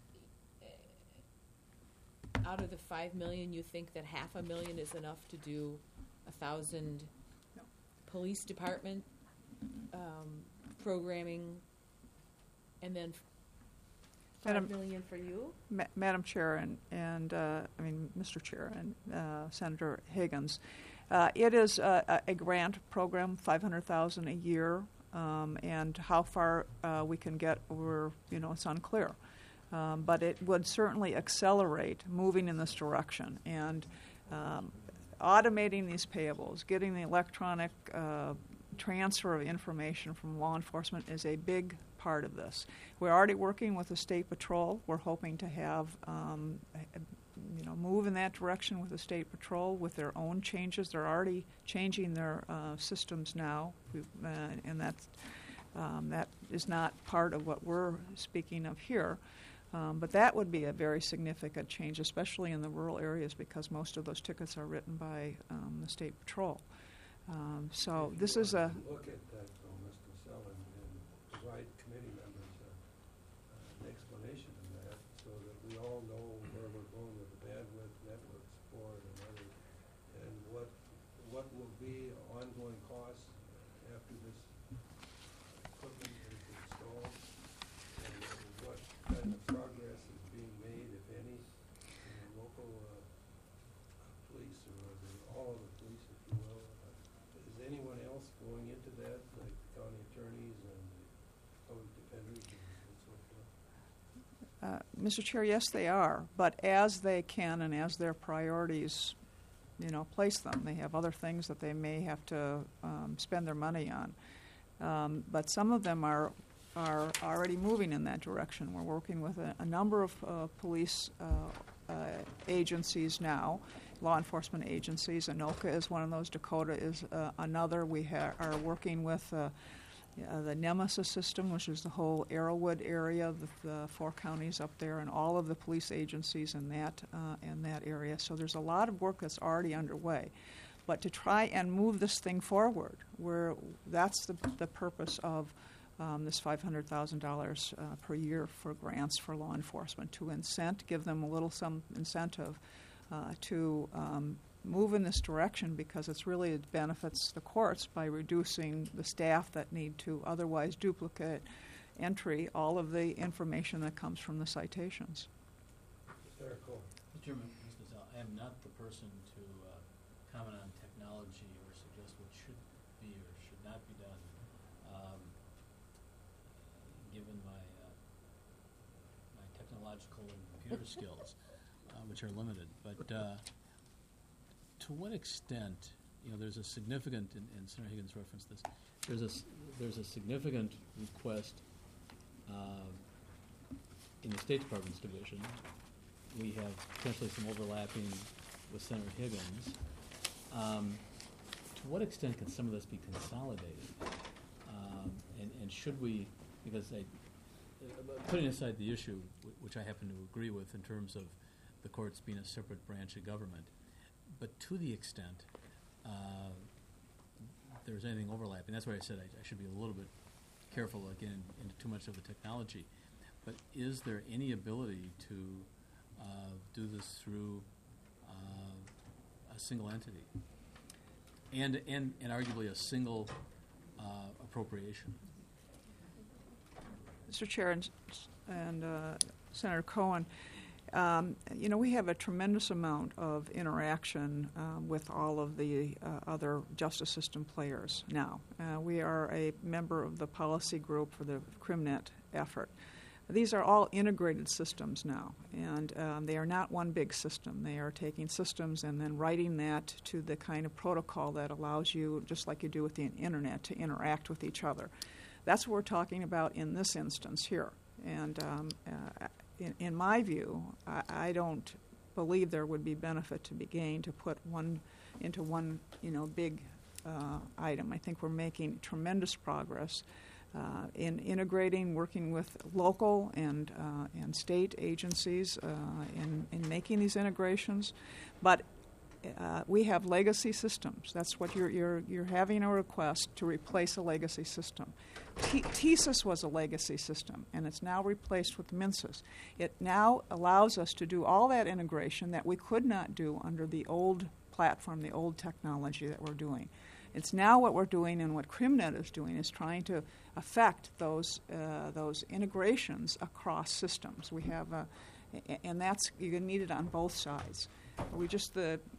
out of the $5 million, you think that $500,000 is enough to do 1,000 police department programming, and then $5 million for you? Madam Chair and Mr. Chair and Senator Higgins, it is a grant program, $500,000 a year, and how far we can get, it's unclear. But it would certainly accelerate moving in this direction, and automating these payables, getting the electronic transfer of information from law enforcement is a big part of this. We're already working with the State Patrol. We're hoping to have move in that direction with the State Patrol with their own changes. They're already changing their systems now, and that is not part of what we're speaking of here. But that would be a very significant change, especially in the rural areas, because most of those tickets are written by the State Patrol. So this is a... Look at that, though, Mr. Sellon, and provide committee members an explanation of that so that we all know where we're going with the bandwidth, network support, and others, and what will be ongoing costs after this equipment is installed, and what kind of progress is being made, if any, in the local police or all of the police, if you will. Is anyone else going into that, like county attorneys and public defenders and so forth? Mr. Chair, yes, they are, but as they can and as their priorities, place them. They have other things that they may have to spend their money on. But some of them are already moving in that direction. We're working with a number of police agencies now, law enforcement agencies. ANOCA is one of those. Dakota is another. We are working with the Nemesis system, which is the whole Arrowwood area, the 4 counties up there, and all of the police agencies in that area. So there's a lot of work that's already underway. But to try and move this thing forward, that's the purpose of this $500,000 per year for grants for law enforcement, to give them some incentive to move in this direction, because it benefits the courts by reducing the staff that need to otherwise duplicate entry all of the information that comes from the citations. Very cool. Mr. Chairman, Ms. Gazelle, I am not the person to comment on technology or suggest what should be or should not be done, given my technological and computer skills, which are limited. But to what extent, there's a significant, and Senator Higgins referenced this, there's a significant request in the State Department's division. We have potentially some overlapping with Senator Higgins. To what extent can some of this be consolidated? And should we, because putting aside the issue, which I happen to agree with in terms of the courts being a separate branch of government, but to the extent there's anything overlapping, that's why I said I should be a little bit careful again into too much of the technology. But is there any ability to do this through a single entity and arguably a single appropriation? Mr. Chair and Senator Cohen, We have a tremendous amount of interaction with all of the other justice system players now. We are a member of the policy group for the CrimNet effort. These are all integrated systems now, and they are not one big system. They are taking systems and then writing that to the kind of protocol that allows you, just like you do with the internet, to interact with each other. That's what we're talking about in this instance here. And in my view, I don't believe there would be benefit to be gained to put one into one, big item. I think we're making tremendous progress in integrating, working with local and state agencies in making these integrations, but we have legacy systems. That's what you're having a request to replace a legacy system. TSIS was a legacy system, and it's now replaced with MNCIS. It now allows us to do all that integration that we could not do under the old platform, the old technology that we're doing. It's now what we're doing, and what CrimNet is doing is trying to affect those integrations across systems. We have, and that's you're going to need it on both sides. We just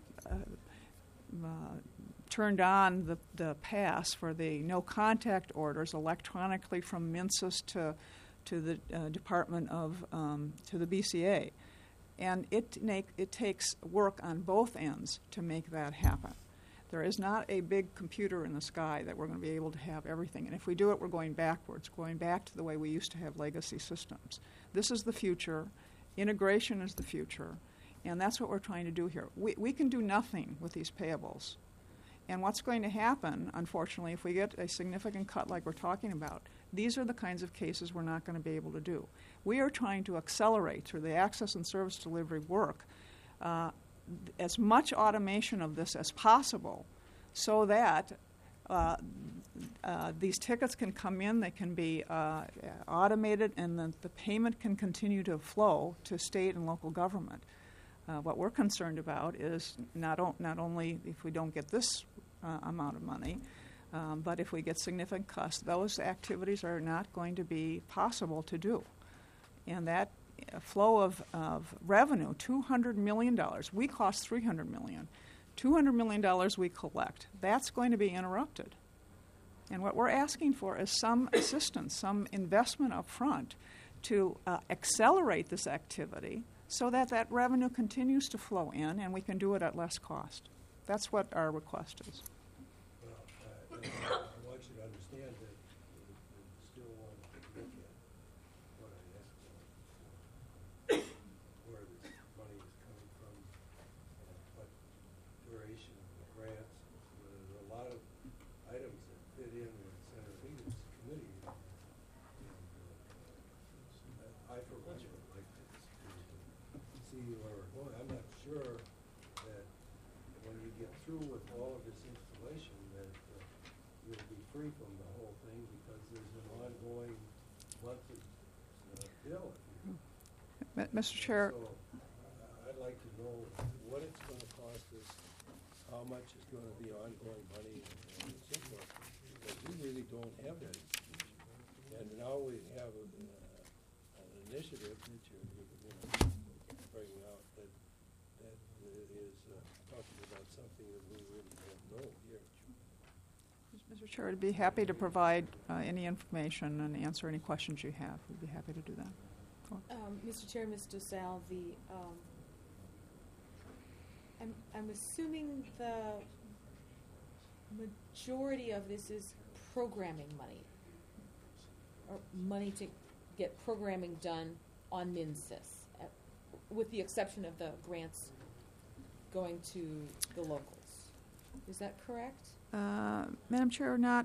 turned on the pass for the no contact orders electronically from MNCIS to the Department of to the BCA, and it takes work on both ends to make that happen. There is not a big computer in the sky that we're going to be able to have everything. And if we do it, we're going backwards, going back to the way we used to have legacy systems. This is the future. Integration is the future. And that's what we're trying to do here. We can do nothing with these payables. And what's going to happen, unfortunately, if we get a significant cut like we're talking about, these are the kinds of cases we're not going to be able to do. We are trying to accelerate through the access and service delivery work as much automation of this as possible so that these tickets can come in, they can be automated, and the payment can continue to flow to state and local government. What we're concerned about is not only if we don't get this amount of money, but if we get significant costs, those activities are not going to be possible to do. And that flow of revenue, $200 million. We cost $300 million. $200 million we collect. That's going to be interrupted. And what we're asking for is some assistance, some investment up front to accelerate this activity so that revenue continues to flow in and we can do it at less cost. That's what our request is. Well, I want you to understand that we still want to look at what I asked for, where this money is coming from, what duration of the grants. There's a lot of items that fit in with Senator Egan's committee. And I, for one, would like to see where we're going. I'm not sure that when you get through with all of this installation that you'll be free from the whole thing because there's an ongoing monthly bill. Mr. Chair. So I'd like to know what it's going to cost us, how much is going to be ongoing money, and so forth, because we really don't have that information. And now we have an initiative that you're bringing out that is talking about something that we really don't know here. Mr. Chair, I'd be happy to provide any information and answer any questions you have. We'd be happy to do that. Mr. Chair, Ms. DeSalle, I'm assuming the majority of this is programming money, or money to get programming done on MNCIS, with the exception of the grants going to the locals. Is that correct? Madam Chair, not.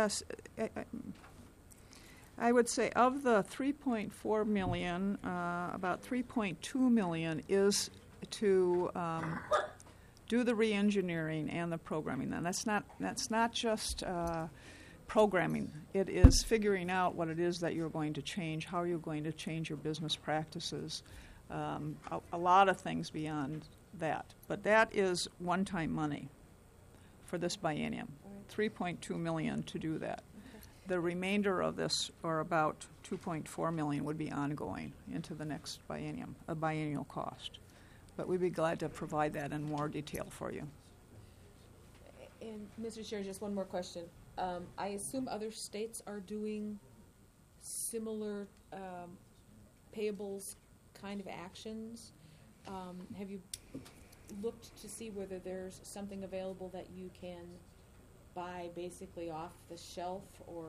I would say of the $3.4 million, about $3.2 million is to do the re-engineering and the programming. Then that's not just programming. It is figuring out what it is that you're going to change, how you're going to change your business practices, a lot of things beyond that. But that is one-time money for this biennium, $3.2 million to do that. the remainder of this, or about $2.4 million, would be ongoing into the next biennium, a biennial cost. But we'd be glad to provide that in more detail for you. And Mr. Chair, just one more question. I assume other states are doing similar payables kind of actions. Have you looked to see whether there's something available that you can buy basically off the shelf, or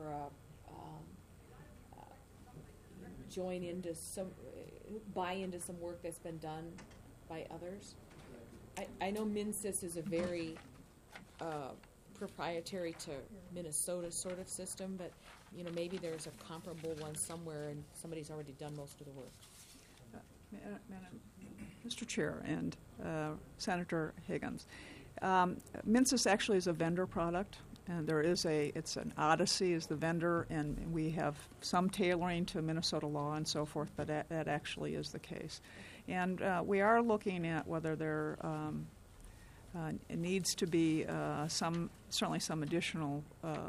join into some, buy into some work that's been done by others? I know MinSys is a very proprietary to Minnesota sort of system, but maybe there's a comparable one somewhere and somebody's already done most of the work. Mr. Chair and Senator Higgins, MinSys actually is a vendor product, and it's an Odyssey is the vendor, and we have some tailoring to Minnesota law and so forth, but that actually is the case. And we are looking at whether there needs to be certainly some additional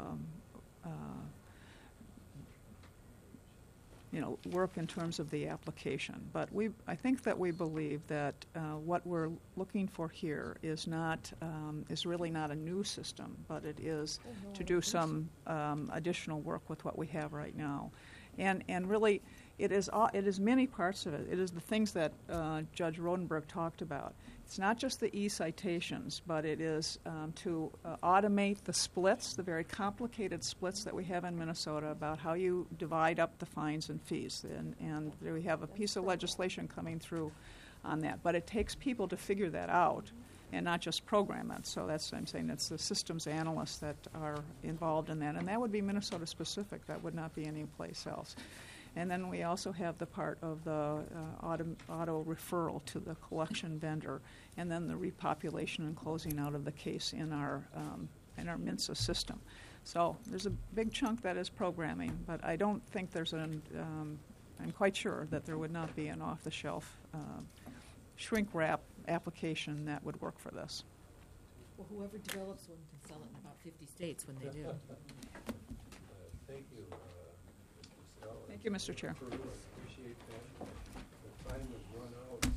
work in terms of the application. But I think that we believe that what we're looking for here is really not a new system, but it is to do some additional work with what we have right now. And really, it is many parts of it. It is the things that Judge Rodenberg talked about. It's not just the e-citations, but it is to automate the splits, the very complicated splits that we have in Minnesota about how you divide up the fines and fees. And we have a piece of legislation coming through on that. But it takes people to figure that out and not just program it. So I'm saying it's the systems analysts that are involved in that. And that would be Minnesota specific. That would not be any place else. And then we also have the part of the auto referral to the collection vendor, and then the repopulation and closing out of the case in our MinSys system. So there's a big chunk that is programming, but I don't think I'm quite sure that there would not be an off-the-shelf shrink wrap application that would work for this. Well, whoever develops one can sell it in about 50 states when they do. Thank you. Thank you, Mr. Chair. Appreciate that. The time has run out.